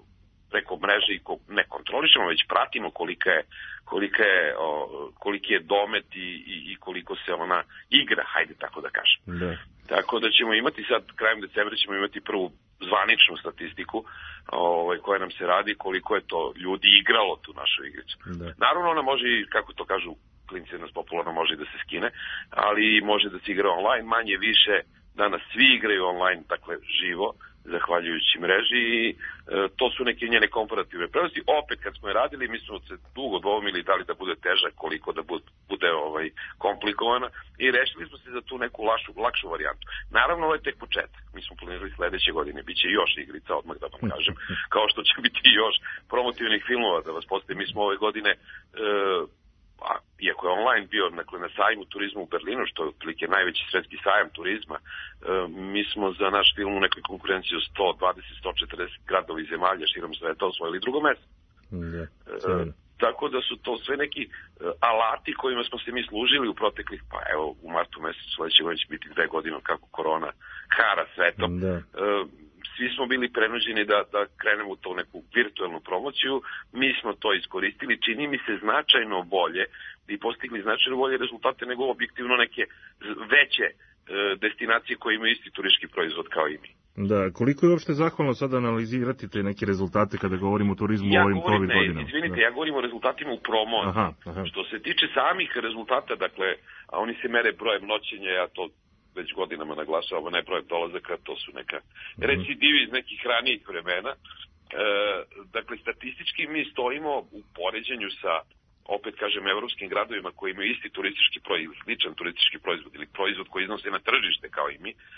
preko mreže i ko, ne kontrolišemo, već pratimo kolika je, kolika je, o, koliki je domet i, i, i koliko se ona igra, hajde tako da kažem. Da. Tako da ćemo imati sad, krajem decembra ćemo imati prvu zvaničnu statistiku ovaj, koja nam se radi koliko je to ljudi igralo tu našu igricu. Da. Naravno ona može i, kako to kažu klinci nas popularno, može i da se skine, ali može da se igra online, manje više danas svi igraju online, dakle živo, zahvaljujući mreži i e, to su neke njene komparativne prednosti. Opet kad smo je radili, mi smo se dugo dvoumili da li da bude teža, koliko da bude, bude ovaj, komplikovana i rešili smo se za tu neku lašu, lakšu varijantu. Naravno, ovo je tek početak. Mi smo planirali sledeće godine, bit će još igrica, odmah da vam kažem, kao što će biti još promotivnih filmova, da vas postavim. Mi smo ove godine e, a, iako je online bio dakle, na sajmu turizma u Berlinu, što je otprilike najveći svetski sajam turizma, e, mi smo za naš film u nekoj konkurenciji od sto dvadeset do sto četrdeset gradova i zemalja širom sveta osvojili drugo mesto. Da, e, tako da su to sve neki e, alati kojima smo se mi služili u proteklih, pa evo u martu mesecu sledeće godine će biti dve godine kako korona hara svetom. Da. E, svi smo bili prenuđeni da, da krenemo u to neku virtualnu promociju, mi smo to iskoristili, čini mi se značajno bolje i postigli značajno bolje rezultate nego objektivno neke veće e, destinacije koje imaju isti turistički proizvod kao i mi. Da, koliko je uopšte zahvalno sad analizirati te neke rezultate kada govorimo o turizmu ja u ovim govorim, COVID ne, godinama? Izvinite, da. ja govorim o rezultatima u promociji. Aha, aha. Što se tiče samih rezultata, dakle, a oni se mere brojem noćenja, ja to već godinama naglašavamo, ne brojem dolazaka, to su neka recidivi iz nekih ranijih vremena. E, dakle, statistički mi stojimo u poređenju sa, opet kažem, evropskim gradovima koji imaju isti turistički proizvod, sličan turistički proizvod ili proizvod koji iznose na tržište kao i mi. E,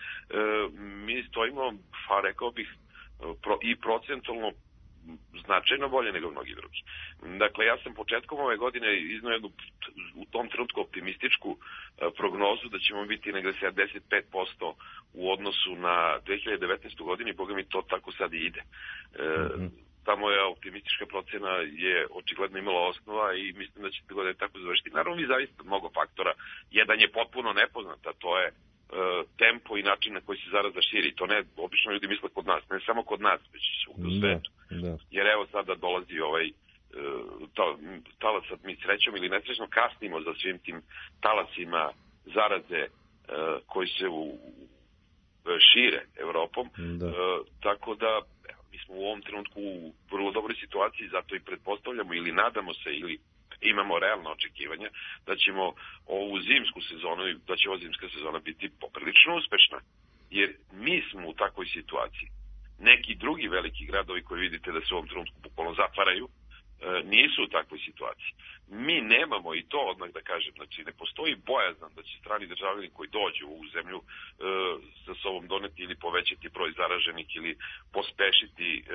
mi stojimo, pa rekao bih, pro, i procentualno značajno bolje nego mnogi drugi. Dakle, ja sam početkom ove godine iznao jednu u tom trenutku optimističku prognozu da ćemo biti negde sedamdeset pet posto u odnosu na dve hiljade devetnaestu godinu i boga mi to tako sad i ide. E, ta moja optimistička procena je očigledno imala osnova i mislim da će te godine tako završiti. Naravno, mi zavisi od mnogo faktora. Jedan je potpuno nepoznat, a to je e, tempo i način na koji se zaraza širi. To ne, obično ljudi misle kod nas, ne samo kod nas, već svugde u svetu. Da. Jer evo sada dolazi ovaj to, talas, sad mi srećom ili nesrećno kasnimo za svim tim talasima zaraze e, koji se u, šire Evropom. Da. E, tako da evo, mi smo u ovom trenutku u vrlo dobroj situaciji, zato i pretpostavljamo ili nadamo se ili imamo realno očekivanja da ćemo ovu zimsku sezonu, da će ova zimska sezona biti poprilično uspešna. Jer mi smo u takvoj situaciji. Neki drugi veliki gradovi koji vidite da se u ovom trenutku bukvalno zatvaraju, nisu u takvoj situaciji. Mi nemamo i to odmah da kažem, znači ne postoji bojazan da će strani državljani koji dođu u zemlju e, sa sobom doneti ili povećati broj zaraženih ili pospešiti e,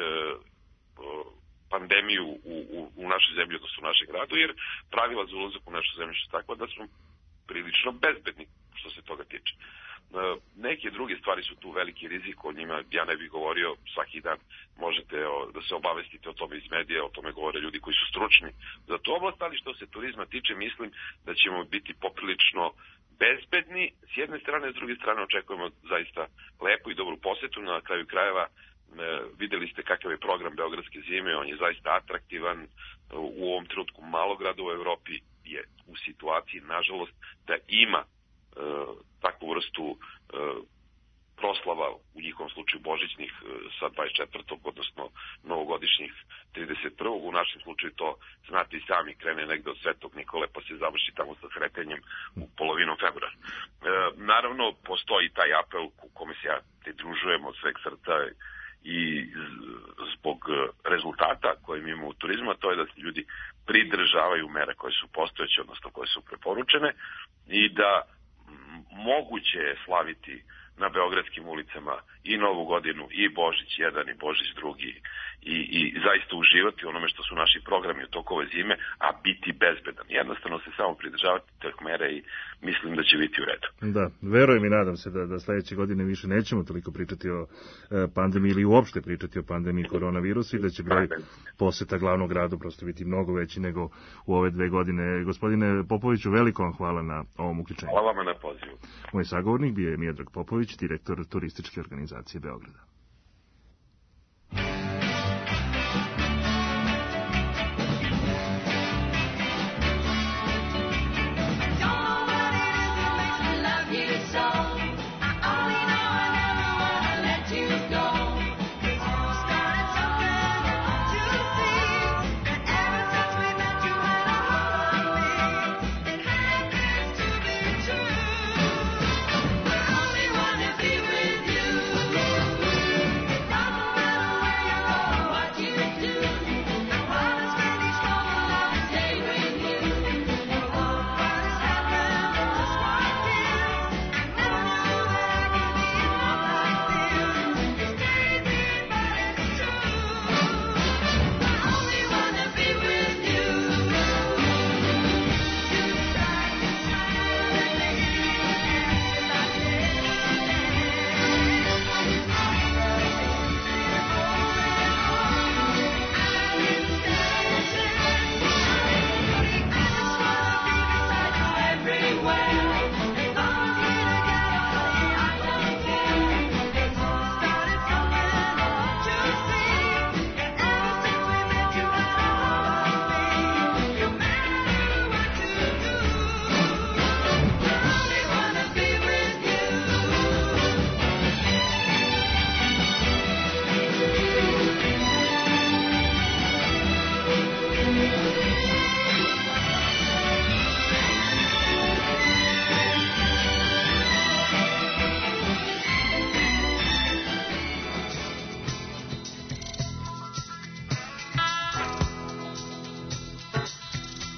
pandemiju u, u, u našoj zemlji, odnosno u našem gradu, jer pravila za ulazak u našu zemlju su takva da smo prilično bezbedni što se toga tiče. Neke druge stvari su tu veliki rizik, o njima ja ne bih govorio, svaki dan možete o, da se obavestite o tome iz medija, o tome govore ljudi koji su stručni za to oblast, ali što se turizma tiče mislim da ćemo biti poprilično bezbedni s jedne strane, s druge strane očekujemo zaista lepu i dobru posetu. Na kraju krajeva e, videli ste kakav je program Beogradske zime, on je zaista atraktivan. U ovom trenutku malo grada u Evropi je u situaciji, nažalost, da ima E, takvu vrstu e, proslava, u njihovom slučaju božićnih e, sa dvadeset četvrtog odnosno novogodišnjih trideset prvog U našem slučaju to, znate i sami, krene negde od Svetog Nikole pa se završi tamo sa sretenjem u polovinom februara. E, naravno, postoji taj apel u kome se ja pridružujem od sveg srca i zbog rezultata koje mi imamo u turizmu, a to je da se ljudi pridržavaju mera koje su postojeće, odnosno koje su preporučene i da moguće je slaviti na beogradskim ulicama i Novu godinu, i Božić jedan, i Božić drugi, i, i zaista uživati u onome što su naši programi u toku ove zime, a biti bezbedan. Jednostavno se samo pridržavati tih mera i mislim da će biti u redu. Da, verujem i nadam se da, da sledeće godine više nećemo toliko pričati o e, pandemiji ili uopšte pričati o pandemiji koronavirusa i da će broj poseta glavnog gradu prosto biti mnogo veći nego u ove dve godine. Gospodine Popoviću, veliko vam hvala na ovom uključenju. Hvala vam na pozivu. Moj sagovornik bio je Miodrag Popović, direktor turističke organizacije Beograda.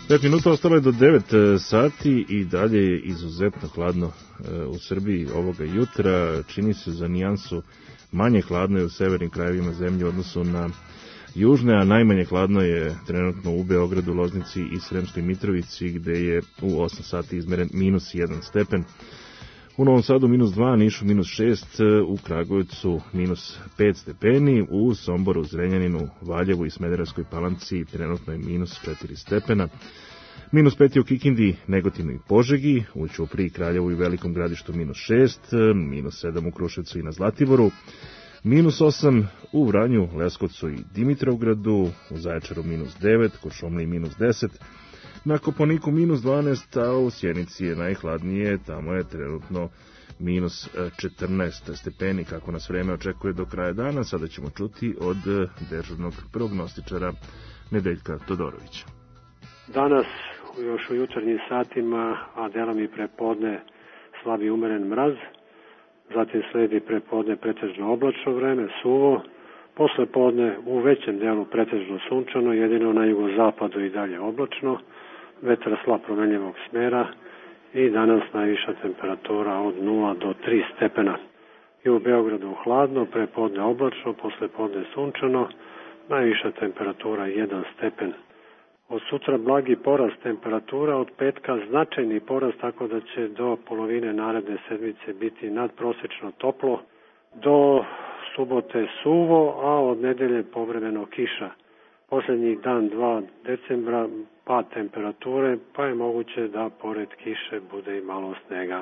pet minuta ostalo je do devet sati i dalje je izuzetno hladno u Srbiji ovoga jutra. Čini se za nijansu manje hladno je u severnim krajevima zemlje u odnosu na južne, a najmanje hladno je trenutno u Beogradu, Loznici i Sremskoj Mitrovici, gde je u osam sati izmeren minus jedan stepen. U Novom Sadu minus dva, Nišu minus šest, u Kragujevcu minus pet stepeni, u Somboru, Zrenjaninu, Valjevu i Smederevskoj Palanci trenutno je minus četiri stepena. Minus pet je u Kikindi, Negotinu i Požegi, u Ćupriji, Kraljevu i Velikom Gradištu minus šest, minus sedam u Kruševcu i na Zlatiboru, minus osam u Vranju, Leskovcu i Dimitrovgradu, u Zaječaru minus devet, Kuršumliji minus deset, na Kopaoniku minus dvanaest, a u Sjenici je najhladnije, tamo je trenutno minus četrnaest stepeni, kako nas vreme očekuje do kraja dana. Sada ćemo čuti od dežurnog prognostičara Nedeljka Todorovića. Danas, još u jutarnjim satima, a delom i prepodne, slabi umeren mraz, zatim sledi prepodne pretežno oblačno vreme, suvo, posle podne u većem delu pretežno sunčano, jedino na jugozapadu i dalje oblačno, vetar slab promenljivog smera i danas najviša temperatura od nula do tri stepena. I u Beogradu hladno, prepodne oblačno, posle podne sunčano, najviša temperatura jedan stepen. Od sutra blagi porast temperatura, od petka značajni porast, tako da će do polovine naredne sedmice biti nadprosečno toplo, do subote suvo, a od nedelje povremeno kiša. Poslednjih dan dva decembra pad temperature, pa je moguće da pored kiše bude i malo snega.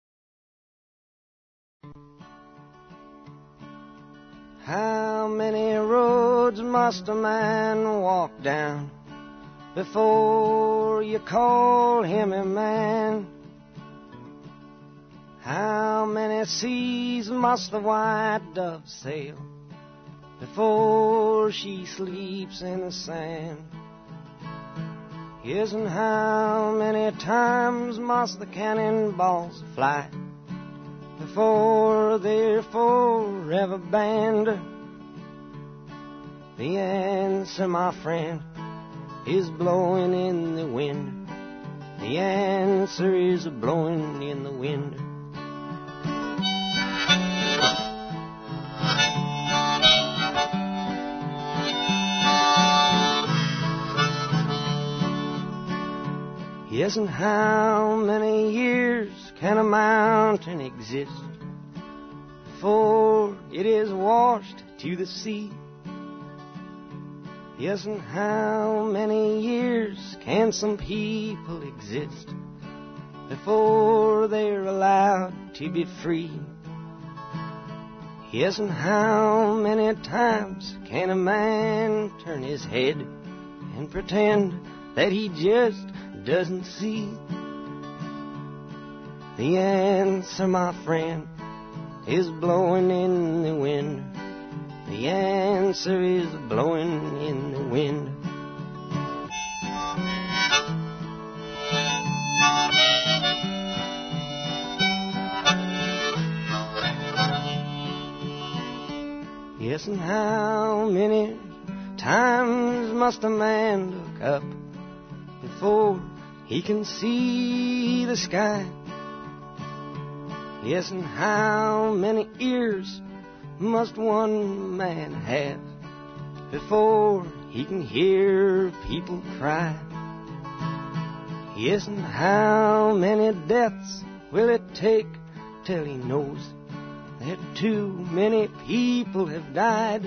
How many roads must a man walk down before you call him a man? How many seas must the white dove sail before she sleeps in the sand? Yes, and how many times must the cannonballs fly before they're forever banned? The answer, my friend, is blowing in the wind. The answer is blowing in the wind. Yes, and how many years can a mountain exist before it is washed to the sea? Yes, and how many years can some people exist before they're allowed to be free? Yes, and how many times can a man turn his head and pretend that he just doesn't see? The answer, my friend, is blowing in the wind. The answer is blowing in the wind. Yes, and how many times must a man look up before he can see the sky? Yes, and how many ears must one man have before he can hear people cry? Yes, and how many deaths will it take till he knows that too many people have died?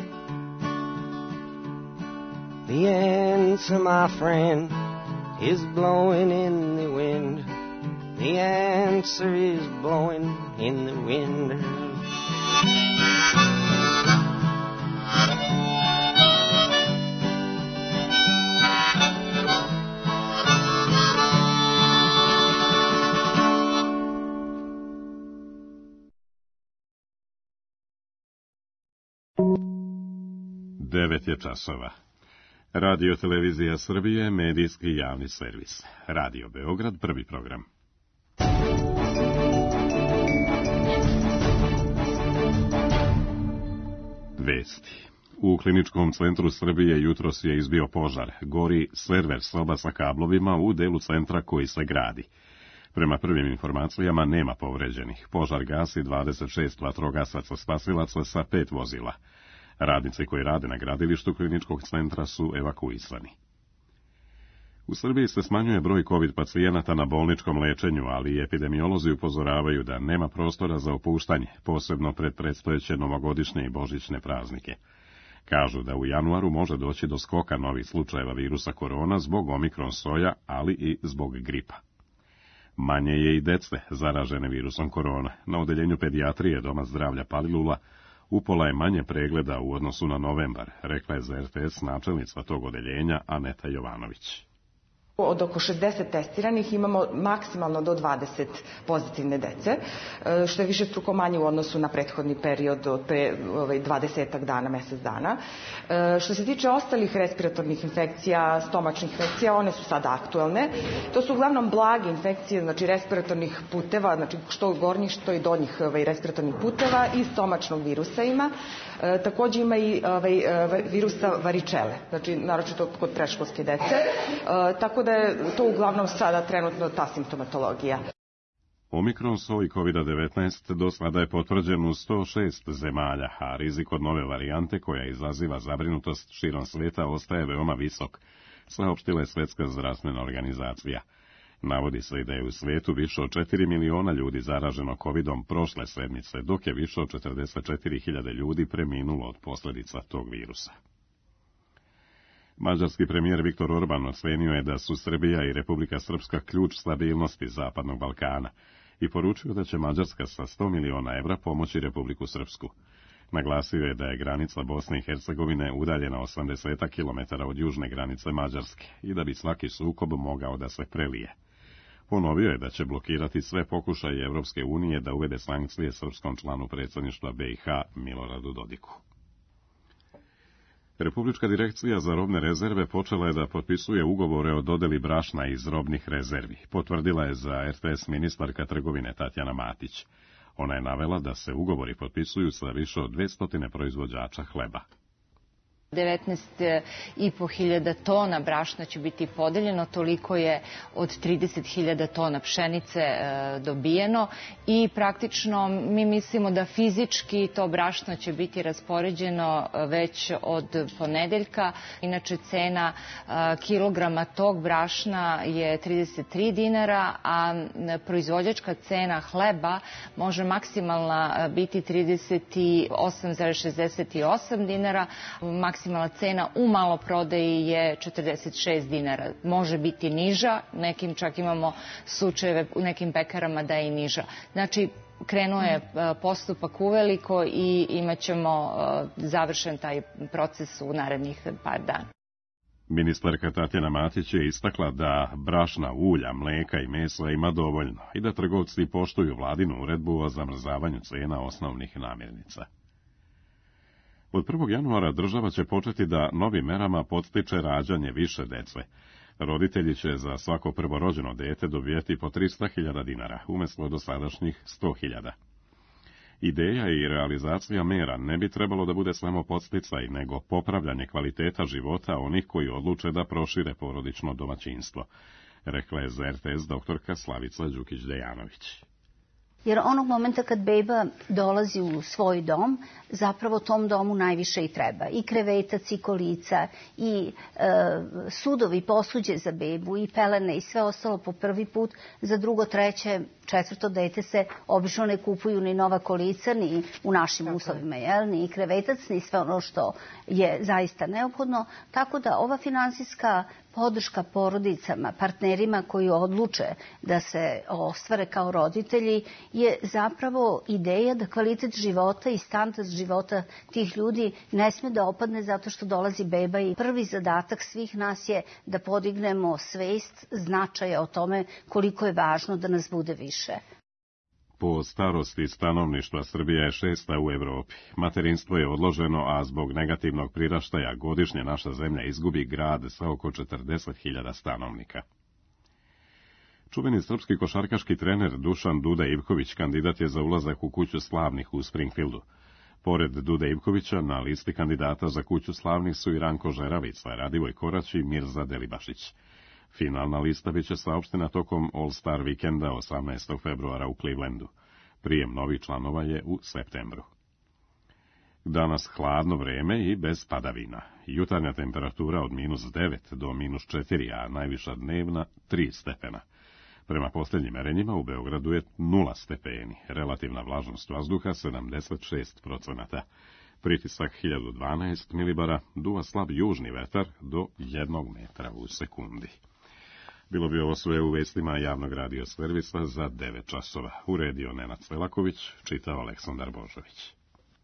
The answer, my friend, is blowing in the wind. The answer is blowing in the wind. Devet je časova. Radio Televizija Srbije, medijski javni servis. Radio Beograd, prvi program. Vesti. U Kliničkom centru Srbije jutros je izbio požar. Gori server soba sa kablovima u delu centra koji se gradi. Prema prvim informacijama nema povređenih. Požar gasi dvadeset šest vatrogasaca spasilaca sa pet vozila. Radnici koji rade na gradilištu Kliničkog centra su evakuisani. U Srbiji se smanjuje broj COVID pacijenata na bolničkom lečenju, ali epidemiolozi upozoravaju da nema prostora za opuštanje, posebno pred predstojeće novogodišnje i božićne praznike. Kažu da u januaru može doći do skoka novih slučajeva virusa korona zbog omikron soja, ali i zbog gripa. Manje je i dece zaražene virusom korona. Na odeljenju pedijatrije Doma zdravlja Palilula upola je manje pregleda u odnosu na novembar, rekla je za R T S načelnica tog odeljenja Aneta Jovanović. Od oko šezdeset testiranih imamo maksimalno do dvadeset pozitivne dece, što je više struko manje u odnosu na prethodni period od pre dvadesetak dana, mesec dana. Što se tiče ostalih respiratornih infekcija, stomačnih infekcija, one su sada aktuelne. To su uglavnom blage infekcije, znači respiratornih puteva, znači što gornjih, što i donjih respiratornih puteva i stomačnog virusa ima. Takođe ima i virusa varičele, znači naročito kod predškolske dece. Tako da je to uglavnom sada trenutno ta simptomatologija. Omikron soj COVID devetnaest do sada je potvrđen u sto šest zemalja, a rizik od nove varijante koja izaziva zabrinutost širom svijeta ostaje veoma visok, saopštila je Svetska zdravstvena organizacija. Navodi se da je u svijetu više od četiri miliona ljudi zaraženo covidom prošle sedmice, dok je više od četrdeset četiri hiljade ljudi preminulo od posljedica tog virusa. Mađarski premijer Viktor Orban ocenio je da su Srbija i Republika Srpska ključ stabilnosti Zapadnog Balkana i poručio da će Mađarska sa sto miliona evra pomoći Republiku Srpsku. Naglasio je da je granica Bosne i Hercegovine udaljena osamdeset kilometara od južne granice Mađarske i da bi svaki sukob mogao da se prelije. Ponovio je da će blokirati sve pokušaje Evropske unije da uvede sankcije srpskom članu predsjedništva B i H Miloradu Dodiku. Republička direkcija za robne rezerve počela je da potpisuje ugovore o dodeli brašna iz robnih rezervi, potvrdila je za R T S ministarka trgovine Tatjana Matić. Ona je navela da se ugovori potpisuju sa više od dvesta proizvođača hleba. devetnaest i po hiljada tona brašna će biti podeljeno, toliko je od trideset hiljada tona pšenice dobijeno i praktično mi mislimo da fizički to brašno će biti raspoređeno već od ponedeljka. Inače cena kilograma tog brašna je trideset tri dinara, a proizvođačka cena hleba može maksimalna biti trideset osam zarez šezdeset osam dinara, maksimalna Maksimalna cena u maloprodaji je četrdeset šest dinara. Može biti niža, nekim čak imamo slučajeve u nekim pekarama da je i niža. Znači, krenuo je postupak uveliko i imat ćemo završen taj proces u narednih par dana. Ministarka Tatjana Matić je istakla da brašna, ulja, mleka i mesa ima dovoljno i da trgovci poštuju vladinu uredbu o zamrzavanju cena osnovnih namirnica. Od prvog januara država će početi da novim merama podstiče rađanje više dece. Roditelji će za svako prvorođeno dete dobijeti po trista hiljada dinara, umjesto dosadašnjih sto hiljada. Ideja i realizacija mera ne bi trebalo da bude samo podsticaj, nego popravljanje kvaliteta života onih koji odluče da prošire porodično domaćinstvo, rekla je za R T S doktorka Slavica Đukić-Dejanović. Jer onog momenta kad beba dolazi u svoj dom, zapravo tom domu najviše i treba. I krevetac, i kolica, i e, sudovi, posuđe za bebu, i pelene, i sve ostalo po prvi put. Za drugo, treće, četvrto dete se obično ne kupuju ni nova kolica, ni u našim Tako. uslovima, jel? Ni krevetac, ni sve ono što je zaista neophodno. Tako da ova finansijska podrška porodicama, partnerima koji odluče da se ostvare kao roditelji je zapravo ideja da kvalitet života i standard života tih ljudi ne sme da opadne zato što dolazi beba i prvi zadatak svih nas je da podignemo svest značaja o tome koliko je važno da nas bude više. Po starosti stanovništva Srbija je šesta u Evropi. Materinstvo je odloženo, a zbog negativnog priraštaja godišnje naša zemlja izgubi grad sa oko četrdeset hiljada stanovnika. Čuveni srpski košarkaški trener Dušan Duda Ivković kandidat je za ulazak u kuću slavnih u Springfieldu. Pored Dude Ivkovića, na listi kandidata za kuću slavnih su i Ranko Žeravica, Radivoj Korać i Mirza Delibašić. Finalna lista biće saopštena tokom All-Star vikenda osamnaestog februara u Clevelandu. Prijem novih članova je u septembru. Danas hladno vreme i bez padavina. Jutarnja temperatura od minus devet do minus četiri, a najviša dnevna tri stepena. Prema posljednjim merenjima u Beogradu je nula stepeni, relativna vlažnost vazduha sedamdeset šest procenata. Pritisak hiljadu dvanaest milibara, duva slab južni vetar do jednog metra u sekundi. Bilo bi ovo sve u vestima javnog radio servisa za devet časova. Uredio Nenad Selaković, čitao Aleksandar Božović.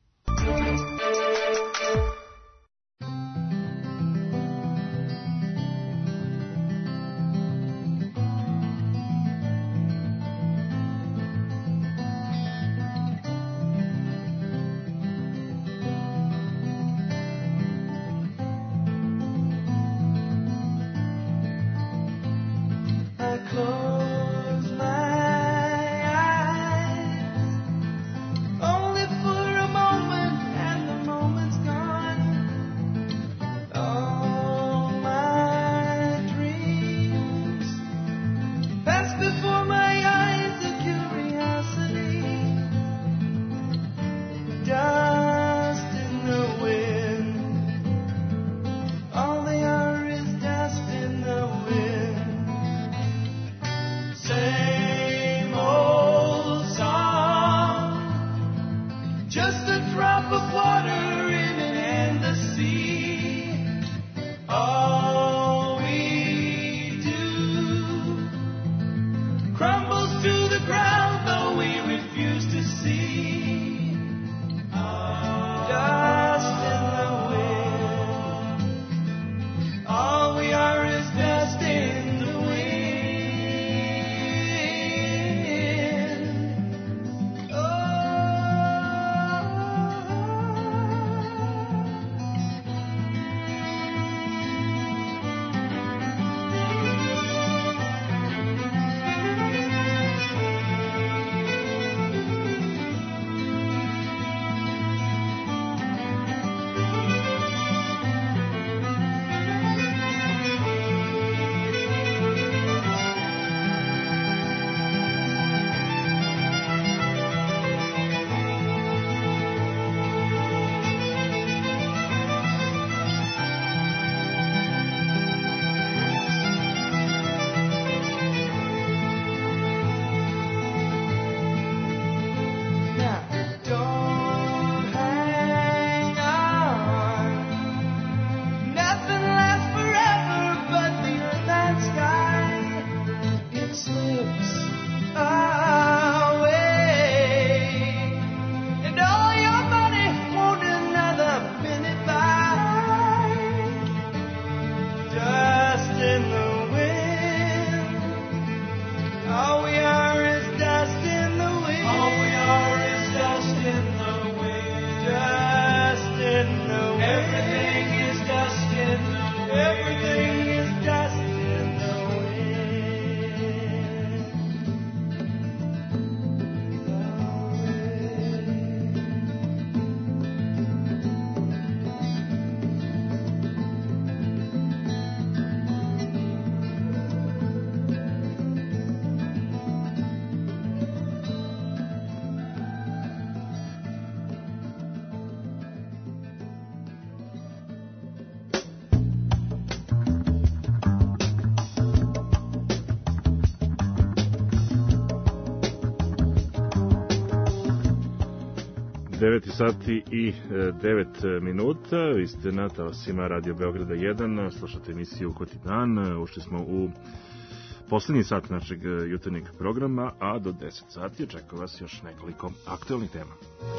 devet sati i devet minuta, vi ste na talasima Radio Beograda jedan, slušate emisiju Koti dan, ušli smo u poslednji sat našeg jutarnjeg programa, a do deset sati čeka vas još nekoliko aktualnih tema.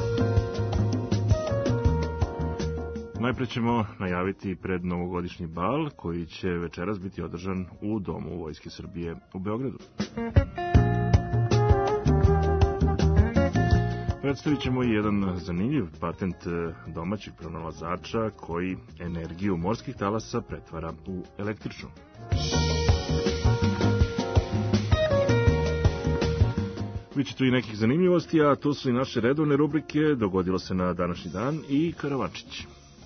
Najpre ćemo najaviti pred novogodišnji bal koji će večeras biti održan u Domu Vojske Srbije u Beogradu. Predstavit ćemo i jedan zanimljiv patent domaćeg pronalazača koji energiju morskih talasa pretvara u električnu. Biće tu i nekih zanimljivosti, a to su i naše redovne rubrike, dogodilo se na današnji dan i Karavačić.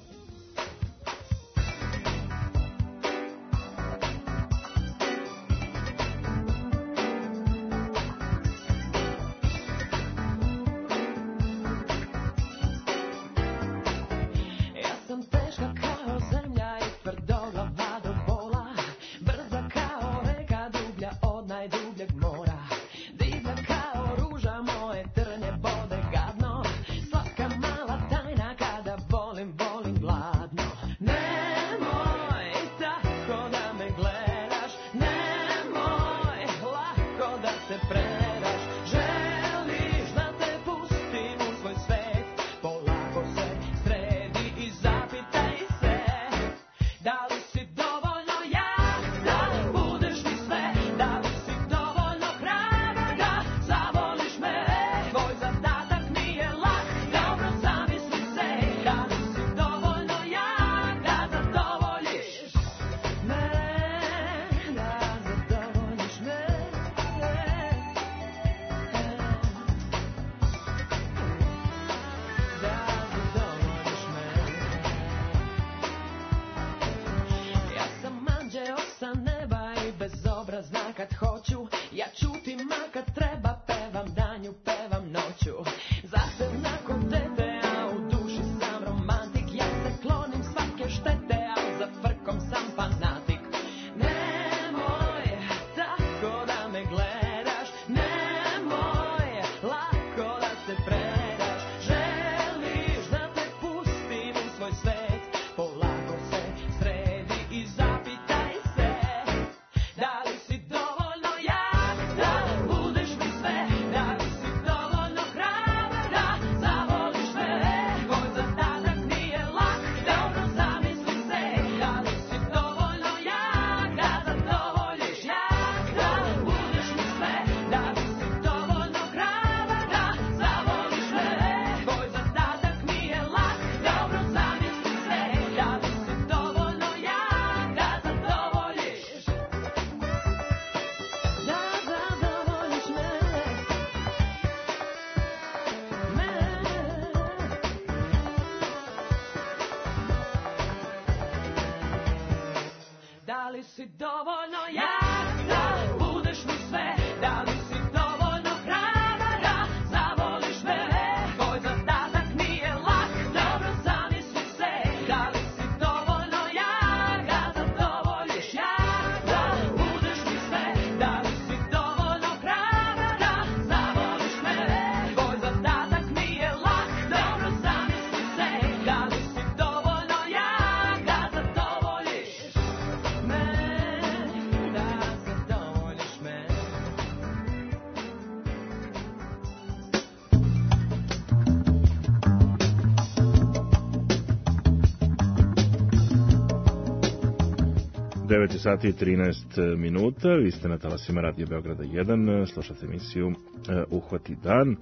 devet sati i trinaest minuta, vi ste na talasima Radio Beograda jedan, slušate emisiju Uhvati dan.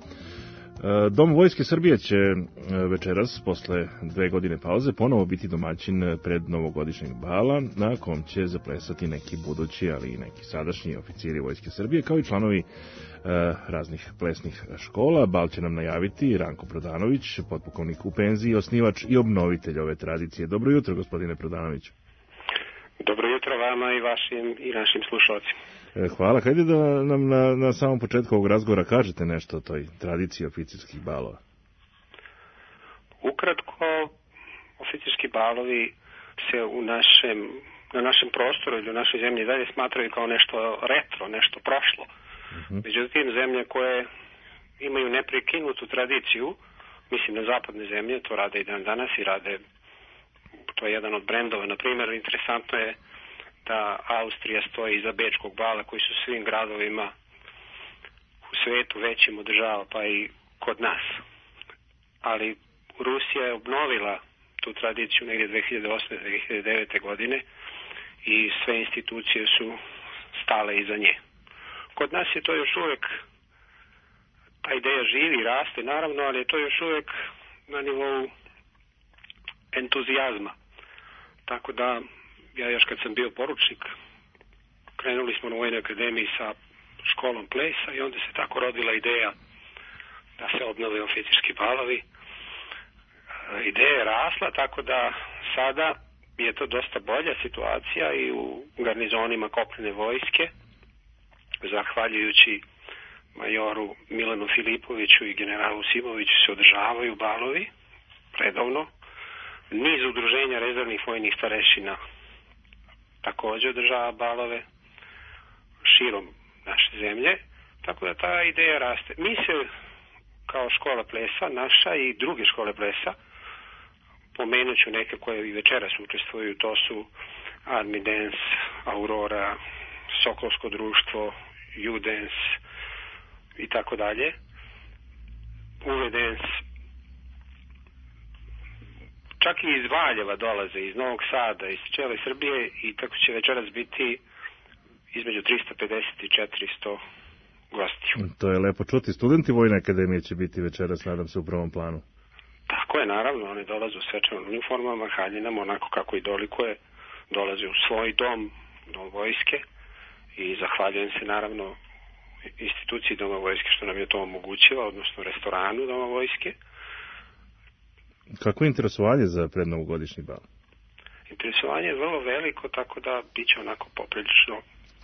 Dom Vojske Srbije će večeras, posle dve godine pauze, ponovo biti domaćin pred novogodišnjeg bala, na kom će zaplesati neki budući, ali i neki sadašnji oficiri Vojske Srbije, kao i članovi raznih plesnih škola. Bal će nam najaviti Ranko Prodanović, potpukovnik u penziji, osnivač i obnovitelj ove tradicije. Dobro jutro, gospodine Prodanović. Dobro jutro vama i vašim i našim slušalcima. Hvala. Hajde da nam na, na samom početku ovog razgovora kažete nešto o toj tradiciji oficirskih balova. Ukratko, oficirski balovi se u našem, na našem prostoru ili u našoj zemlji dalje smatraju kao nešto retro, nešto prošlo. Uh-huh. Međutim, zemlje koje imaju neprekinutu tradiciju, mislim na zapadne zemlje, to rade i dan danas i rade, to je jedan od brendova. Na primjer, interesantno je da Austrija stoji iza bečkog bala koji su svim gradovima u svetu većim održava, pa i kod nas. Ali Rusija je obnovila tu tradiciju negdje dve hiljade osme do dve hiljade devete. godine i sve institucije su stale iza nje. Kod nas je to još uvijek, ta ideja živi, raste naravno, ali je to još uvijek na nivou entuzijazma. Tako da, ja još kad sam bio poručnik, krenuli smo na Vojnoj akademiji sa školom plesa i onda se tako rodila ideja da se obnove oficirski balovi. Ideja je rasla, tako da sada je to dosta bolja situacija i u garnizonima kopnene vojske, zahvaljujući majoru Milanu Filipoviću i generalu Simoviću se održavaju balovi redovno. Niz udruženja rezervnih vojnih starešina također održava balove širom naše zemlje, tako da ta ideja raste. Mi se kao škola plesa, naša i druge škole plesa, pomenut ću neke koje i večeras učestvuju, to su Army Dance, Aurora, Sokolsko društvo, U-Dance i tako dalje, U V Dance, čak i iz Valjeva dolaze, iz Novog Sada, iz cijele Srbije i tako će večeras biti između trista pedeset i četiristo gostiju. To je lepo čuti. Studenti Vojne akademije će biti večeras, nadam se, u prvom planu. Tako je, naravno, oni dolaze u svečanim uniformama, haljinama, onako kako i dolikuje, dolaze u svoj dom, dom vojske i zahvaljujem se naravno instituciji Doma vojske što nam je to omogućila, odnosno restoranu Doma vojske. Kako je interesovanje za prednovogodišnji bal? Interesovanje je vrlo veliko, tako da bit će onako poprilično,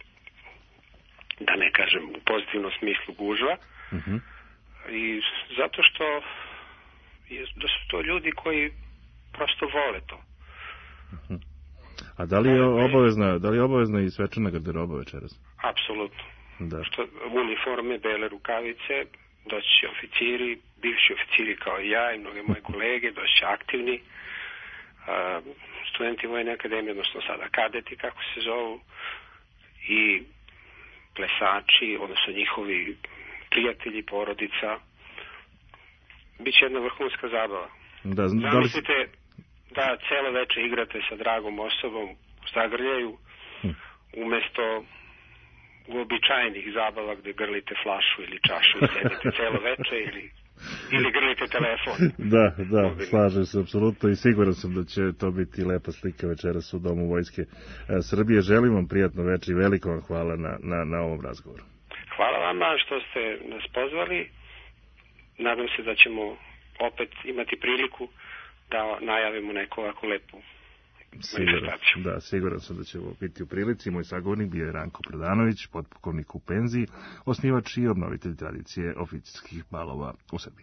da ne kažem u pozitivnom smislu, gužva. Uh-huh. I zato što je, da su to ljudi koji prosto vole to. Uh-huh. A da li je obavezna, da li je obavezna i svečana garderoba večeras? Apsolutno. Da. Što, uniforme, bele rukavice, doći će oficiri, bivši oficiri kao i ja i mnoge moje kolege, doći će aktivni uh, studenti Vojne akademije, odnosno sada kadeti kako se zovu, i plesači, odnosno njihovi prijatelji, porodica. Biće jedna vrhunska zabava. Da, Zamislite da, li... da celo veče igrate sa dragom osobom u zagrljaju, hm. umesto uobičajenih zabava gde grlite flašu ili čašu i sedite celo veče ili, ili grlite telefon. Da, da, slažem se apsolutno i siguran sam da će to biti lepa slika večeras u Domu Vojske Srbije. Želim vam prijatno večer i veliko vam hvala na, na, na ovom razgovoru. Hvala vama što ste nas pozvali. Nadam se da ćemo opet imati priliku da najavimo neku ovako lepu Siguran, da, siguran sam da će ovo biti u prilici. Moj sagovornik bio je Ranko Predanović, potpukovnik u penziji, osnivač i obnovitelj tradicije oficirskih balova u Srbiji.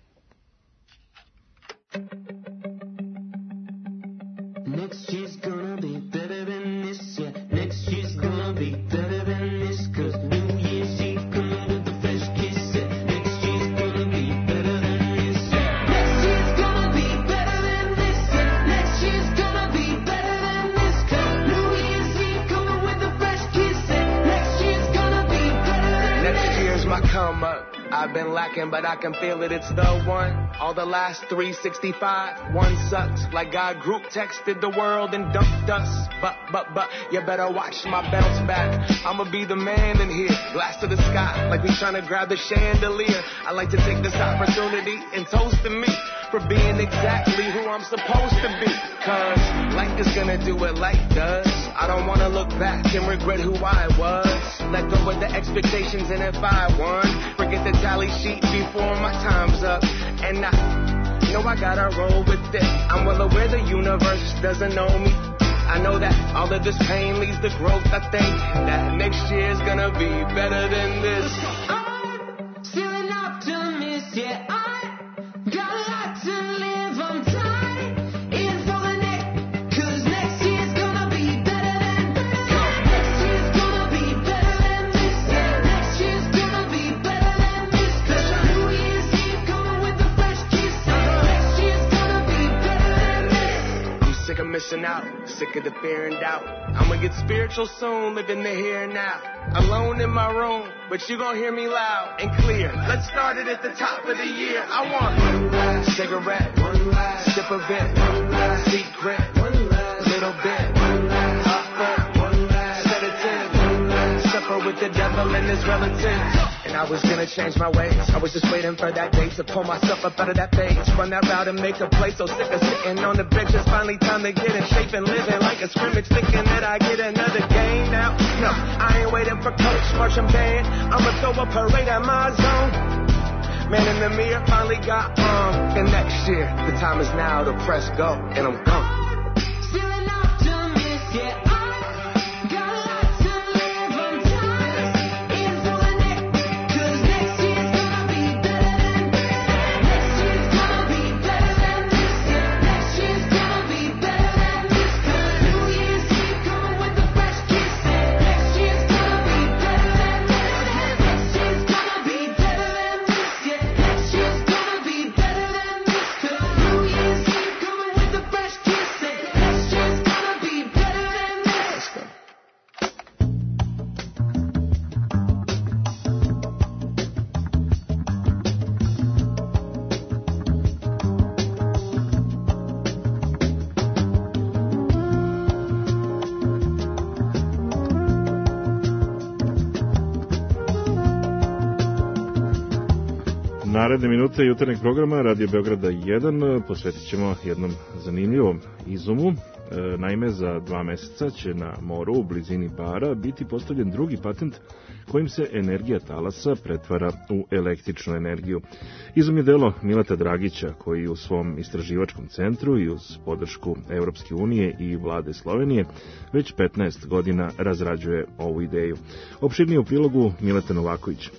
Next year's gonna be better than this year. Next year's gonna be better than this, 'cause New Year's Eve coming with a fresh kiss. Next year's gonna be better than this year. Next year's gonna be better than this year. Next year's gonna be better than this, 'cause New Year's Eve coming with a fresh kiss. Next year's gonna be better than this. Next year's my come up. I've been lacking, but I can feel it, it's the one. All the last three sixty-five, one sucks. Like God group texted the world and dumped us. But, but, but, you better watch my bounce back. I'ma be the man in here, glass to the sky, like we trying to grab the chandelier. I like to take this opportunity and toast to me for being exactly who I'm supposed to be. 'Cause life is gonna do what life does. I don't wanna look back and regret who I was. Let go of the expectations, and if I won, forget the tally sheet before my time's up. And I know I gotta roll with it. I'm well aware the universe doesn't know me. I know that all of this pain leads to growth. I think that next year's gonna be better than this. I'm still an optimist, yeah. I got a lot to live. I'm tired in for the next, 'cause next year's gonna be better than this. Next year's gonna be better than this. Next year's gonna be better than this, 'cause New Year's Eve coming with a fresh kiss. Next year's gonna be better than this. I'm sick of missing out, sick of the fear and doubt. I'ma get spiritual soon, living the here and now. Alone in my room, but you gon' hear me loud and clear. Let's start it at the top of the year. I want one last cigarette, one last sip of it, one last secret, one last little bit, one last offer, one last sedative, one last supper with the devil and his relatives. And I was gonna change my ways. I was just waiting for that day to pull myself up out of that phase. Run that route and make a play. So sick of sitting on the bench. It's finally time to get in shape and living like a scrimmage, thinking that I get another game now. No, I ain't waiting for coach, marching band. I'ma throw a parade at my zone. Man in the mirror finally got um. And next year, the time is now to press go, and I'm gone. Still an optimist, yeah. Naredne minute jutarnjeg programa Radio Beograda jedan posvetit ćemo jednom zanimljivom izumu. Naime, za dva meseca će na moru u blizini Bara biti postavljen drugi patent kojim se energija talasa pretvara u električnu energiju. Izum je delo Mileta Dragića, koji u svom istraživačkom centru i uz podršku Evropske unije i vlade Slovenije već petnaest godina razrađuje ovu ideju. Opširnije u prilogu Mileta Novaković.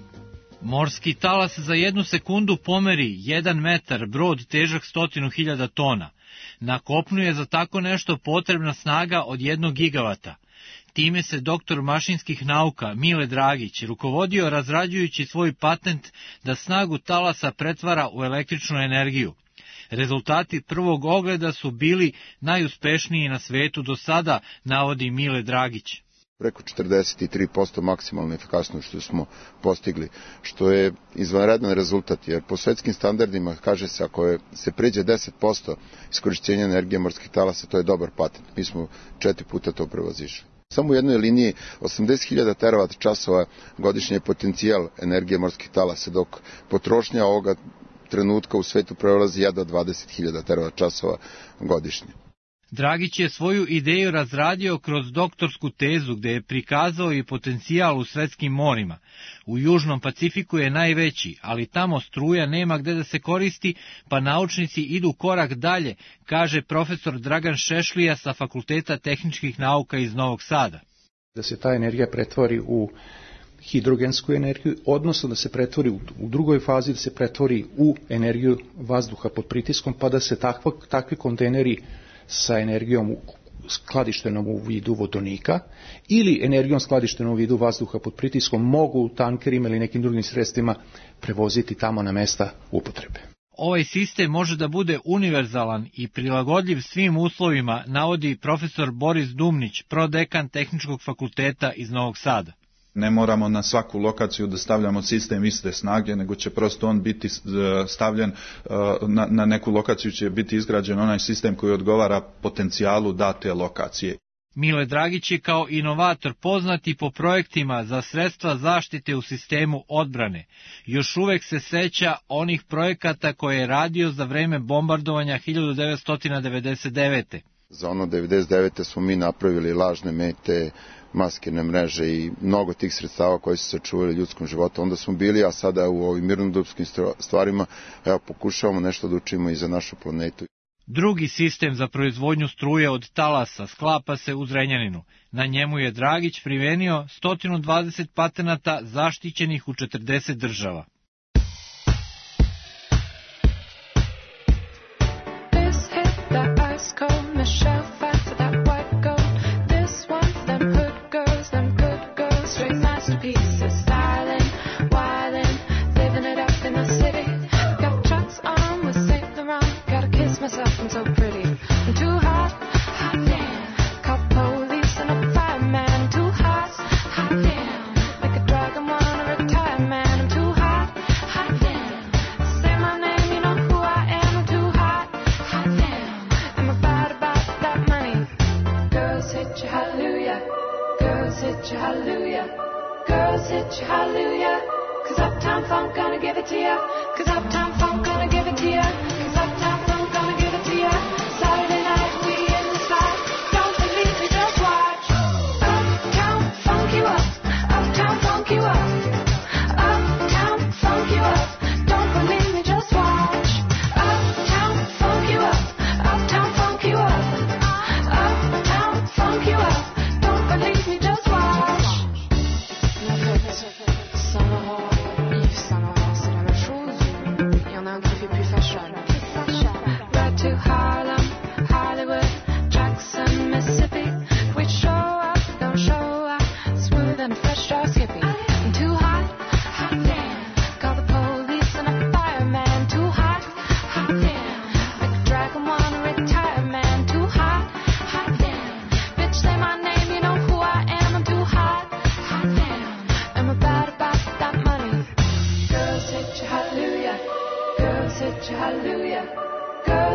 Morski talas za jednu sekundu pomeri jedan metar, brod težak stotinu hiljada tona. Na kopnu je za tako nešto potrebna snaga od jednog gigavata. Time se doktor mašinskih nauka Mile Dragić rukovodio razrađujući svoj patent da snagu talasa pretvara u električnu energiju. Rezultati prvog ogleda su bili najuspešniji na svetu do sada, navodi Mile Dragić. Preko četrdeset tri posto maksimalne efikasnosti što smo postigli, što je izvanredan rezultat, jer po svetskim standardima kaže se ako je, se pređe deset posto iskorišćenja energije morskih talasa, to je dobar patent. Mi smo četiri puta to prevazišli. Samo u jednoj liniji osamdeset hiljada teravat časova godišnje je potencijal energije morskih talasa, dok potrošnja ovoga trenutka u svetu prelazi jedva dvadeset hiljada teravat časova godišnje. Dragić je svoju ideju razradio kroz doktorsku tezu gde je prikazao i potencijal u svetskim morima. U Južnom Pacifiku je najveći, ali tamo struja nema gde da se koristi, pa naučnici idu korak dalje, kaže profesor Dragan Šešlija sa Fakulteta tehničkih nauka iz Novog Sada. Da se ta energija pretvori u hidrogensku energiju, odnosno da se pretvori u, u drugoj fazi, da se pretvori u energiju vazduha pod pritiskom, pa da se takva, takvi kontejneri sa energijom skladištenom u vidu vodonika ili energijom skladištenom u vidu vazduha pod pritiskom mogu tankerima ili nekim drugim sredstvima prevoziti tamo na mesta upotrebe. Ovaj sistem može da bude univerzalan i prilagodljiv svim uslovima, navodi profesor Boris Dumnić, prodekan Tehničkog fakulteta iz Novog Sada. Ne moramo na svaku lokaciju da stavljamo sistem iste snage, nego će prosto on biti stavljen na, na neku lokaciju, će biti izgrađen onaj sistem koji odgovara potencijalu date lokacije. Mile Dragić je kao inovator poznati po projektima za sredstva zaštite u sistemu odbrane. Još uvek se seća onih projekata koje je radio za vreme bombardovanja hiljadu devetsto devedeset devete. Za ono devedeset devete smo mi napravili lažne mete, maskirne mreže i mnogo tih sredstava koji su sačuvali ljudskom životu. Onda smo bili, a sada u ovim mirnodopskim stvarima, evo, pokušavamo nešto da učimo i za našu planetu. Drugi sistem za proizvodnju struje od talasa sklapa se u Zrenjaninu. Na njemu je Dragić primenio sto dvadeset patenata zaštićenih u četrdeset država. Saturday night we in the spot. Don't believe me, just watch. Uptown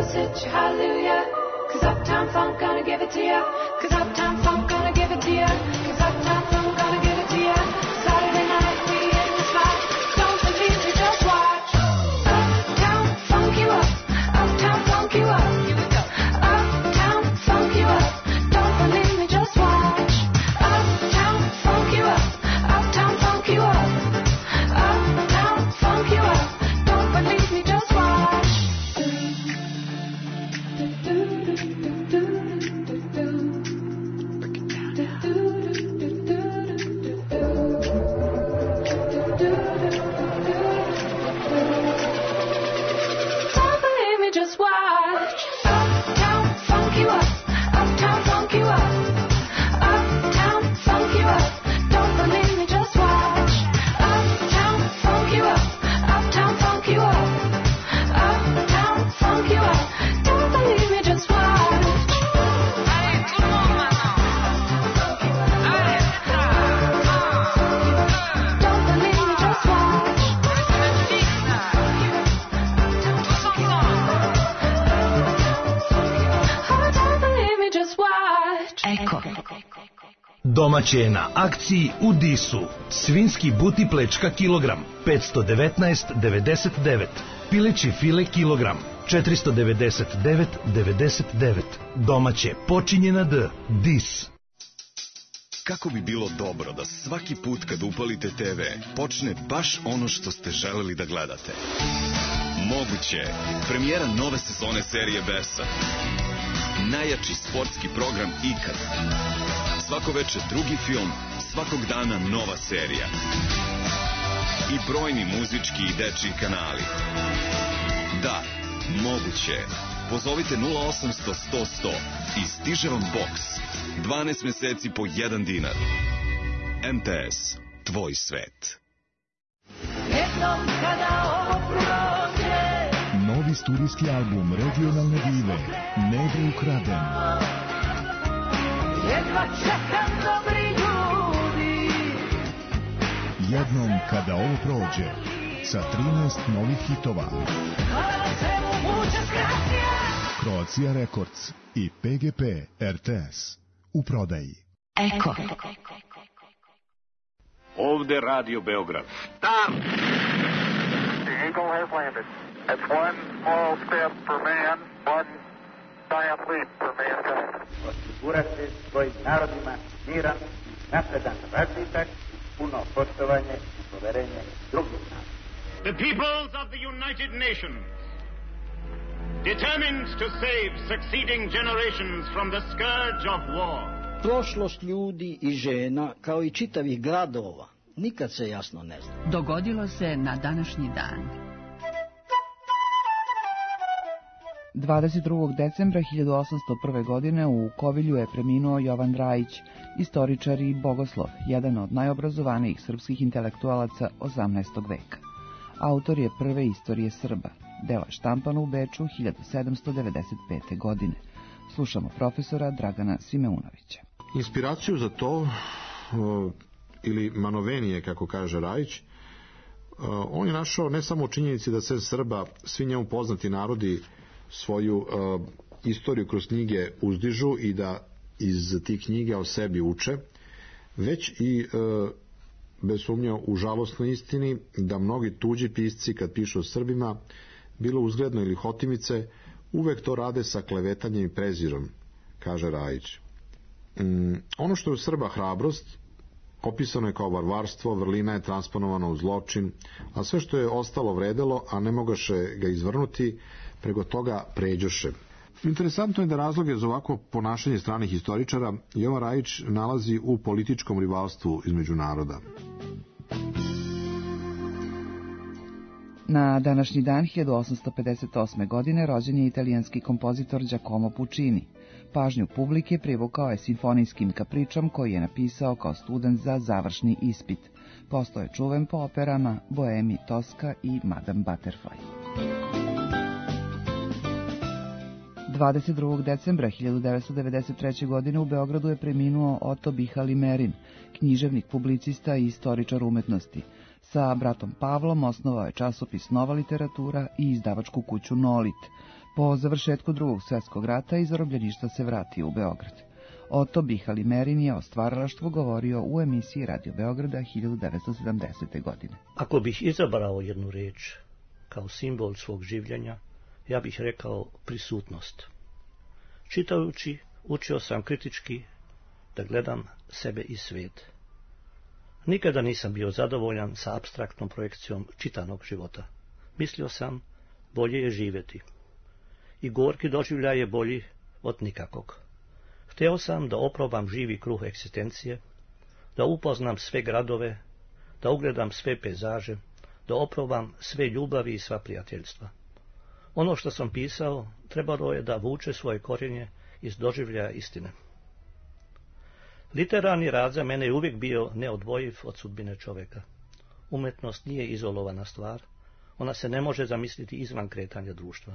Just hit your hallelujah. Cause Uptown Funk gonna give it to ya. Cause Uptown Funk gonna give it to ya. Cause Uptown Funk gonna give it to ya. Saturday night we in the spot. Don't believe me, just watch. Uptown Funk you up. Uptown Funk you up. Here we go. Uptown Funk you up. Don't believe me, just watch. Uptown Funk you up. Uptown Funk you up. Uptown Funk you up. Don't believe me, just watch. Don't believe me, just watch. Uptown Funk you up. Uptown Funk you up. Uptown Funk you up. Don't believe me, just watch. Uptown Funk you up. Uptown Funk you up. Uptown Funk you up. Don't believe me, just watch. Don't believe me, just watch. Oh, don't believe me, just watch. Eko. Domaće je na akciji u Disu. Svinski buti plečka kilogram, petsto devetnaest devedeset devet. Pileći file kilogram, četiristo devedeset devet devedeset devet. Domaće počinje na D. Dis. Kako bi bilo dobro da svaki put kad upalite te ve počne baš ono što ste želeli da gledate. Moguće je. Premijera nove sezone serije Besa. Najjači sportski program ikad. Svako veče drugi film, svakog dana nova serija. I brojni muzički i dečiji kanali. Da, moguće je. Pozovite nula osamsto sto sto i stiže vam boks. dvanaest meseci po jedan dinar. M T S, tvoj svet. Jednom kada ovo prođe. Novi studijski album regionalne dive Negde ukraden. Jedva čekam dobri ljudi. Jednom kada ovo prođe sa trinaest novih hitova. Croatia Records i P G P R T S u prodaji. Eko. Ovde Radio Beograd. Stop! The Eagle has landed. That's one small step for man, one giant leap for mankind. Osigurati svojim narodima miran, napredan razvitak, puno poštovanje i poverenje drugih naroda. The peoples of the United Nations, determined to save succeeding generations from the scourge of war. Prošlost ljudi i žena, kao i čitavih gradova, nikad se jasno ne zna. Dogodilo se na današnji dan. dvadeset drugog decembra hiljadu osamsto prve. godine u Kovilju je preminuo Jovan Rajić, istoričar i bogoslov, jedan od najobrazovanijih srpskih intelektualaca osamnaestog veka. Autor je prve istorije Srba, delo je štampano u Beču hiljadu sedamsto devedeset pete. godine. Slušamo profesora Dragana Simeunovića. Inspiraciju za to, ili manovenije, kako kaže Rajić, on je našao ne samo u činjenici da sem Srba svi njemu poznati narodi svoju uh, istoriju kroz knjige uzdižu i da iz tih knjiga o sebi uče, već i uh, bez sumnje u žalostnoj istini da mnogi tuđi pisci kad pišu o Srbima, bilo uzgredno ili hotimice, uvek to rade sa klevetanjem i prezirom, kaže Rajić. Um, ono što je u Srba hrabrost, opisano je kao varvarstvo, vrlina je transponovana u zločin, a sve što je ostalo vredelo, a ne mogaše ga izvrnuti, preko toga pređoše. Interesantno je da razloge za ovako ponašanje stranih historičara Jovan Rajić nalazi u političkom rivalstvu između naroda. Na današnji dan hiljadu osamsto pedeset osme. godine rođen je italijanski kompozitor Giacomo Puccini. Pažnju publike privukao je simfonijskim kapričom koji je napisao kao student za završni ispit. Postao je čuven po operama Boemi Tosca i Madame Butterfly. dvadeset drugog decembra hiljadu devetsto devedeset treće. godine u Beogradu je preminuo Oto Bihali Merin, književnik, publicista i istoričar umetnosti. Sa bratom Pavlom osnovao je časopis Nova literatura i izdavačku kuću Nolit. Po završetku drugog svjetskog rata iz zarobljeništva se vratio u Beograd. Oto Bihali Merin je o stvaralaštvu govorio u emisiji Radio Beograda hiljadu devetsto sedamdesete. godine. Ako bih izabrao jednu reč kao simbol svog življenja, ja bih rekao prisutnost. Čitajući, učio sam kritički da gledam sebe i svijet. Nikada nisam bio zadovoljan sa apstraktnom projekcijom čitanog života. Mislio sam, bolje je živjeti. I gorki doživljaj je bolji od nikakvog. Hteo sam da oprobam živi kruh egzistencije, da upoznam sve gradove, da ugledam sve pejzaže, da oprobam sve ljubavi i sva prijateljstva. Ono što sam pisao trebalo je da vuče svoje korijenje iz doživljaja istine. Literarni rad za mene je uvijek bio neodvojiv od sudbine čovjeka. Umetnost nije izolovana stvar, ona se ne može zamisliti izvan kretanja društva.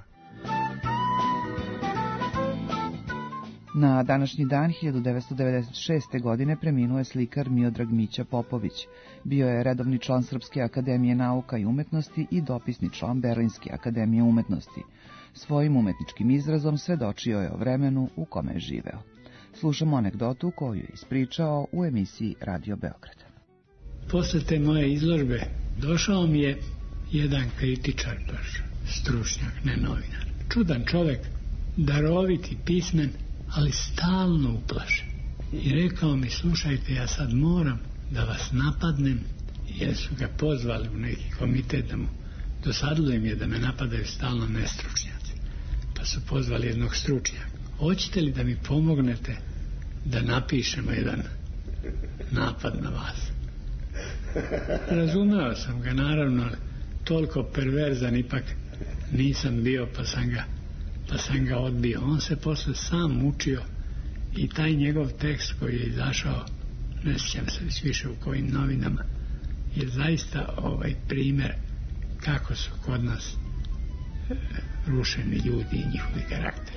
Na današnji dan hiljadu devetsto devedeset šeste. godine preminuo je slikar Miodrag Mića Popović. Bio je redovni član Srpske akademije nauka i umetnosti i dopisni član Berlinske akademije umetnosti. Svojim umetničkim izrazom svedočio je o vremenu u kome je živeo. Slušamo anegdotu koju je ispričao u emisiji Radio Beograd. Posle te moje izložbe došao mi je jedan kritičar, baš stručnjak, ne novinar. Čudan čovek, daroviti, pismen, ali stalno uplašen. I rekao mi, slušajte, ja sad moram da vas napadnem, jer su ga pozvali u neki komitet da mu dosadilo im je da me napadaju stalno nestručnjaci. Pa su pozvali jednog stručnjaka. Hoćete li da mi pomognete da napišemo jedan napad na vas? Razumeo sam ga, naravno, toliko perverzan ipak nisam bio, pa sam ga pa sam ga odbio. On se posle sam mučio i taj njegov tekst koji je izašao, ne sjećam se već više u kojim novinama, je zaista ovaj primjer kako su kod nas e, rušeni ljudi i njihovi karakteri.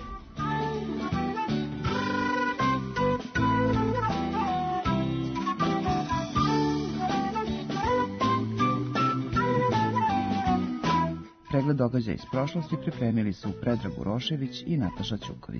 Pregled događaja iz prošlosti pripremili su Predrag Urošević i Nataša Ćuković.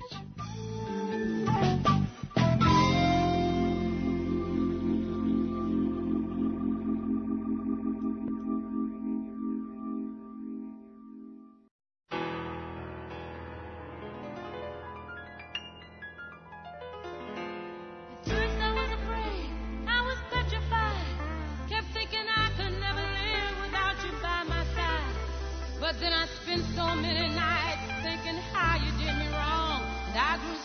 But then I spent so many nights thinking how you did me wrong, and I grew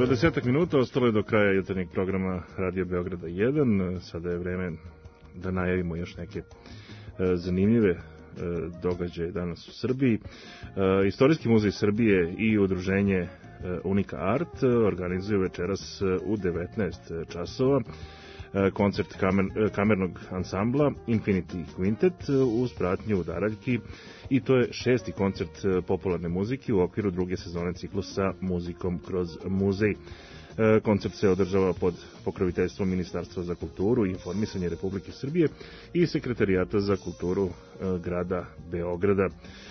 dvadesetak minuta ostalo je do kraja jutarnjeg programa Radio Beograda jedan. Sada je vreme da najavimo još neke e, zanimljive e, događaje danas u Srbiji. E, Istorijski muzej Srbije i udruženje e, Unika Art organizuju večeras u devetnaest časova koncert kamer, kamernog ansambla Infinity Quintet uz pratnju udaraljki, i to je šesti koncert popularne muzike u okviru druge sezone ciklusa Muzikom kroz muzej. Koncert se održava pod pokroviteljstvom Ministarstva za kulturu i informisanje Republike Srbije i Sekretarijata za kulturu grada Beograda.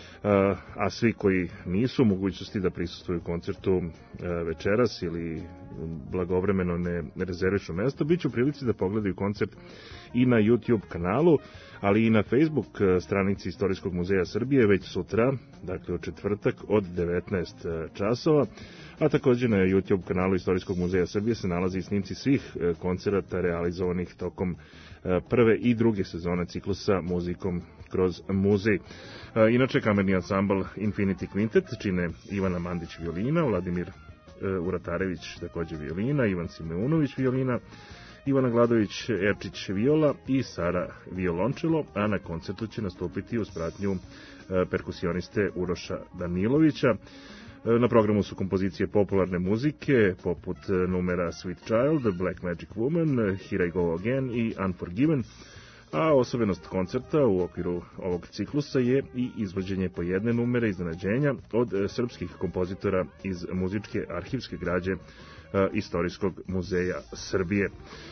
A svi koji nisu u mogućnosti da prisustvuju koncertu večeras ili blagovremeno ne rezervišu mesto, bit će u prilici da pogledaju koncert i na YouTube kanalu, ali i na Facebook stranici Istorijskog muzeja Srbije već sutra, dakle u četvrtak od devetnaest časova, a također na YouTube kanalu Istorijskog muzeja Srbije se nalazi i snimci svih koncerata realizovanih tokom prve i druge sezone ciklusa Muzikom kroz muzej. Inače, kamerni ansambl Infinity Quintet čine Ivana Mandić violina, Vladimir Uratarević također violina, Ivan Simeunović violina, Ivana Gladović Erčić viola i Sara violončelo, a na koncertu će nastupiti uz pratnju perkusioniste Uroša Danilovića. Na programu su kompozicije popularne muzike, poput numera Sweet Child, Black Magic Woman, Here I Go Again i Unforgiven, a osobenost koncerta u okviru ovog ciklusa je i izvođenje po jedne numere iznenađenja od srpskih kompozitora iz muzičke arhivske građe Istorijskog muzeja Srbije.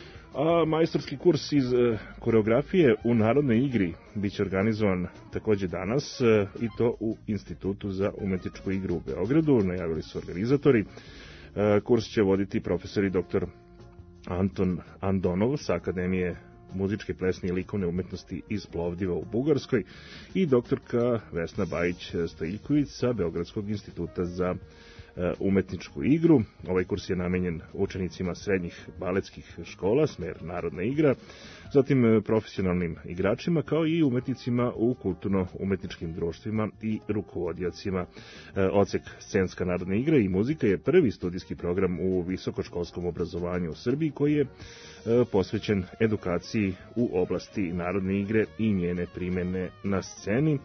A majstorski kurs iz koreografije u Narodnoj igri biće organizovan također danas, i to u Institutu za umetničku igru u Beogradu, najavili su organizatori. Kurs će voditi profesori dr. Anton Andonov sa Akademije muzičke, plesne i likovne umetnosti iz Plovdiva u Bugarskoj i doktorka Vesna Bajić-Stojiljković sa Beogradskog instituta za umetničku igru. Ovaj kurs je namenjen učenicima srednjih baletskih škola, smer Narodna igra, zatim profesionalnim igračima, kao i umetnicima u kulturno-umetničkim društvima i rukovodiocima. Odsek Scenska narodna igra i muzika je prvi studijski program u visokoškolskom obrazovanju u Srbiji koji je posvećen edukaciji u oblasti narodne igre i njene primene na sceni.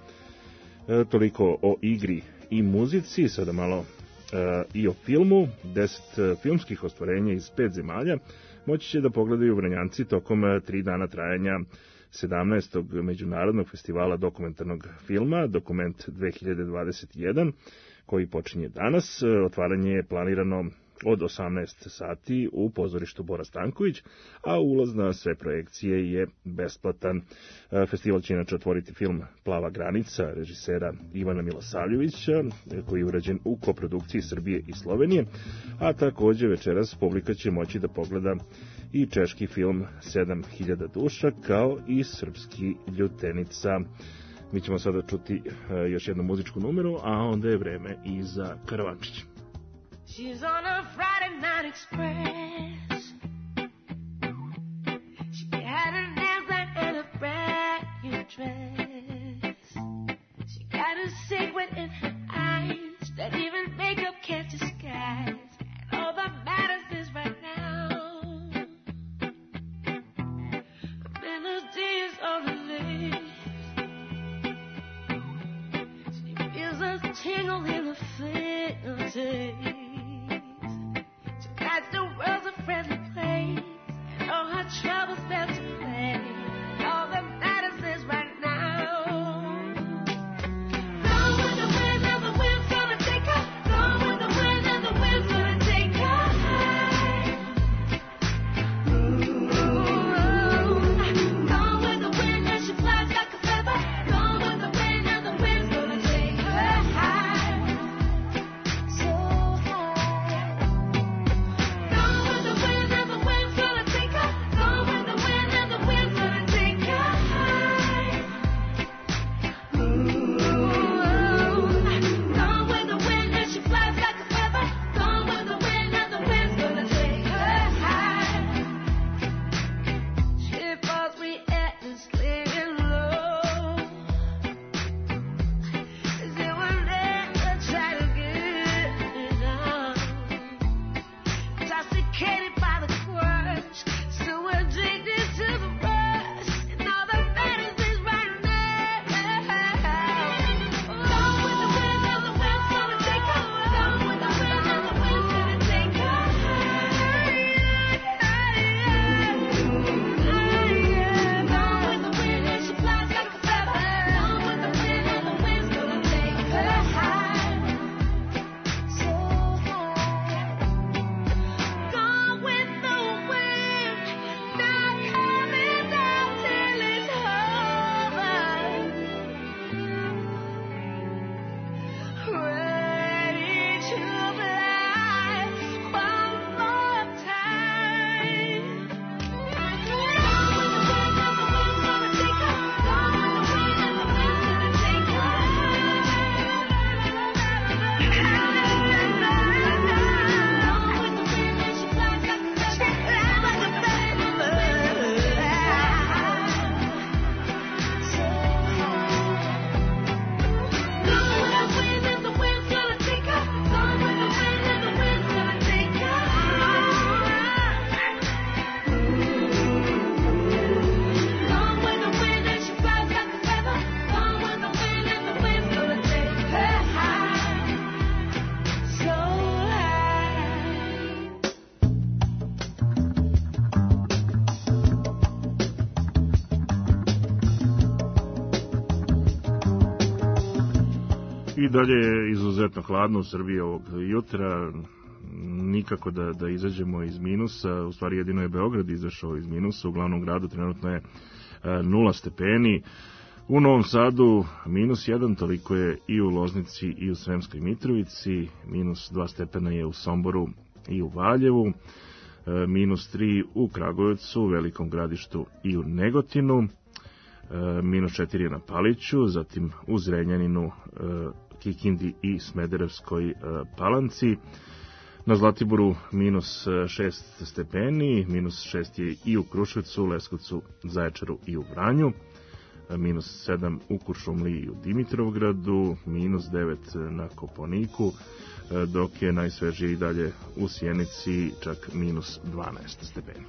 Toliko o igri i muzici. Sada malo i o filmu. Deset filmskih ostvarenja iz pet zemalja moći će da pogledaju Vranjanci tokom tri dana trajanja sedamnaestog međunarodnog festivala dokumentarnog filma Dokument dve hiljade dvadeset jedan, koji počinje danas. Otvaranje je planirano od osamnaest sati u pozorištu Bora Stanković, a ulaz na sve projekcije je besplatan. Festival će inače otvoriti film Plava granica režisera Ivana Milosavljevića, koji je urađen u koprodukciji Srbije i Slovenije, a također večeras publika će moći da pogleda i češki film Sedam hiljada duša, kao i srpski Ljutenica. Mi ćemo sada čuti još jednu muzičku numeru, a onda je vreme i za Karavančić. She's on a Friday night express. She had her nails done and a brand new dress. She got a secret in her eyes that even makeup can't disguise. And all that matters is right now. A melody is on the lips. She feels a tingle in the fingertips. That the world's a friendly place, and all her troubles melt away. All that matters is right now. Blow with the wind of I dalje je izuzetno hladno u Srbiji ovog jutra, nikako da, da izađemo iz minusa, u stvari jedino je Beograd izašao iz minusa, u glavnom gradu trenutno je nula stepeni, u Novom Sadu minus jedan, toliko je i u Loznici i u Sremskoj Mitrovici, minus dva stepena je u Somboru i u Valjevu, minus tri u Kragujevcu, Velikom Gradištu i u Negotinu, minus četiri na Paliću, zatim u Zrenjaninu, Kikindi i Smederevskoj Palanci. Na Zlatiboru minus šest stepeni, minus šest je i u Kruševcu, Leskovcu, Zaječaru i u Vranju, minus sedam u Kuršumliji i u Dimitrovgradu, minus devet na Koponiku, dok je najsvežije i dalje u Sjenici, čak minus dvanaest stepeni.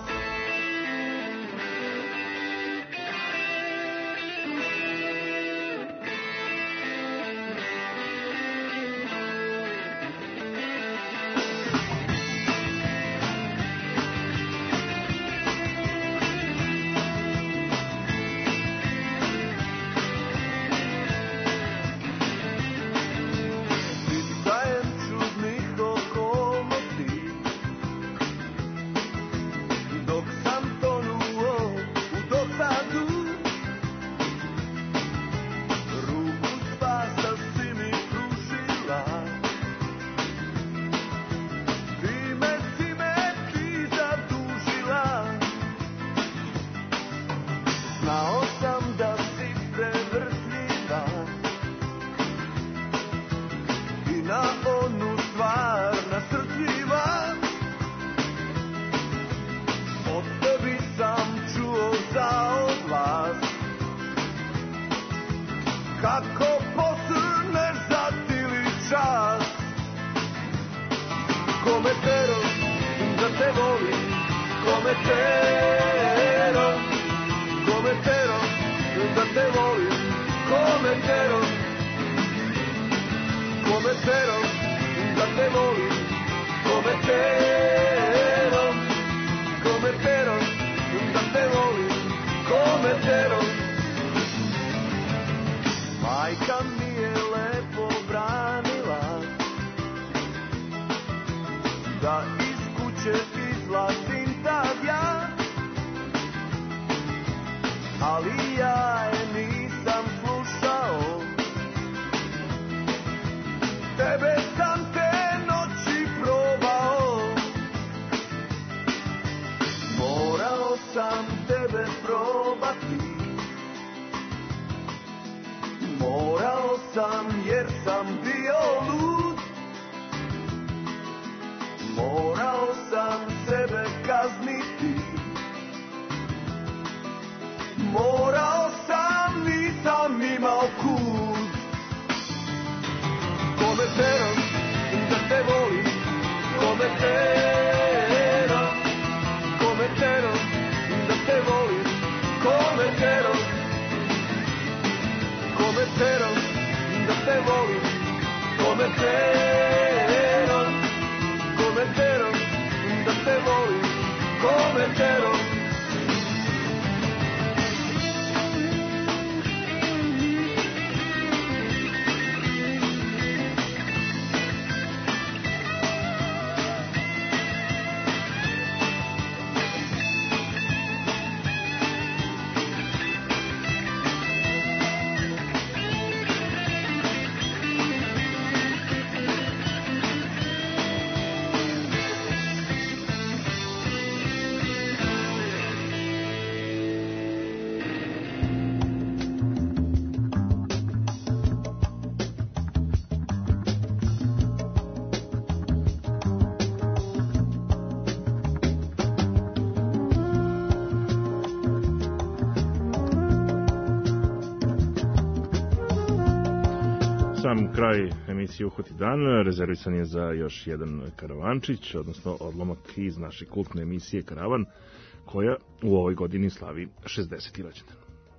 Sam kraj emisije Uhvati dan rezervisan je za još jedan karavančić, odnosno odlomak iz naše kultne emisije Karavan, koja u ovoj godini slavi šezdeseti rođendan.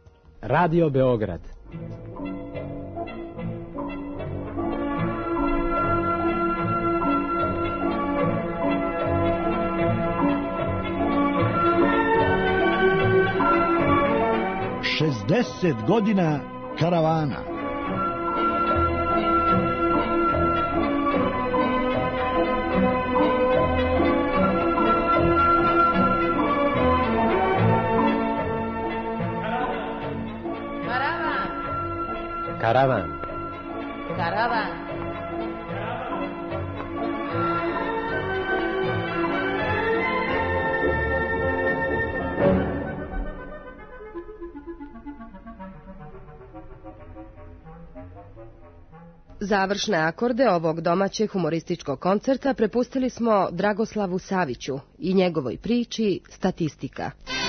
Radio Beograd. šezdeset godina Karavana. Karavan. Karavan. Završne akorde ovog domaćeg humorističkog koncerta prepustili smo Dragoslavu Saviću i njegovoj priči Statistika.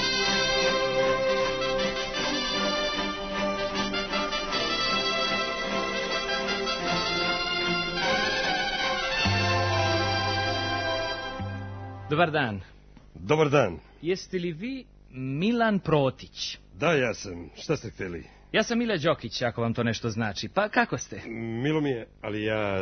Dobar dan. Dobar dan. Jeste li vi Milan Protić? Da, ja sam. Šta ste htjeli? Ja sam Mile Đokić, ako vam to nešto znači. Pa kako ste? Milo mi je, ali ja...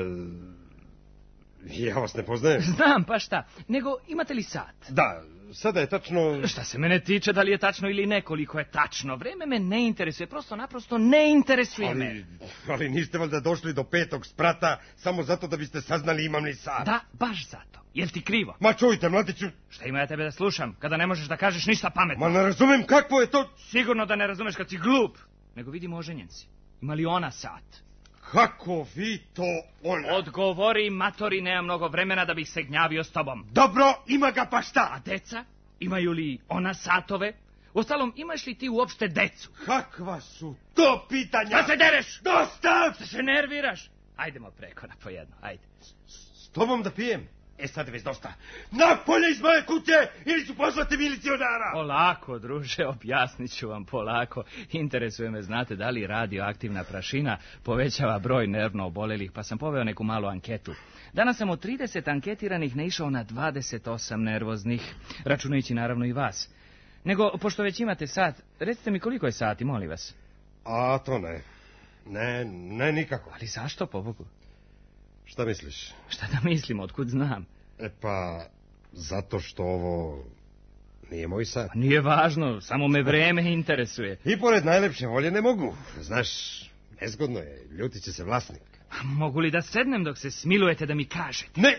Ja vas ne poznajem. Znam, pa šta. Nego, imate li sat? Da, sada je tačno... Šta se mene tiče, da li je tačno ili ne, koliko je tačno. Vreme me ne interesuje, prosto naprosto ne interesuje ali, me. Ali niste valjda došli do petog sprata samo zato da biste saznali imam li sat? Da, baš zato. Jel ti krivo? Ma čujte, mladiću... Šta ima ja tebe da slušam, kada ne možeš da kažeš ništa pametno? Ma ne razumem kakvo je to... Sigurno da ne razumeš kad si glup. Nego vidimo oženjen si. Ima li ona sat? Kako vi to ona? Odgovori, matori, nema mnogo vremena da bih se gnjavio s tobom. Dobro, ima ga pa šta? A deca? Imaju li ona satove? Ostalom, imaš li ti uopšte decu? Kakva su to pitanja? Da se dereš! Dosta! Da se nerviraš? Ajdemo preko na pojedno, ajde. S tobom da pijem? E sad već dosta. Napolje iz moje kuće ili ću poslati milicionara. Polako, druže, objasnit ću vam polako. Interesuje me, znate, da li radioaktivna prašina povećava broj nervno obolelih, pa sam poveo neku malu anketu. Danas sam od trideset anketiranih naišao na dvadeset osam nervoznih, računajući naravno i vas. Nego, pošto već imate sat, recite mi koliko je sati, molim vas. A to ne. Ne, ne nikako. Ali zašto, pobogu? Šta misliš? Šta da mislim, otkud znam? E pa, zato što ovo nije moj sat. Pa nije važno, samo me vreme interesuje. I pored najlepše volje ne mogu. Znaš, nezgodno je, ljutit će se vlasnik. A mogu li da sednem dok se smilujete da mi kažete? Ne!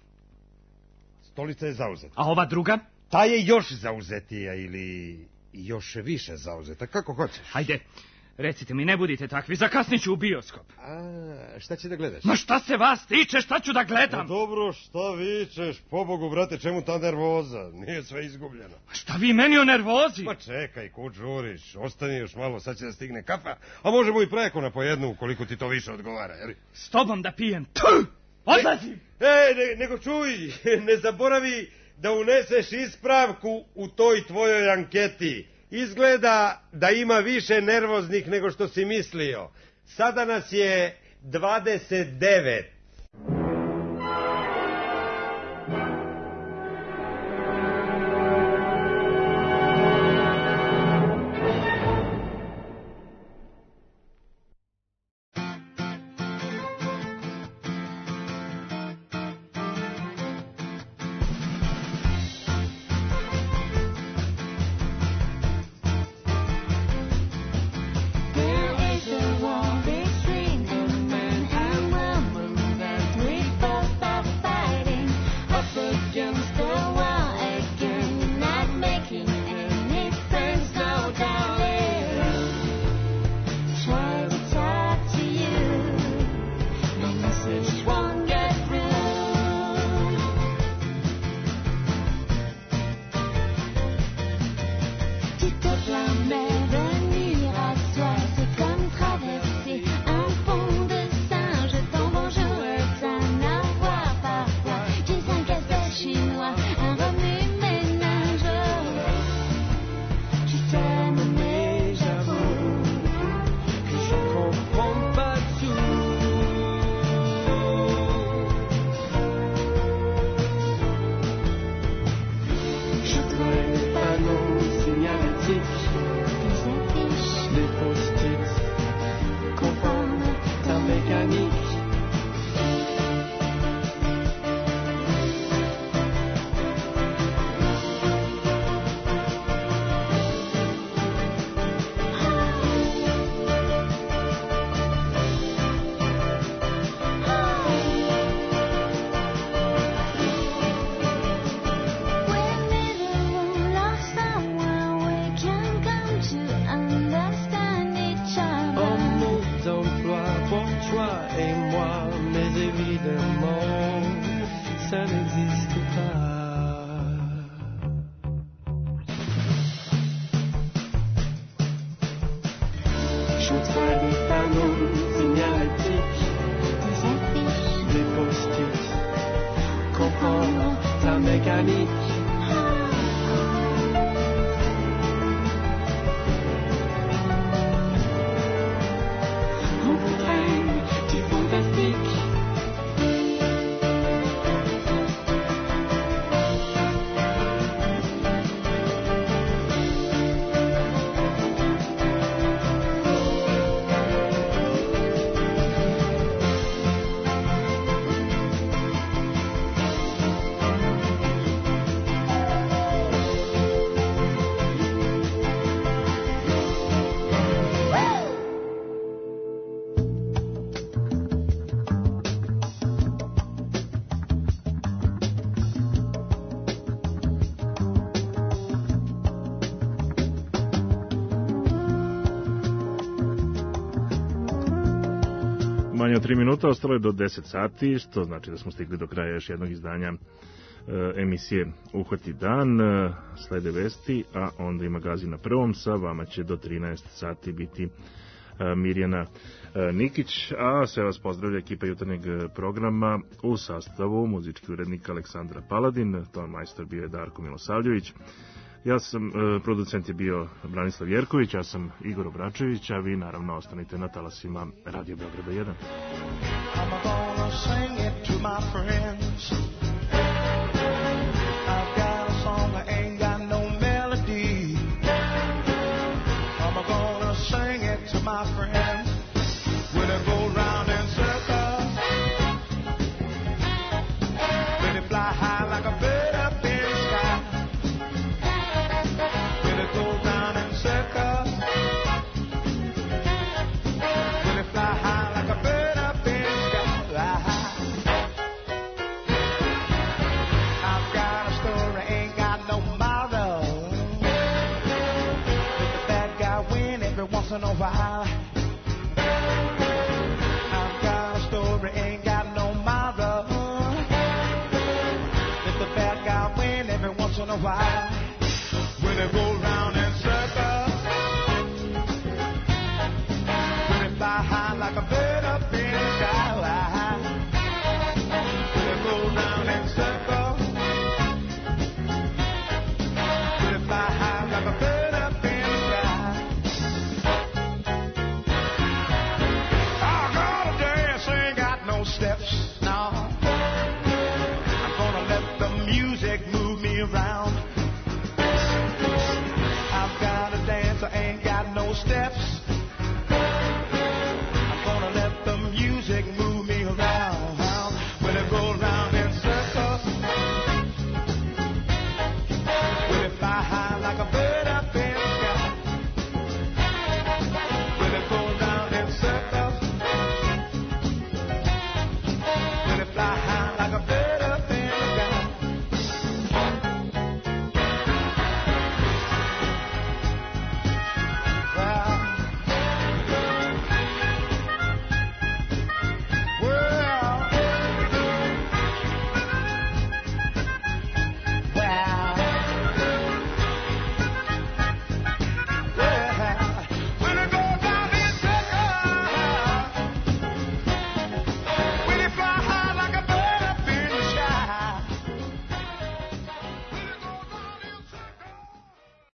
Stolica je zauzeta. A ova druga? Ta je još zauzetija ili još više zauzeta, kako hoćeš. Hajde, recite mi, ne budite takvi, zakasnit ću u bioskop. A, šta će da gledaš? Ma šta se vas tiče, šta ću da gledam? Ma dobro, šta vičeš, pobogu, brate, čemu ta nervoza? Nije sve izgubljeno. Šta vi meni o nervozi? Ma čekaj, kud žuriš, ostani još malo, sad će da stigne kafa, a možemo i preko na po jednu, ukoliko ti to više odgovara, jel? S tobom da pijem, tu! Odlazim! E, ne, nego čuj, ne zaboravi da uneseš ispravku u toj tvojoj anketi. Izgleda da ima više nervoznih nego što si mislio. Sada nas je dvadeset devet. There is a warm big stream in Manhattan. mécanique. On vous traîne du fantastique. Manje od tri minuta, ostalo je do deset sati, što znači da smo stigli do kraja još jednog izdanja e, emisije Uhvati dan. E, slede vesti, a onda i magazin na prvom. Sa vama će do trinaest sati biti e, Mirjana e, Nikić, a sve vas pozdravlja ekipa jutarnjeg programa u sastavu muzički urednik Aleksandra Paladin, ton majstor bio je Darko Milosavljević. Ja sam, e, producent je bio Branislav Jerković, ja sam Igor Obračević, a vi naravno ostanite na talasima Radio Beograda jedan. I'm gonna sing it to my friends. I've got a song that ain't got no melody. I'm gonna sing it to my friends. When I go round in circles, when it fly high like a bird up in the sky. When it go round in circles, when it fly high like a bird up in the sky. I've got a story, ain't got no moral. Let the bad guy win every once in a while. I've got a story, ain't got no moral. Let the bad guy win every once in a while. When it go round in circles, when it fly high like a bird up in the sky. When it go round in circles, when it fly high like a bird up in the sky. I gotta dance, ain't got no steps, no. I'm gonna let the music move me around.